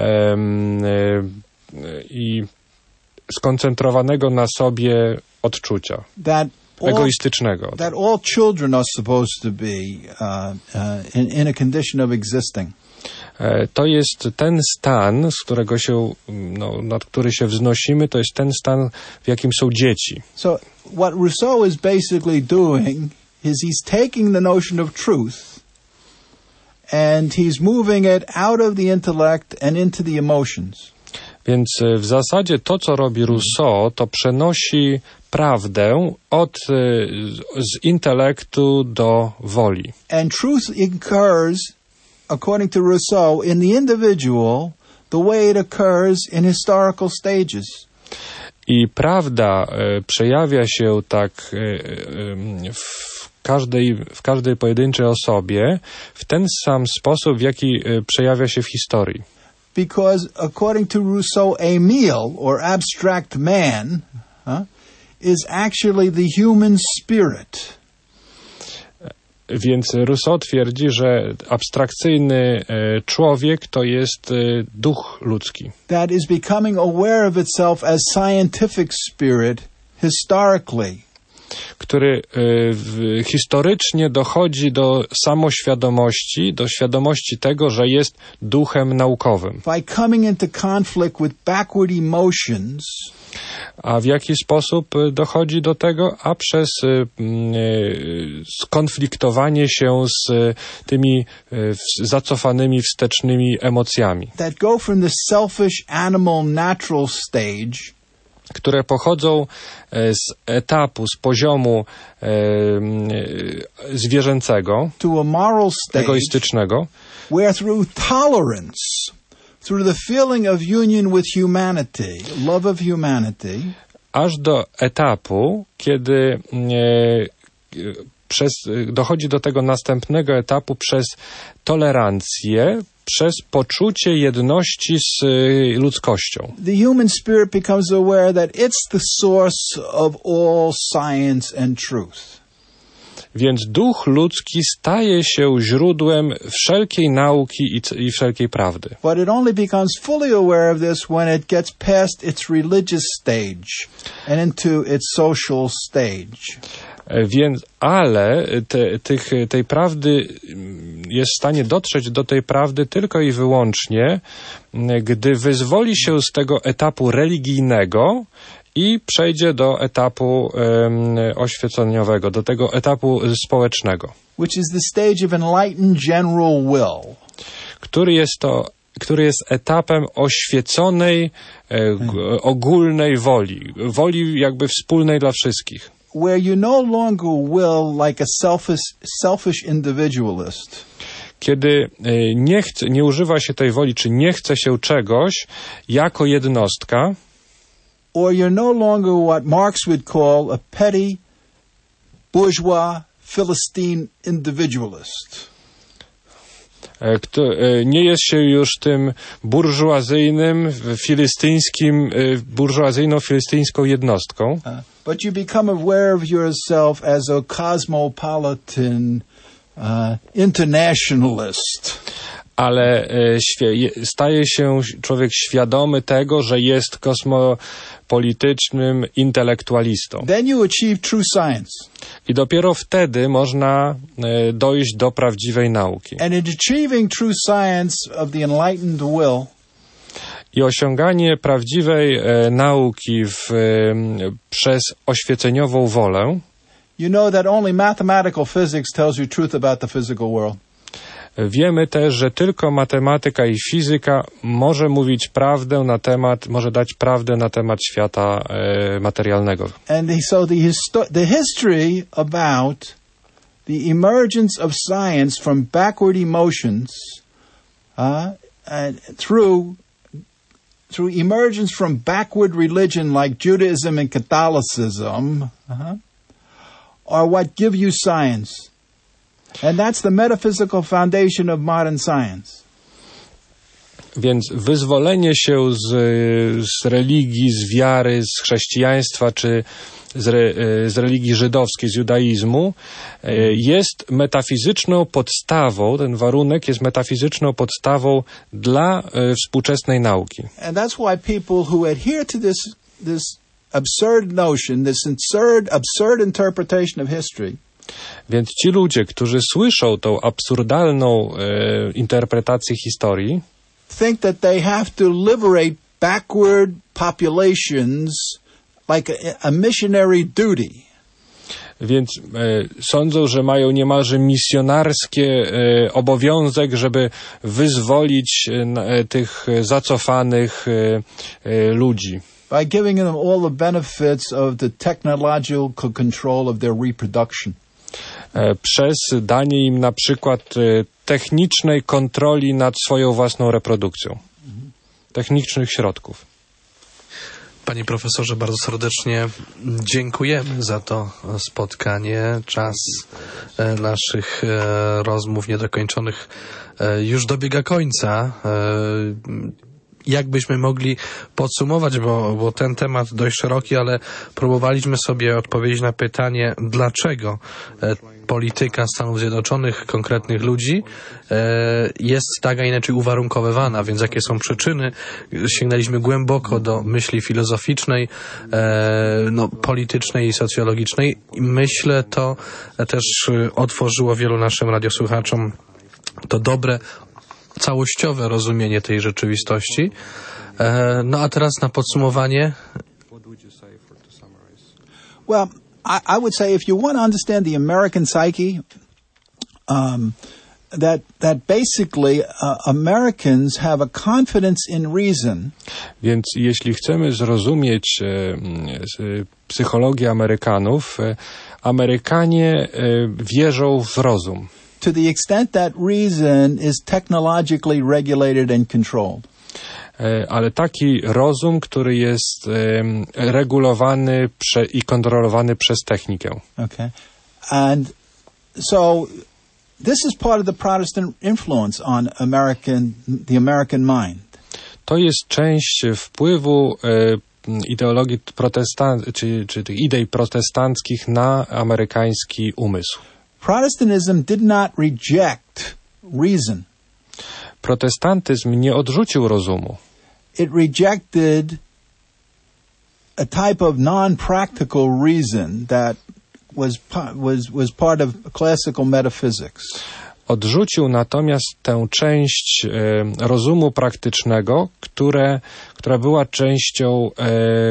C: i skoncentrowanego na sobie odczucia. That all, egoistycznego.
B: That all children are supposed to be uh, uh, in, in a condition of existing.
C: To jest ten stan, z którego się, no, nad który się wznosimy, to jest ten stan, w jakim są dzieci.
B: So what Rousseau is basically doing is he's taking the notion of truth and he's moving it out of the intellect and into the emotions.
C: Więc w zasadzie to, co robi Rousseau, to przenosi prawdę od, z intelektu do woli.
B: And truth occurs, according to Rousseau, in the individual the way it occurs in historical stages.
C: I prawda e, przejawia się tak e, e, w każdej, w każdej pojedynczej osobie w ten sam sposób, w jaki e, przejawia się w historii.
B: Because according to Rousseau, a meal or abstract man huh, is actually the human spirit.
C: Więc Rousseau twierdzi, że abstrakcyjny e, człowiek to jest e, duch ludzki.
B: That is becoming aware of itself as scientific spirit historically.
C: Który e, w, historycznie dochodzi do samoświadomości, do świadomości tego, że jest duchem naukowym.
B: By coming into conflict with backward emotions.
C: A w jaki sposób dochodzi do tego? A przez y, y, skonfliktowanie się z y, tymi y, zacofanymi, wstecznymi emocjami.
B: That go from the selfish animal natural stage,
C: które pochodzą z etapu, z poziomu e, zwierzęcego,
B: to a moral stage,
C: egoistycznego,
B: where through tolerance, through the feeling of union with humanity, love of humanity,
C: aż do etapu, kiedy e, przez, dochodzi do tego następnego etapu przez tolerancję, przez poczucie jedności z y, ludzkością.
B: The human spirit becomes aware that it's the source of all science and truth.
C: Więc duch ludzki staje się źródłem wszelkiej nauki i, i wszelkiej prawdy.
B: But it only becomes fully aware of this when it gets past its religious stage and into its social stage.
C: Więc, ale te, tych, tej prawdy jest w stanie dotrzeć do tej prawdy tylko i wyłącznie, gdy wyzwoli się z tego etapu religijnego i przejdzie do etapu um, oświeceniowego, do tego etapu społecznego.
B: Which is the stage of enlightened general will.
C: Który jest to który jest etapem oświeconej, e, g, ogólnej woli, woli jakby wspólnej dla wszystkich.
B: Where you no longer will like a selfish, selfish individualist.
C: Kiedy nie, chce, nie używa się tej woli, czy nie chce się czegoś jako jednostka.
B: Or you're no longer what Marx would call a petty, bourgeois, Philistine individualist.
C: Kto, nie jest się już tym burżuazyjnym, filistyńskim, burżuazyjną, filistyńską jednostką.
B: Uh, but you become aware of yourself as a cosmopolitan uh, internationalist.
C: Ale e, świe, staje się człowiek świadomy tego, że jest kosmopolitycznym intelektualistą.
B: Then you achieve true science.
C: I dopiero wtedy można e, dojść do prawdziwej nauki.
B: And in achieving true science of the enlightened will,
C: i osiąganie prawdziwej e, nauki w, e, przez oświeceniową wolę.
B: You know that only mathematical physics tells you truth about the physical world.
C: Wiemy też, że tylko matematyka i fizyka może mówić prawdę na temat, może dać prawdę na temat świata e, materialnego.
B: And so the, histo- the history about the emergence of science from backward emotions uh, and through through emergence from backward religion like Judaism and Catholicism uh-huh, are what give you science. And that's the metaphysical foundation of modern science.
C: Więc wyzwolenie się z, z religii, z wiary, z chrześcijaństwa czy z, re, z religii żydowskiej, z judaizmu, jest metafizyczną podstawą, ten warunek jest metafizyczną podstawą dla współczesnej nauki.
B: And that's why people who adhere to this, this absurd notion, this absurd, absurd interpretation of history,
C: więc ci ludzie, którzy słyszą tą absurdalną e, interpretację historii,
B: think that they have to liberate backward populations like a, a missionary duty.
C: Więc e, sądzą, że mają niemalże misjonarskie e, obowiązek, żeby wyzwolić e, tych zacofaniych e, e, ludzi.
B: By giving them all the benefits of the technological control of their reproduction.
C: E, przez danie im na przykład e, technicznej kontroli nad swoją własną reprodukcją. Technicznych środków.
A: Panie profesorze, bardzo serdecznie dziękujemy za to spotkanie. Czas naszych rozmów niedokończonych już dobiega końca. Jak byśmy mogli podsumować, bo, bo ten temat dość szeroki, ale próbowaliśmy sobie odpowiedzieć na pytanie, dlaczego polityka Stanów Zjednoczonych, konkretnych ludzi jest tak, a inaczej uwarunkowywana, więc jakie są przyczyny. Sięgnęliśmy głęboko do myśli filozoficznej, no, politycznej i socjologicznej. I myślę, to też otworzyło wielu naszym radiosłuchaczom to dobre, całościowe rozumienie tej rzeczywistości. No a teraz na podsumowanie.
B: Well, I, I would say if you want to understand the American psyche, um, that that basically uh, Americans have a confidence in reason.
C: Więc jeśli chcemy zrozumieć e, e, psychologię Amerykanów, e, Amerykanie e, wierzą w rozum.
B: To the extent that reason is technologically regulated and controlled.
C: Ale taki rozum, który jest um, regulowany prze, i kontrolowany przez technikę.
B: Okay. And so this is part of the Protestant influence on American, the American mind.
C: To jest część wpływu e, ideologii protestan- czy, czy tych idei protestanckich na amerykański umysł.
B: Protestantism did not reject reason.
C: Protestantyzm nie odrzucił rozumu.
B: It rejected a type of non-practical reason that was was was part of classical metaphysics.
C: Odrzucił natomiast tę część e, rozumu praktycznego, które, która była częścią e,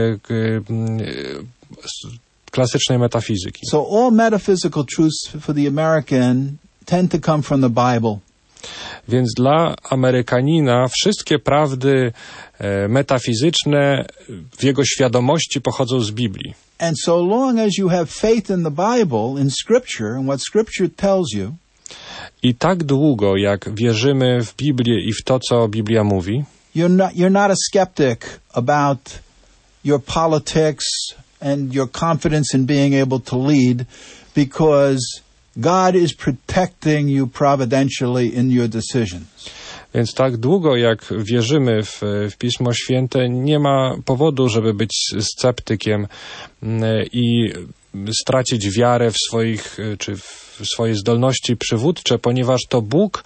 C: e, klasycznej metafizyki.
B: So all metaphysical truths for the American tend to come from the Bible.
C: Więc dla Amerykanina wszystkie prawdy e, metafizyczne w jego świadomości pochodzą z Biblii.
B: And so long as you have faith in the Bible, in Scripture, and what Scripture tells you,
C: i tak długo, jak wierzymy w Biblię i w to, co Biblia mówi,
B: you're not, you're not a skeptic about your politics and your confidence in being able to lead, because God is protecting you providentially in your decisions.
C: Więc tak długo, jak wierzymy w, w Pismo Święte, nie ma powodu, żeby być sceptykiem i stracić wiarę w swoich, czy w swoje zdolności przywódcze, ponieważ to Bóg,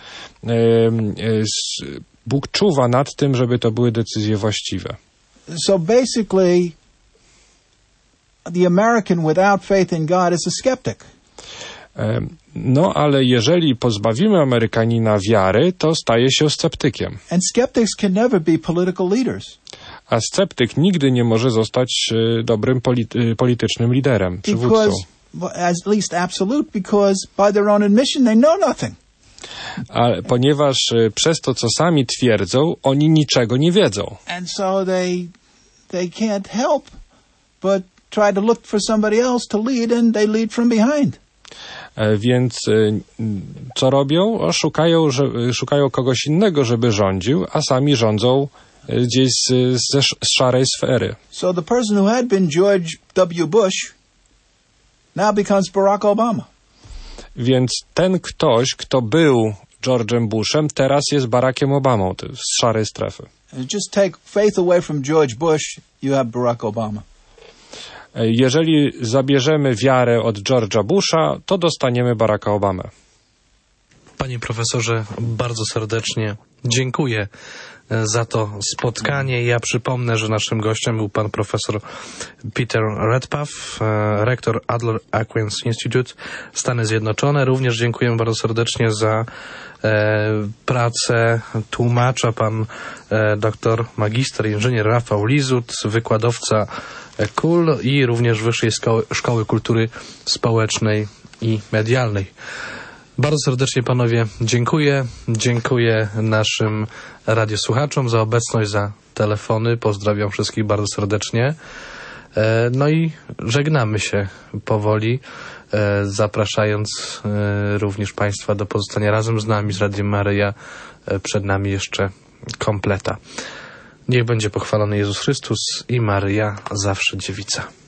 C: Bóg czuwa nad tym, żeby to były decyzje właściwe.
B: So basically, the American without faith in God is a skeptic.
C: No, ale jeżeli pozbawimy Amerykanina wiary, to staje się sceptykiem.
B: And skeptics can never be political leaders.
C: A sceptyk nigdy nie może zostać dobrym polity- politycznym liderem, przywódcą.
B: Because, at least absolute, because by their own admission they know nothing.
C: A, ponieważ przez to, co sami twierdzą, oni niczego nie wiedzą.
B: And so they they can't help but try to look for somebody else to lead, and they lead from behind.
C: Więc co robią? O, szukają, że, szukają kogoś innego, żeby rządził, a sami rządzą gdzieś z, z, z szarej sfery.
B: So the person who had been George W. Bush now becomes Barack Obama.
C: Więc ten ktoś, kto był George'em Bushem, teraz jest Barackiem Obamą z szarej strefy.
B: And just take faith away from George Bush, you have Barack Obama.
C: Jeżeli zabierzemy wiarę od George'a Busha, to dostaniemy Baracka Obamę.
A: Panie profesorze, bardzo serdecznie dziękuję za to spotkanie. Ja przypomnę, że naszym gościem był pan profesor Peter Redpath, rektor Adler Acquaintance Institute, Stany Zjednoczone. Również dziękuję bardzo serdecznie za e, pracę tłumacza, pan e, doktor magister inżynier Rafał Lizut, wykładowca K U L i również Wyższej Szkoły, Szkoły Kultury Społecznej i Medialnej. Bardzo serdecznie panowie dziękuję. Dziękuję naszym radiosłuchaczom za obecność, za telefony. Pozdrawiam wszystkich bardzo serdecznie. No i żegnamy się powoli, zapraszając również państwa do pozostania razem z nami, z Radiem Maryja. Przed nami jeszcze kompleta. Niech będzie pochwalony Jezus Chrystus i Maryja, zawsze dziewica.